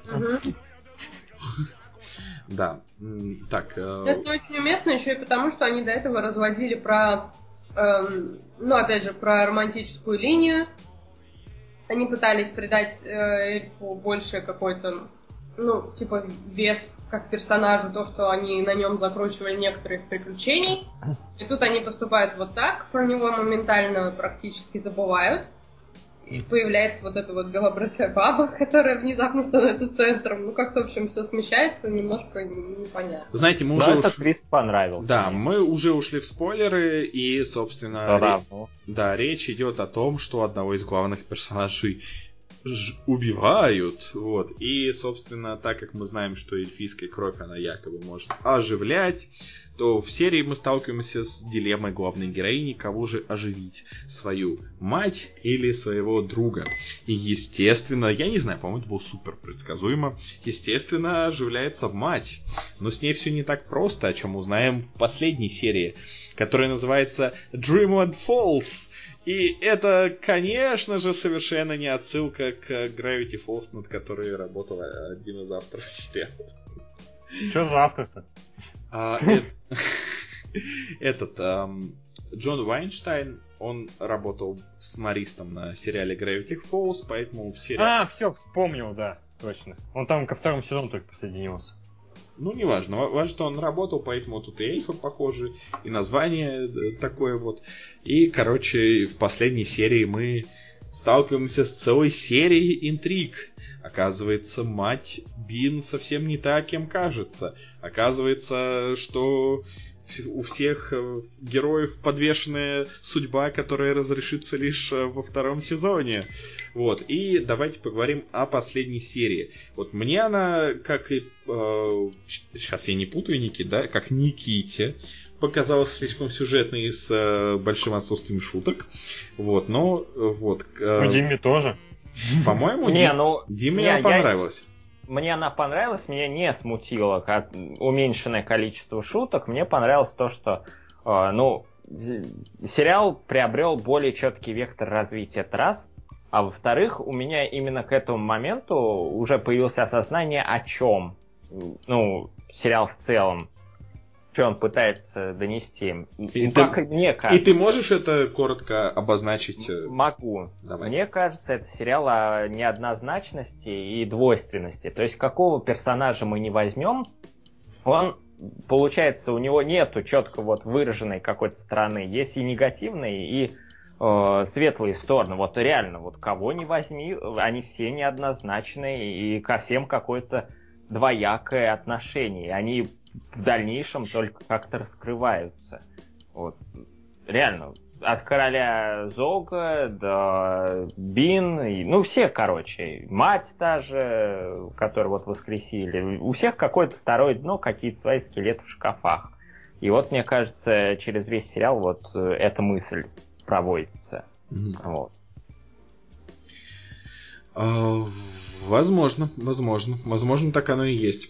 Да. Так. Это очень уместно еще и потому, что они до этого разводили про, опять же, про романтическую линию. Они пытались придать эльфу больше какой-то, вес как персонажу, то, что они на нем закручивали некоторые из приключений. И тут они поступают вот так, про него моментально практически забывают. И появляется вот эта вот белобрысая баба, которая внезапно становится центром. Как-то, в общем, все смещается, немножко непонятно. Знаете, мы уже этот твист понравился. Да, мы уже ушли в спойлеры, и, собственно, речь идет о том, что одного из главных персонажей убивают, вот, и, собственно, так как мы знаем, что эльфийская кровь, она якобы может оживлять, то в серии мы сталкиваемся с дилеммой главной героини, кого же оживить, свою мать или своего друга. И, естественно, я не знаю, по-моему, это было супер предсказуемо, естественно, оживляется мать, но с ней все не так просто, о чем узнаем в последней серии, которая называется Dreamland Falls. И это, конечно же, совершенно не отсылка к Gravity Falls, над которой работал один из авторов сериала. Что за автор-то? Джон Вайнштейн, он работал сценаристом на сериале Gravity Falls, поэтому в сериале... Все, вспомнил, да, точно. Он там ко 2 сезону только присоединился. Ну, неважно. Важно, что он работал, поэтому тут и эльфы похожи, и название такое вот. И, короче, в последней серии мы сталкиваемся с целой серией интриг. Оказывается, мать Бин совсем не та, кем кажется. Оказывается, что у всех героев подвешенная судьба, которая разрешится лишь во 2 сезоне. Вот. И давайте поговорим о последней серии. Вот мне она, как и... сейчас я не путаю, да? Как Никите показалась слишком сюжетной и с большим отсутствием шуток. Вот, но... Вот, Диме тоже. По-моему, Диме она понравилась. Мне она понравилась, меня не смутило уменьшенное количество шуток. Мне понравилось то, что Сериал приобрел более четкий вектор развития, это раз. А во-вторых, у меня именно к этому моменту уже появилось осознание, о чем, сериал в целом, что он пытается донести. Мне кажется. И ты можешь это коротко обозначить? Могу. Давай. Мне кажется, это сериал о неоднозначности и двойственности. То есть, какого персонажа мы не возьмем, он, получается, у него нету четко выраженной какой-то стороны. Есть и негативные, и светлые стороны. Вот реально, кого не возьми, они все неоднозначные, и ко всем какое-то двоякое отношение. Они в дальнейшем только как-то раскрываются. Реально. От короля Зога до Бин, все, короче. Мать та же, которую воскресили. У всех какое-то второе дно, какие-то свои скелеты в шкафах. И мне кажется, через весь сериал эта мысль проводится. Mm-hmm. Возможно, так оно и есть.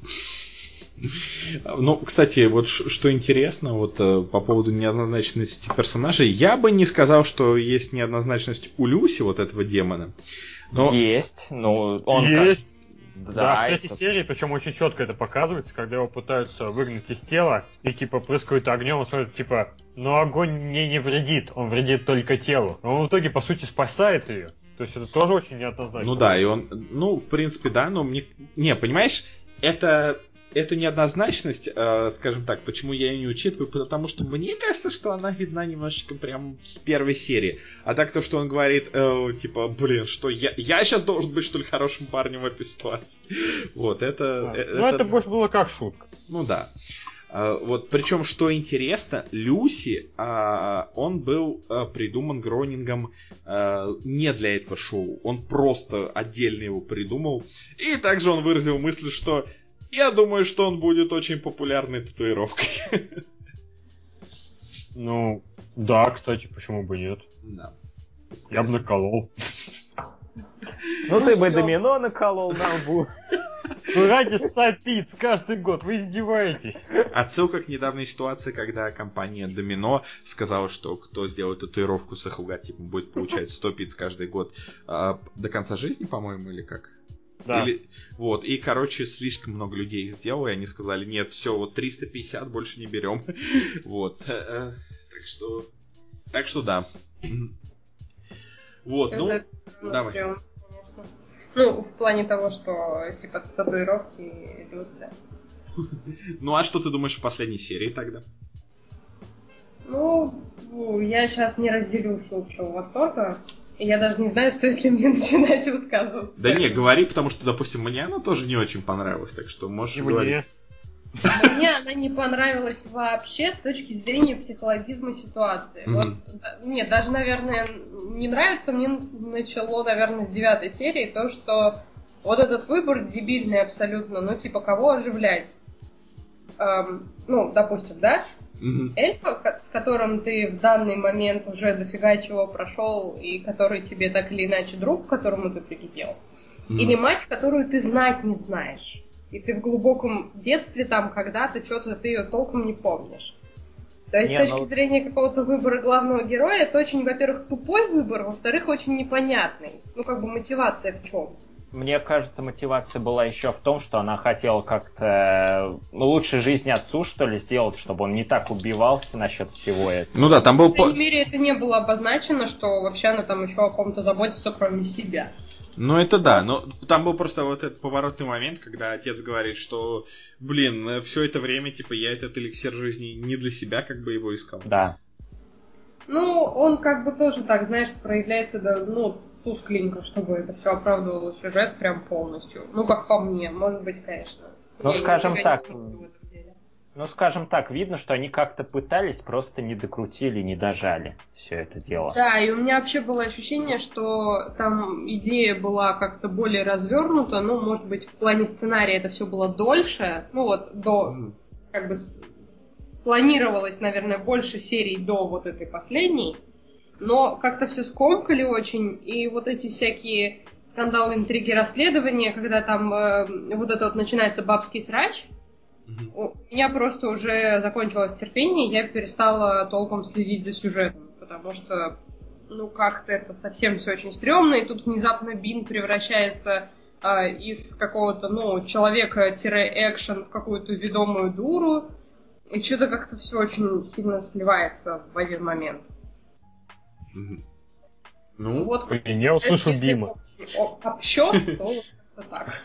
Кстати, что интересно, по поводу неоднозначности персонажей, я бы не сказал, что есть неоднозначность у Люси, этого демона. Но... Есть, он... Есть. Да, в третьей серии, причем очень четко это показывается, когда его пытаются выгнать из тела и прыскают огнем, он смотрит, огонь мне не вредит, он вредит только телу. Но он в итоге, по сути, спасает ее. То есть это тоже очень неоднозначно. И он, в принципе, да, но мне... Не, понимаешь, это неоднозначность, скажем так, почему я ее не учитываю, потому что мне кажется, что она видна немножечко прям с первой серии. А так то, что он говорит, что я сейчас должен быть, что ли, хорошим парнем в этой ситуации. Это больше было как шутка. Да. Причем, что интересно, Люси, он был придуман Гронингом не для этого шоу. Он просто отдельно его придумал. И также он выразил мысль, что я думаю, что он будет очень популярной татуировкой. Да, кстати, почему бы нет? Да. Я бы наколол. Ты бы домино наколол на лбу. Ради 100 пиц каждый год, вы издеваетесь. Отсылка к недавней ситуации, когда компания Домино сказала, что кто сделает татуировку с их логотипом, будет получать 100 пиц каждый год до конца жизни, по-моему, или как? Да. И, слишком много людей их сделало, и они сказали, нет, все, 350 больше не берем. Так что да. Давай. В плане того, что, татуировки идутся. А что ты думаешь о последней серии тогда? Я сейчас не разделю всеобщего восторга. И я даже не знаю, стоит ли мне начинать высказываться. Да не, говори, потому что, допустим, мне она тоже не очень понравилась, так что можешь говорить. Мне она не понравилась вообще с точки зрения психологизма ситуации. Мне даже, наверное, не нравится, мне начало, наверное, с 9 серии то, что этот выбор дебильный абсолютно, кого оживлять? Допустим, да? Эльфа, с которым ты в данный момент уже дофига чего прошел, и который тебе так или иначе друг, к которому ты прикипел. Или мать, которую ты знать не знаешь. И ты в глубоком детстве когда-то что-то ты ее толком не помнишь. То есть с точки зрения какого-то выбора главного героя, это очень, во-первых, тупой выбор, во-вторых, очень непонятный. Мотивация в чем? Мне кажется, мотивация была еще в том, что она хотела как-то лучше жизни отцу, что ли, сделать, чтобы он не так убивался насчет всего этого. Там был... По крайней мере, это не было обозначено, что вообще она там еще о ком-то заботится, кроме себя. Это да, но там был просто этот поворотный момент, когда отец говорит, что, все это время, я этот эликсир жизни не для себя его искал. Да. Он тоже так, знаешь, проявляется, тускленько, чтобы это все оправдывало сюжет прям полностью. Как по мне, может быть, конечно. Скажем так, видно, что они как-то пытались, просто не докрутили, не дожали все это дело. Да, и у меня вообще было ощущение, что там идея была как-то более развернута, может быть, в плане сценария это все было дольше, планировалось, наверное, больше серий до этой последней, но как-то все скомкали очень, и эти всякие скандалы, интриги, расследования, когда там начинается бабский срач, У меня просто уже закончилось терпение, я перестала толком следить за сюжетом, потому что, как-то это совсем все очень стрёмно, и тут внезапно Бин превращается из какого-то, человека-экшен в какую-то ведомую дуру, и что-то как-то все очень сильно сливается в один момент. Вот, я услышал Бима. Если обсчёт, то как-то так.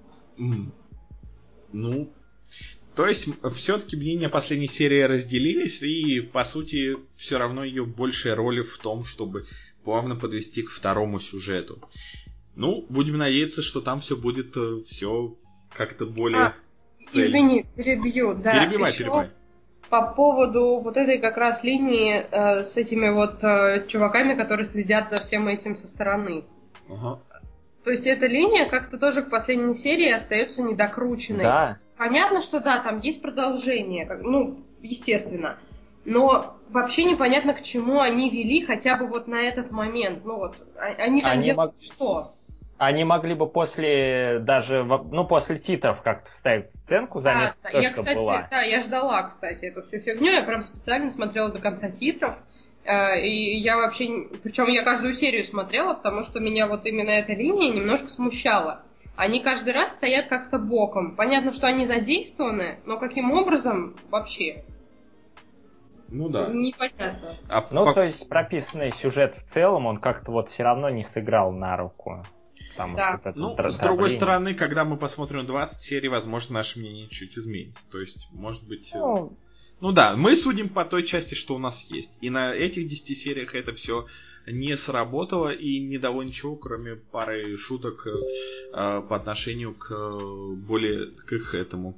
То есть, все-таки мнения последней серии разделились, и, по сути, все равно ее большая роль в том, чтобы плавно подвести к второму сюжету. Будем надеяться, что там все будет все как-то более цельно. Извини, перебью, да. Перебивай. По поводу вот этой как раз линии с этими чуваками, которые следят за всем этим со стороны. Ага. То есть эта линия как-то тоже к последней серии остается недокрученной. Да. Понятно, что да, там есть продолжение, естественно. Но вообще непонятно, к чему они вели хотя бы вот на этот момент. Они там делают что? Они могли бы после титров как-то вставить сценку заметить что была. Да, я ждала, кстати, эту всю фигню. Я прям специально смотрела до конца титров. И я вообще... Причем я каждую серию смотрела, потому что меня вот именно эта линия немножко смущала. Они каждый раз стоят как-то боком. Понятно, что они задействованы, но каким образом вообще? Да. Непонятно. То есть прописанный сюжет в целом, он как-то вот все равно не сыграл на руку. Да. С другой стороны, когда мы посмотрим 20 серий, возможно, наше мнение чуть изменится. То есть, может быть... мы судим по той части, что у нас есть. И на этих 10 сериях это все не сработало и не дало ничего, кроме пары шуток по отношению к их этому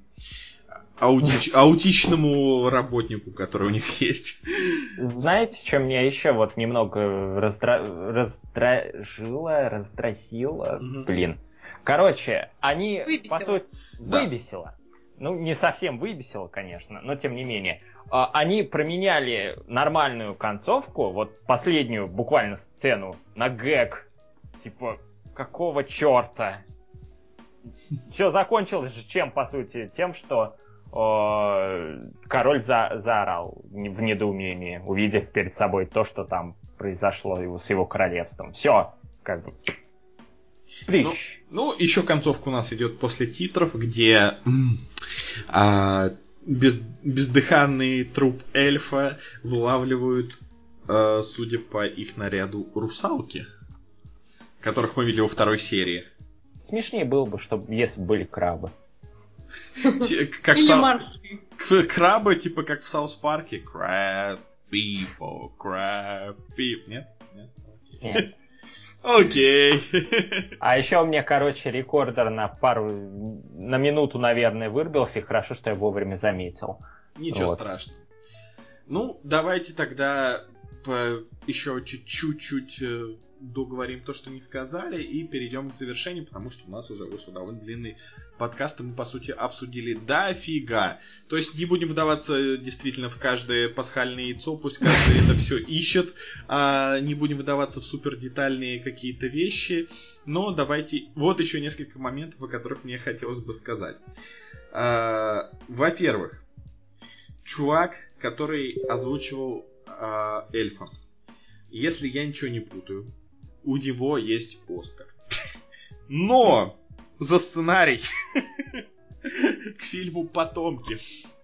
аутичному работнику, который у них есть. Знаете, что меня еще вот немного раздразнило? Блин. Короче, они, по сути, выбесило. Не совсем выбесило, конечно, но тем не менее. Они променяли нормальную концовку, вот последнюю буквально сцену, на гэг. Типа, какого черта? Все закончилось же чем, по сути? Тем, что король заорал в недоумении, увидев перед собой то, что там произошло с его королевством. Все, как бы... еще концовка у нас идет после титров, где бездыханный труп эльфа вылавливают, судя по их наряду, русалки, которых мы видели во второй серии. Смешнее было бы, если бы были крабы. Крабы, типа как в Саус Парке. Crab people, crab people. Нет? Нет. Окей. А еще у меня, рекордер на минуту, наверное, вырубился. И хорошо, что я вовремя заметил. Ничего страшного. Давайте тогда еще чуть-чуть договорим то, что не сказали, и перейдем к завершению, потому что у нас уже вышел довольно длинный подкаст, и мы, по сути, обсудили дофига. То есть не будем вдаваться действительно в каждое пасхальное яйцо, пусть каждый это все ищет, не будем вдаваться в супер детальные какие-то вещи, но давайте... Вот еще несколько моментов, о которых мне хотелось бы сказать. Во-первых, чувак, который озвучивал эльфа, если я ничего не путаю, у него есть Оскар. Но за сценарий к фильму «Потомки».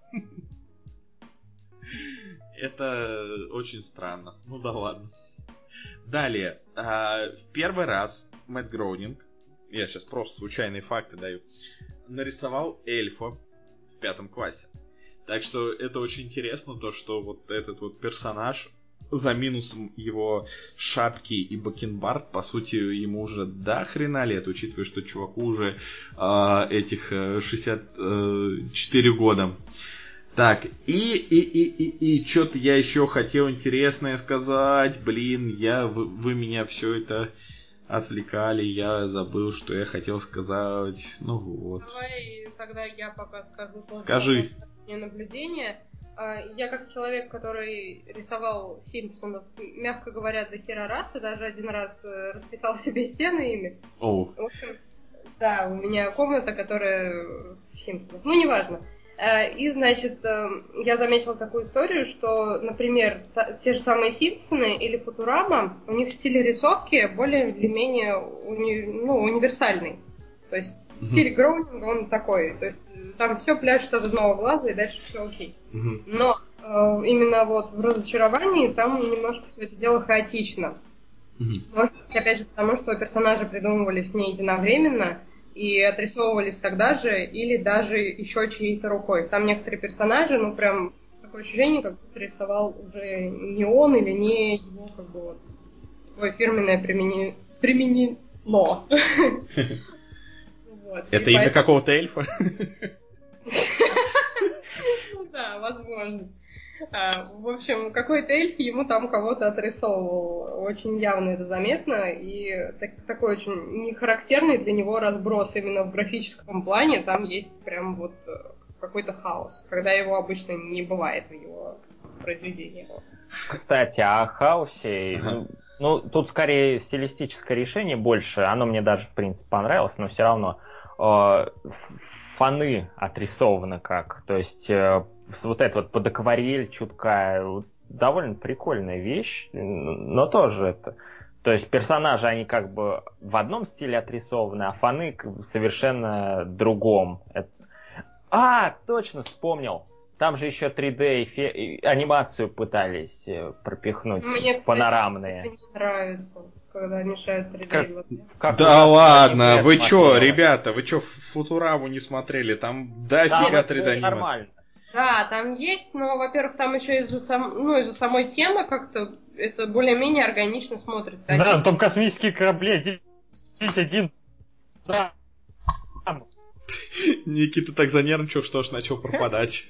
Это очень странно. Да ладно. Далее. В первый раз Мэтт Гроунинг, я сейчас просто случайные факты даю, нарисовал эльфа в 5 классе. Так что это очень интересно, то что вот этот вот персонаж, за минусом его шапки и бакенбард, по сути, ему уже до хрена лет, учитывая, что чуваку уже этих 64 года. Так, и что-то я еще хотел интересное сказать. Блин, вы меня все это отвлекали, я забыл, что я хотел сказать. Вот. Давай тогда я пока скажу. Скажи. Наблюдение. Я как человек, который рисовал Симпсонов, мягко говоря, до хера раз, и даже один раз расписал себе стены ими. В общем, да, у меня комната, которая в Симпсонах. Неважно. И, значит, я заметила такую историю, что, например, те же самые Симпсоны или Футурама, у них стиль рисовки более или менее универсальный. То есть стиль Гроунинга, он такой. То есть там все пляшет от одного глаза, и дальше все окей. Но именно вот в «Разочаровании» там немножко все это дело хаотично. Может быть, опять же, потому что персонажи придумывались не единовременно и отрисовывались тогда же, или даже еще чьей-то рукой. Там некоторые персонажи, прям такое ощущение, как будто рисовал уже не он или не его, как бы, вот, такое фирменное применено. Это имя какого-то эльфа? Да, возможно. В общем, какой-то эльф ему там кого-то отрисовывал. Очень явно это заметно. И такой очень нехарактерный для него разброс именно в графическом плане. Там есть прям вот какой-то хаос, когда его обычно не бывает в его произведениях. Кстати, о хаосе... тут скорее стилистическое решение больше. Оно мне даже, в принципе, понравилось, но все равно фоны отрисованы как. То есть вот это вот под акварель чуткая, довольно прикольная вещь, но тоже это... То есть персонажи, они как бы в одном стиле отрисованы, а фоны в совершенно другом. Точно вспомнил. Там же еще 3D анимацию пытались пропихнуть. Мне, панорамные. Мне не нравится, когда мешают 3D. Да ладно, вы чё, ребята, вы чё, Футураму не смотрели? Там дофига 3D анимации. Нормально. Да, там есть, но, во-первых, там еще из-за самой темы как-то это более-менее органично смотрится. Да, там космические корабли, один сам. Никита так занервничал, что аж начал пропадать.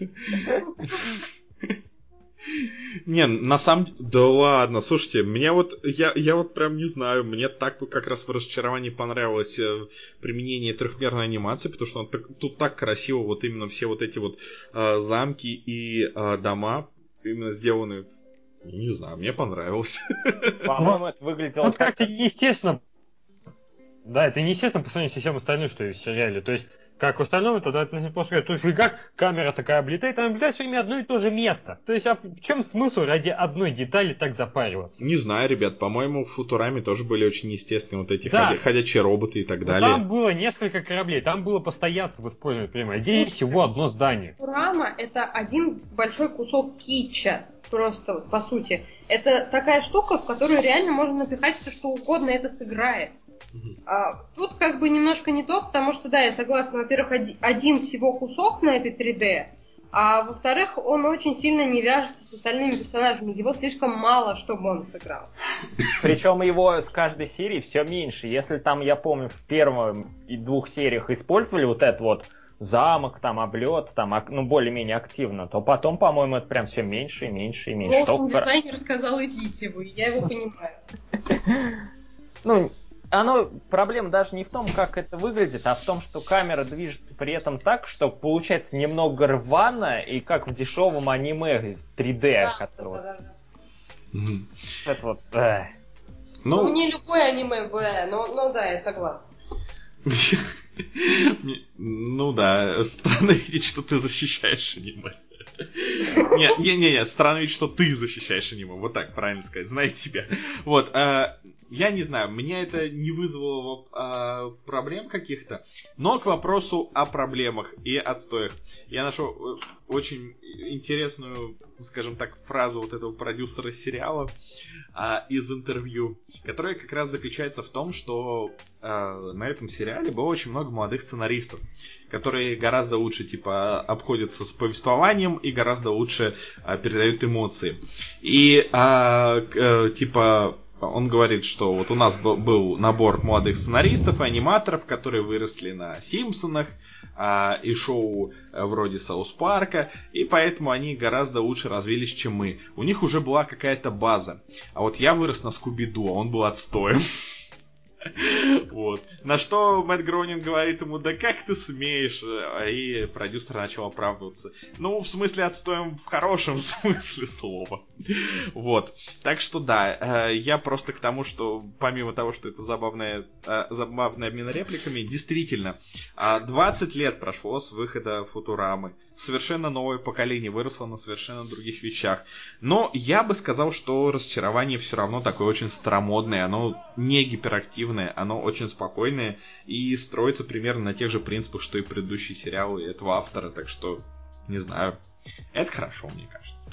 Не, на самом деле... Да ладно, слушайте, мне вот... Я вот прям не знаю, мне так как раз в «Разочаровании» понравилось применение трехмерной анимации, потому что тут так красиво вот именно все вот эти вот замки и дома именно сделаны... Не знаю, мне понравилось. По-моему, это выглядело... Вот как-то неестественно. Да, это неестественно по сравнению со всем остальным, что есть в сериале. То есть, как в остальном, тогда это просто... То есть, как камера такая облетает, она облетает все время одно и то же место. То есть, а в чем смысл ради одной детали так запариваться? Не знаю, ребят, по-моему, в «Футураме» тоже были очень естественные вот эти ходячие роботы и так далее. Там было несколько кораблей, там было постоянство в использовании, понимаете. Здесь всего одно здание. «Футурама» — это один большой кусок китча, просто, по сути. Это такая штука, в которую реально можно напихать все, что угодно, это сыграет. Тут как бы немножко не то, потому что, да, я согласна, во-первых, один всего кусок на этой 3D, а во-вторых, он очень сильно не вяжется с остальными персонажами, его слишком мало, чтобы он сыграл. Причем его с каждой серии все меньше. Если там, я помню, в первых и 2 сериях использовали вот этот вот замок, там, облет, там, более-менее активно, то потом, по-моему, это прям все меньше и меньше и меньше. Дизайнер сказал, идите вы, я его понимаю. Проблема даже не в том, как это выглядит, а в том, что камера движется при этом так, что получается немного рвано, и как в дешевом аниме 3D, Да. Это вот... Не любое аниме, но да, я согласна. Ну да, странно видеть, что ты защищаешь аниме. Не, странно видеть, что ты защищаешь аниме. Вот так правильно сказать, знаете тебя. Вот, я не знаю, меня это не вызвало проблем каких-то. Но к вопросу о проблемах и отстоях. Я нашел очень интересную, скажем так, фразу вот этого продюсера сериала из интервью, которая как раз заключается в том, что на этом сериале было очень много молодых сценаристов, которые гораздо лучше, обходятся с повествованием и гораздо лучше передают эмоции. И, он говорит, что вот у нас был набор молодых сценаристов и аниматоров, которые выросли на «Симпсонах» и шоу вроде «Саус Парка», и поэтому они гораздо лучше развились, чем мы. У них уже была какая-то база. А вот я вырос на «Скуби-Ду», а он был отстоем. Вот. На что Мэтт Гроунинг говорит ему: да как ты смеешь? И продюсер начал оправдываться. В смысле отстоем в хорошем смысле слова. Вот. Так что да, я просто к тому, что помимо того, что это забавный обмен репликами, действительно, 20 лет прошло с выхода Футурамы. совершенно новое поколение выросло на совершенно других вещах. Но я бы сказал, что разочарование все равно такое очень старомодное, оно не гиперактивное, оно очень спокойное и строится примерно на тех же принципах, что и предыдущие сериалы этого автора, так что, не знаю, это хорошо, мне кажется.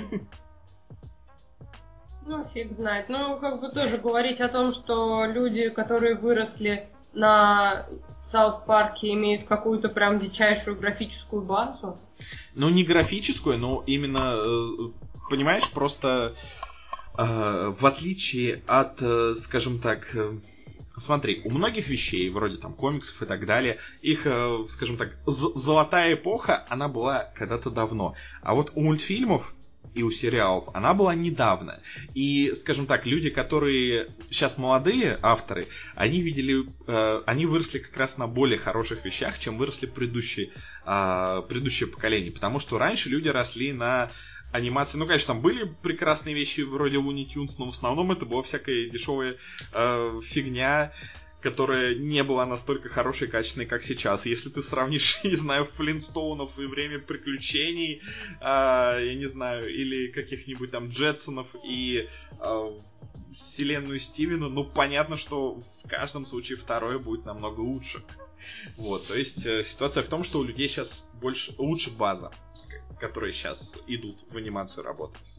Ну, фиг знает. Ну, как бы тоже говорить о том, что люди, которые выросли на Саут-парке, имеют какую-то прям дичайшую графическую базу. Ну, не графическую, но именно, понимаешь, просто в отличие от, скажем так, смотри, у многих вещей, вроде там комиксов и так далее, их, скажем так, золотая эпоха, она была когда-то давно. А вот у мультфильмов и у сериалов она была недавно. И, скажем так, люди, которые сейчас молодые авторы, они выросли как раз на более хороших вещах, чем выросли предыдущее поколение. Потому что раньше люди росли на анимации. Ну, конечно, там были прекрасные вещи вроде Looney Tunes, но в основном это была всякая дешевая фигня, которая не была настолько хорошей и качественной, как сейчас. Если ты сравнишь, не знаю, Флинстоунов и Время приключений, я не знаю, или каких-нибудь там Джетсонов и вселенную Стивена, ну, понятно, что в каждом случае второе будет намного лучше. Вот, то есть ситуация в том, что у людей сейчас лучше база, которые сейчас идут в анимацию работать.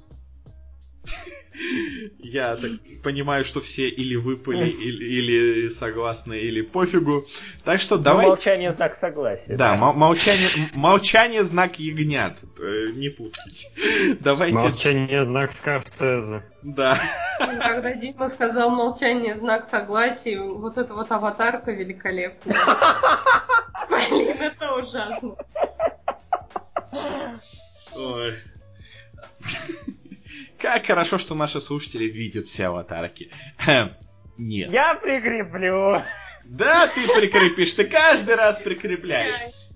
Я так понимаю, что все или выпали, или согласны, или пофигу. Так что давай... Молчание — знак согласия. Да, молчание — знак ягнят. Не путайте. Давайте... Молчание — знак Скорсезе. Да. Когда Дима сказал молчание — знак согласия, вот эта вот аватарка великолепная. Блин, это ужасно. Ой. Как хорошо, что наши слушатели видят все аватарки. Нет. Я прикреплю. Да, ты прикрепишь, ты каждый раз прикрепляешь.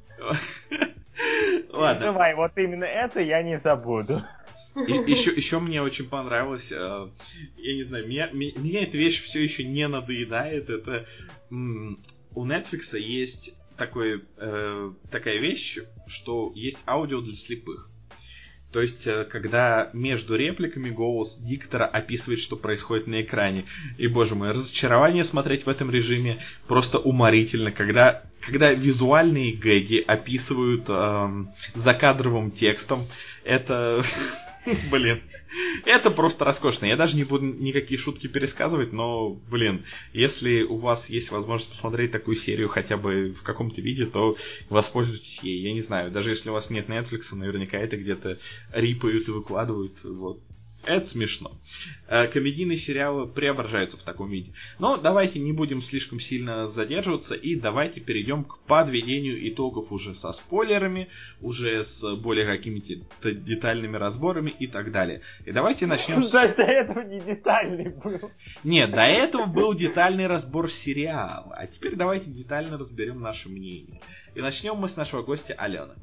Ладно. Давай, вот именно это я не забуду. Еще мне очень понравилось, я не знаю, меня эта вещь все еще не надоедает. Это у Netflix есть такая вещь, что есть аудио для слепых. То есть, когда между репликами голос диктора описывает, что происходит на экране. И, боже мой, разочарование смотреть в этом режиме просто уморительно, когда визуальные гэги описывают закадровым текстом. Это... Блин, это просто роскошно. Я даже не буду никакие шутки пересказывать, но, блин, если у вас есть возможность посмотреть такую серию хотя бы в каком-то виде, то воспользуйтесь ей. Я не знаю, даже если у вас нет Netflix, наверняка это где-то рипают и выкладывают. Вот. Это смешно. Комедийные сериалы преображаются в таком виде. Но давайте не будем слишком сильно задерживаться и давайте перейдем к подведению итогов уже со спойлерами, уже с более какими-то детальными разборами и так далее. И давайте начнем с... До этого не детальный был. Нет, до этого был детальный разбор сериала. А теперь давайте детально разберем наше мнение. И начнем мы с нашего гостя Алены.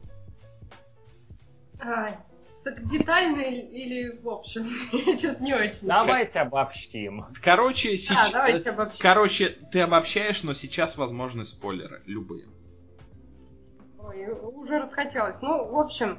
Так детально или в общем? Я что-то не очень. Давайте обобщим. Короче, давайте обобщим. Короче, ты обобщаешь, но сейчас возможны спойлеры. Любые. Ой, уже расхотелось. Ну, в общем...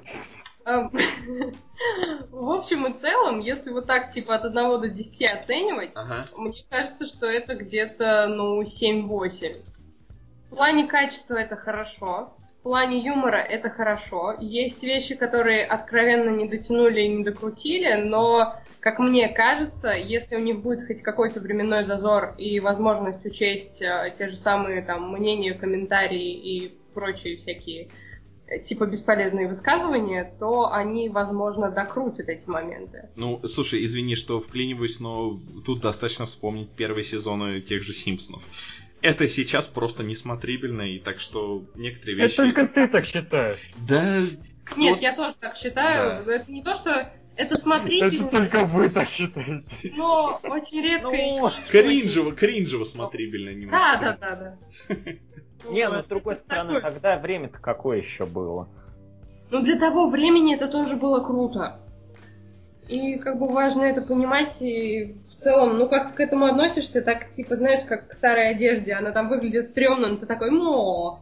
В общем и целом, если вот так, типа, от 1 до 10 оценивать, мне кажется, что это где-то, 7-8. В плане качества это хорошо. В плане юмора это хорошо. Есть вещи, которые откровенно не дотянули и не докрутили, но, как мне кажется, если у них будет хоть какой-то временной зазор и возможность учесть те же самые там мнения, комментарии и прочие всякие типа бесполезные высказывания, то они, возможно, докрутят эти моменты. Ну, слушай, извини, что вклиниваюсь, но тут достаточно вспомнить первые сезоны тех же Симпсонов. Это сейчас просто несмотрибельно, и так что некоторые вещи... Это только ты так считаешь. Да... Нет, я тоже так считаю. Да. Это не то, что это смотрибельно. Это только вы так считаете. Но очень редко... Кринжево смотрибельно немножко. Да. Не, но с другой стороны, тогда время-то какое еще было? Ну, для того времени это тоже было круто. И как бы важно это понимать, и в целом, как ты к этому относишься, так, типа, знаешь, как к старой одежде, она там выглядит стрёмно, но ты такой,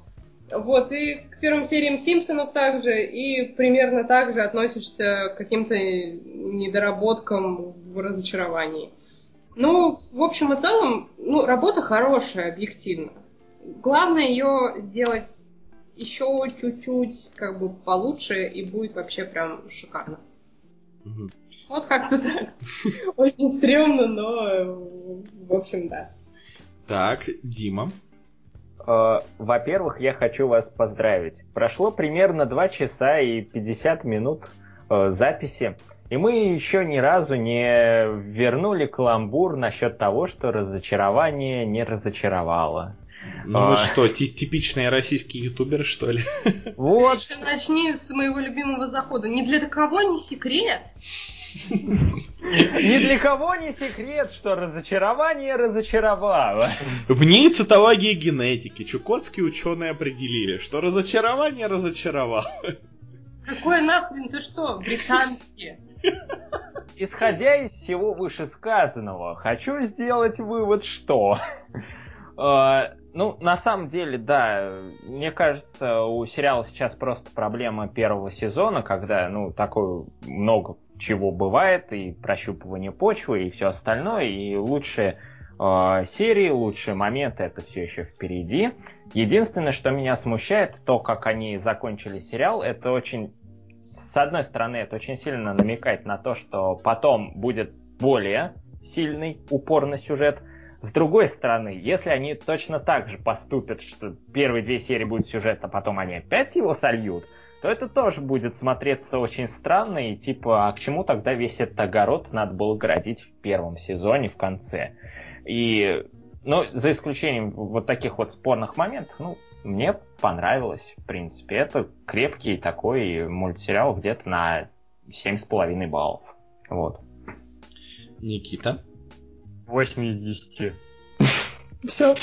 Вот, и к первым сериям Симпсонов также, и примерно так же относишься к каким-то недоработкам в разочаровании. Ну, в общем и целом, работа хорошая, объективно. Главное ее сделать еще чуть-чуть получше, и будет вообще прям шикарно. Угу. Вот как-то так. Очень стрёмно, но в общем, да. Так, Дима. Во-первых, я хочу вас поздравить. Прошло примерно 2 часа и 50 минут записи, и мы еще ни разу не вернули каламбур насчет того, что разочарование не разочаровало. Мы что, типичные российские ютуберы, что ли? Вот. Еще начни с моего любимого захода. Ни для кого не секрет. Ни для кого не секрет, что разочарование разочаровало. В ней цитология генетики. Чукотские ученые определили, что разочарование разочаровало. Какое нахрен, ты что, британские? Исходя из всего вышесказанного, хочу сделать вывод, что... на самом деле, да, мне кажется, у сериала сейчас просто проблема первого сезона, когда, такое много чего бывает, и прощупывание почвы, и все остальное, и лучшие серии, лучшие моменты, это все еще впереди. Единственное, что меня смущает, то, как они закончили сериал, это очень... С одной стороны, это очень сильно намекает на то, что потом будет более сильный упор на сюжет. С другой стороны, если они точно так же поступят, что первые 2 серии будет сюжет, а потом они опять его сольют, то это тоже будет смотреться очень странно, и а к чему тогда весь этот огород надо было городить в первом сезоне, в конце. И, за исключением вот таких вот спорных моментов, мне понравилось, в принципе. Это крепкий такой мультсериал где-то на 7,5 баллов. Вот. Никита? 8 из 10. Все.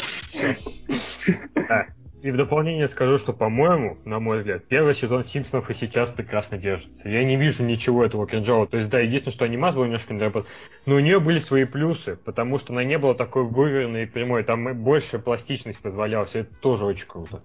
И в дополнение скажу, что, по-моему, на мой взгляд, первый сезон Симпсонов и сейчас прекрасно держится. Я не вижу ничего этого кринжового. То есть, да, единственное, что анимация была немножко недоработана, но у нее были свои плюсы, потому что она не была такой выверенной и прямой. Там больше пластичность позволялась, и это тоже очень круто.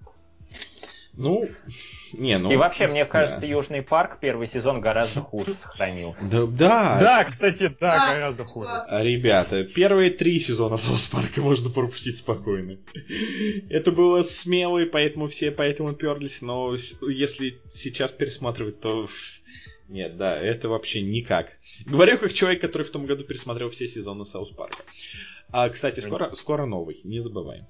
И вообще, мне кажется, Южный парк первый сезон гораздо хуже сохранился. Да, кстати, гораздо хуже. Ребята, первые 3 сезона Саус Парка можно пропустить спокойно. Это было смело, и поэтому все перлись, но если сейчас пересматривать, то... Нет, да, это вообще никак. Говорю как человек, который в том году пересмотрел все сезоны Саус Парка. Кстати, скоро новый, не забываем.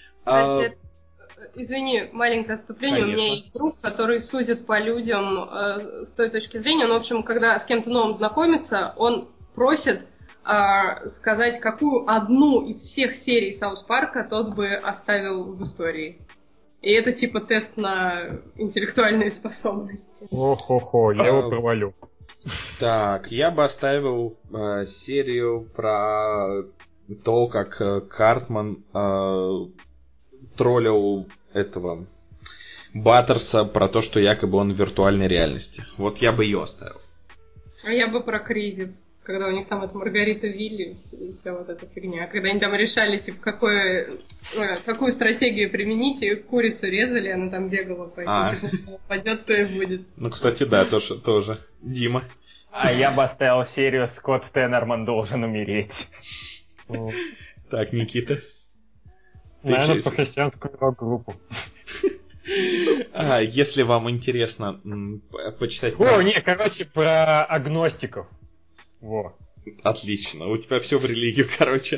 Извини, маленькое отступление. Конечно. У меня есть друг, который судит по людям с той точки зрения. В общем, когда с кем-то новым знакомится, он просит сказать, какую одну из всех серий Саус Парка тот бы оставил в истории. И это типа тест на интеллектуальные способности. Ох-хо-хо, я его провалю. Так, я бы оставил серию про то, как Картман троллил этого Баттерса про то, что якобы он в виртуальной реальности. Вот я бы ее оставил. А я бы про кризис. Когда у них там это Маргарита Вилли и вся вот эта фигня. Когда они там решали, какую стратегию применить, и курицу резали, она там бегала по этим, пойдет, то и будет. Кстати, да, тоже. Дима. А я бы оставил серию «Скотт Теннерман должен умереть». Так, Никита. Наверное, по христианскую рок-группу. Если вам интересно почитать... про агностиков. Во. Отлично, у тебя все в религию, короче.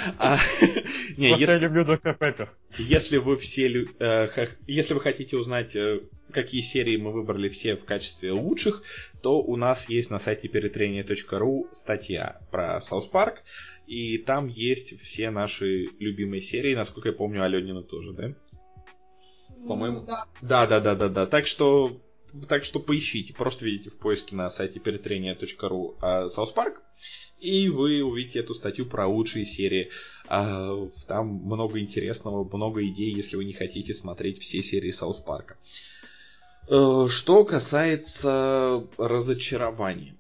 Я люблю Доктор Пеппер. Если вы хотите узнать, какие серии мы выбрали все в качестве лучших, то у нас есть на сайте перетрение.ру статья про Саус Парк, и там есть все наши любимые серии, насколько я помню, Аленина тоже, да? По-моему. Да. Так что поищите, просто видите в поиске на сайте перетрение.ру Саус Парк, и вы увидите эту статью про лучшие серии. Там много интересного, много идей, если вы не хотите смотреть все серии Саус Парка. Что касается разочарований.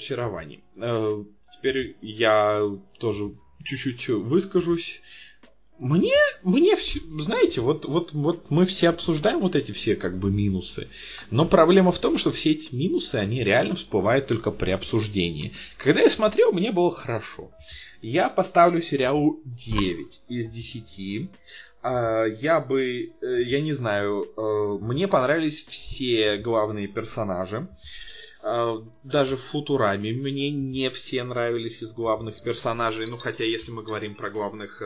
Теперь я тоже чуть-чуть выскажусь. Мне все, знаете, вот мы все обсуждаем вот эти все как бы минусы, но проблема в том, что все эти минусы, они реально всплывают только при обсуждении. Когда я смотрел, мне было хорошо. Я поставлю сериалу 9 из 10. Я не знаю, мне понравились все главные персонажи. Даже в Футураме мне не все нравились из главных персонажей. Ну, хотя, если мы говорим про главных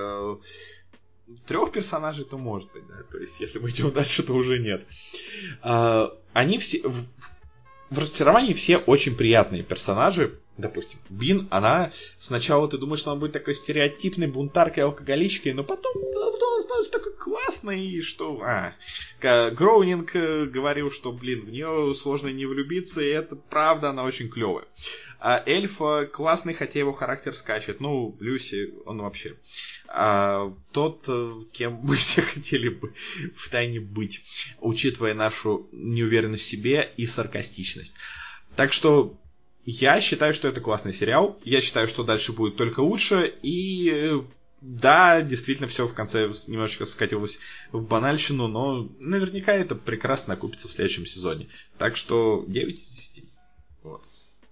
3 персонажей, то может быть, да. То есть, если мы идем дальше, то уже нет. Они все... В разочаровании все очень приятные персонажи. Допустим, Бин, она сначала ты думаешь, что она будет такой стереотипной бунтаркой, алкоголичкой, но потом она становится такой классной, что... Гроунинг говорил, что, в нее сложно не влюбиться, и это правда, она очень клевая. А эльф классный, хотя его характер скачет. Ну, Люси, он вообще... тот, кем мы все хотели бы втайне быть, учитывая нашу неуверенность в себе и саркастичность. Так что я считаю, что это классный сериал. Я считаю, что дальше будет только лучше. И да, действительно, все в конце немножечко скатилось в банальщину, но наверняка это прекрасно окупится в следующем сезоне. Так что 9 из 10. Вот.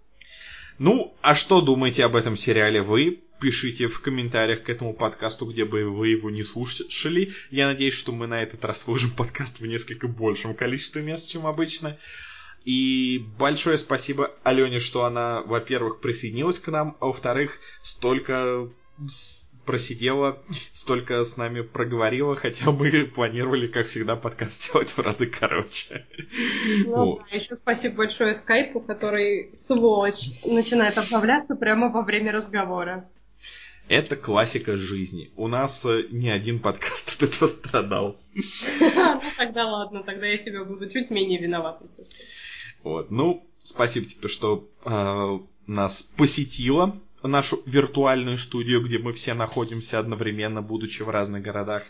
Ну, а что думаете об этом сериале вы? Пишите в комментариях к этому подкасту, где бы вы его не слушали. Я надеюсь, что мы на этот раз выложим подкаст в несколько большем количестве мест, чем обычно. И большое спасибо Алене, что она, во-первых, присоединилась к нам, а во-вторых, столько просидела, столько с нами проговорила, хотя мы планировали, как всегда, подкаст сделать в разы короче. Ну да, еще спасибо большое Скайпу, который, сволочь, начинает обновляться прямо во время разговора. Это классика жизни. У нас ни один подкаст от этого страдал. Ну тогда ладно, тогда я себя буду чуть менее виноватой. Вот. Ну, спасибо тебе, что нас посетила нашу виртуальную студию, где мы все находимся одновременно, будучи в разных городах.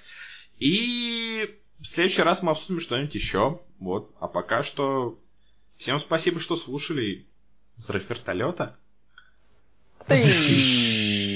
И в следующий раз мы обсудим что-нибудь еще. Вот. А пока что всем спасибо, что слушали. Взрыв вертолета.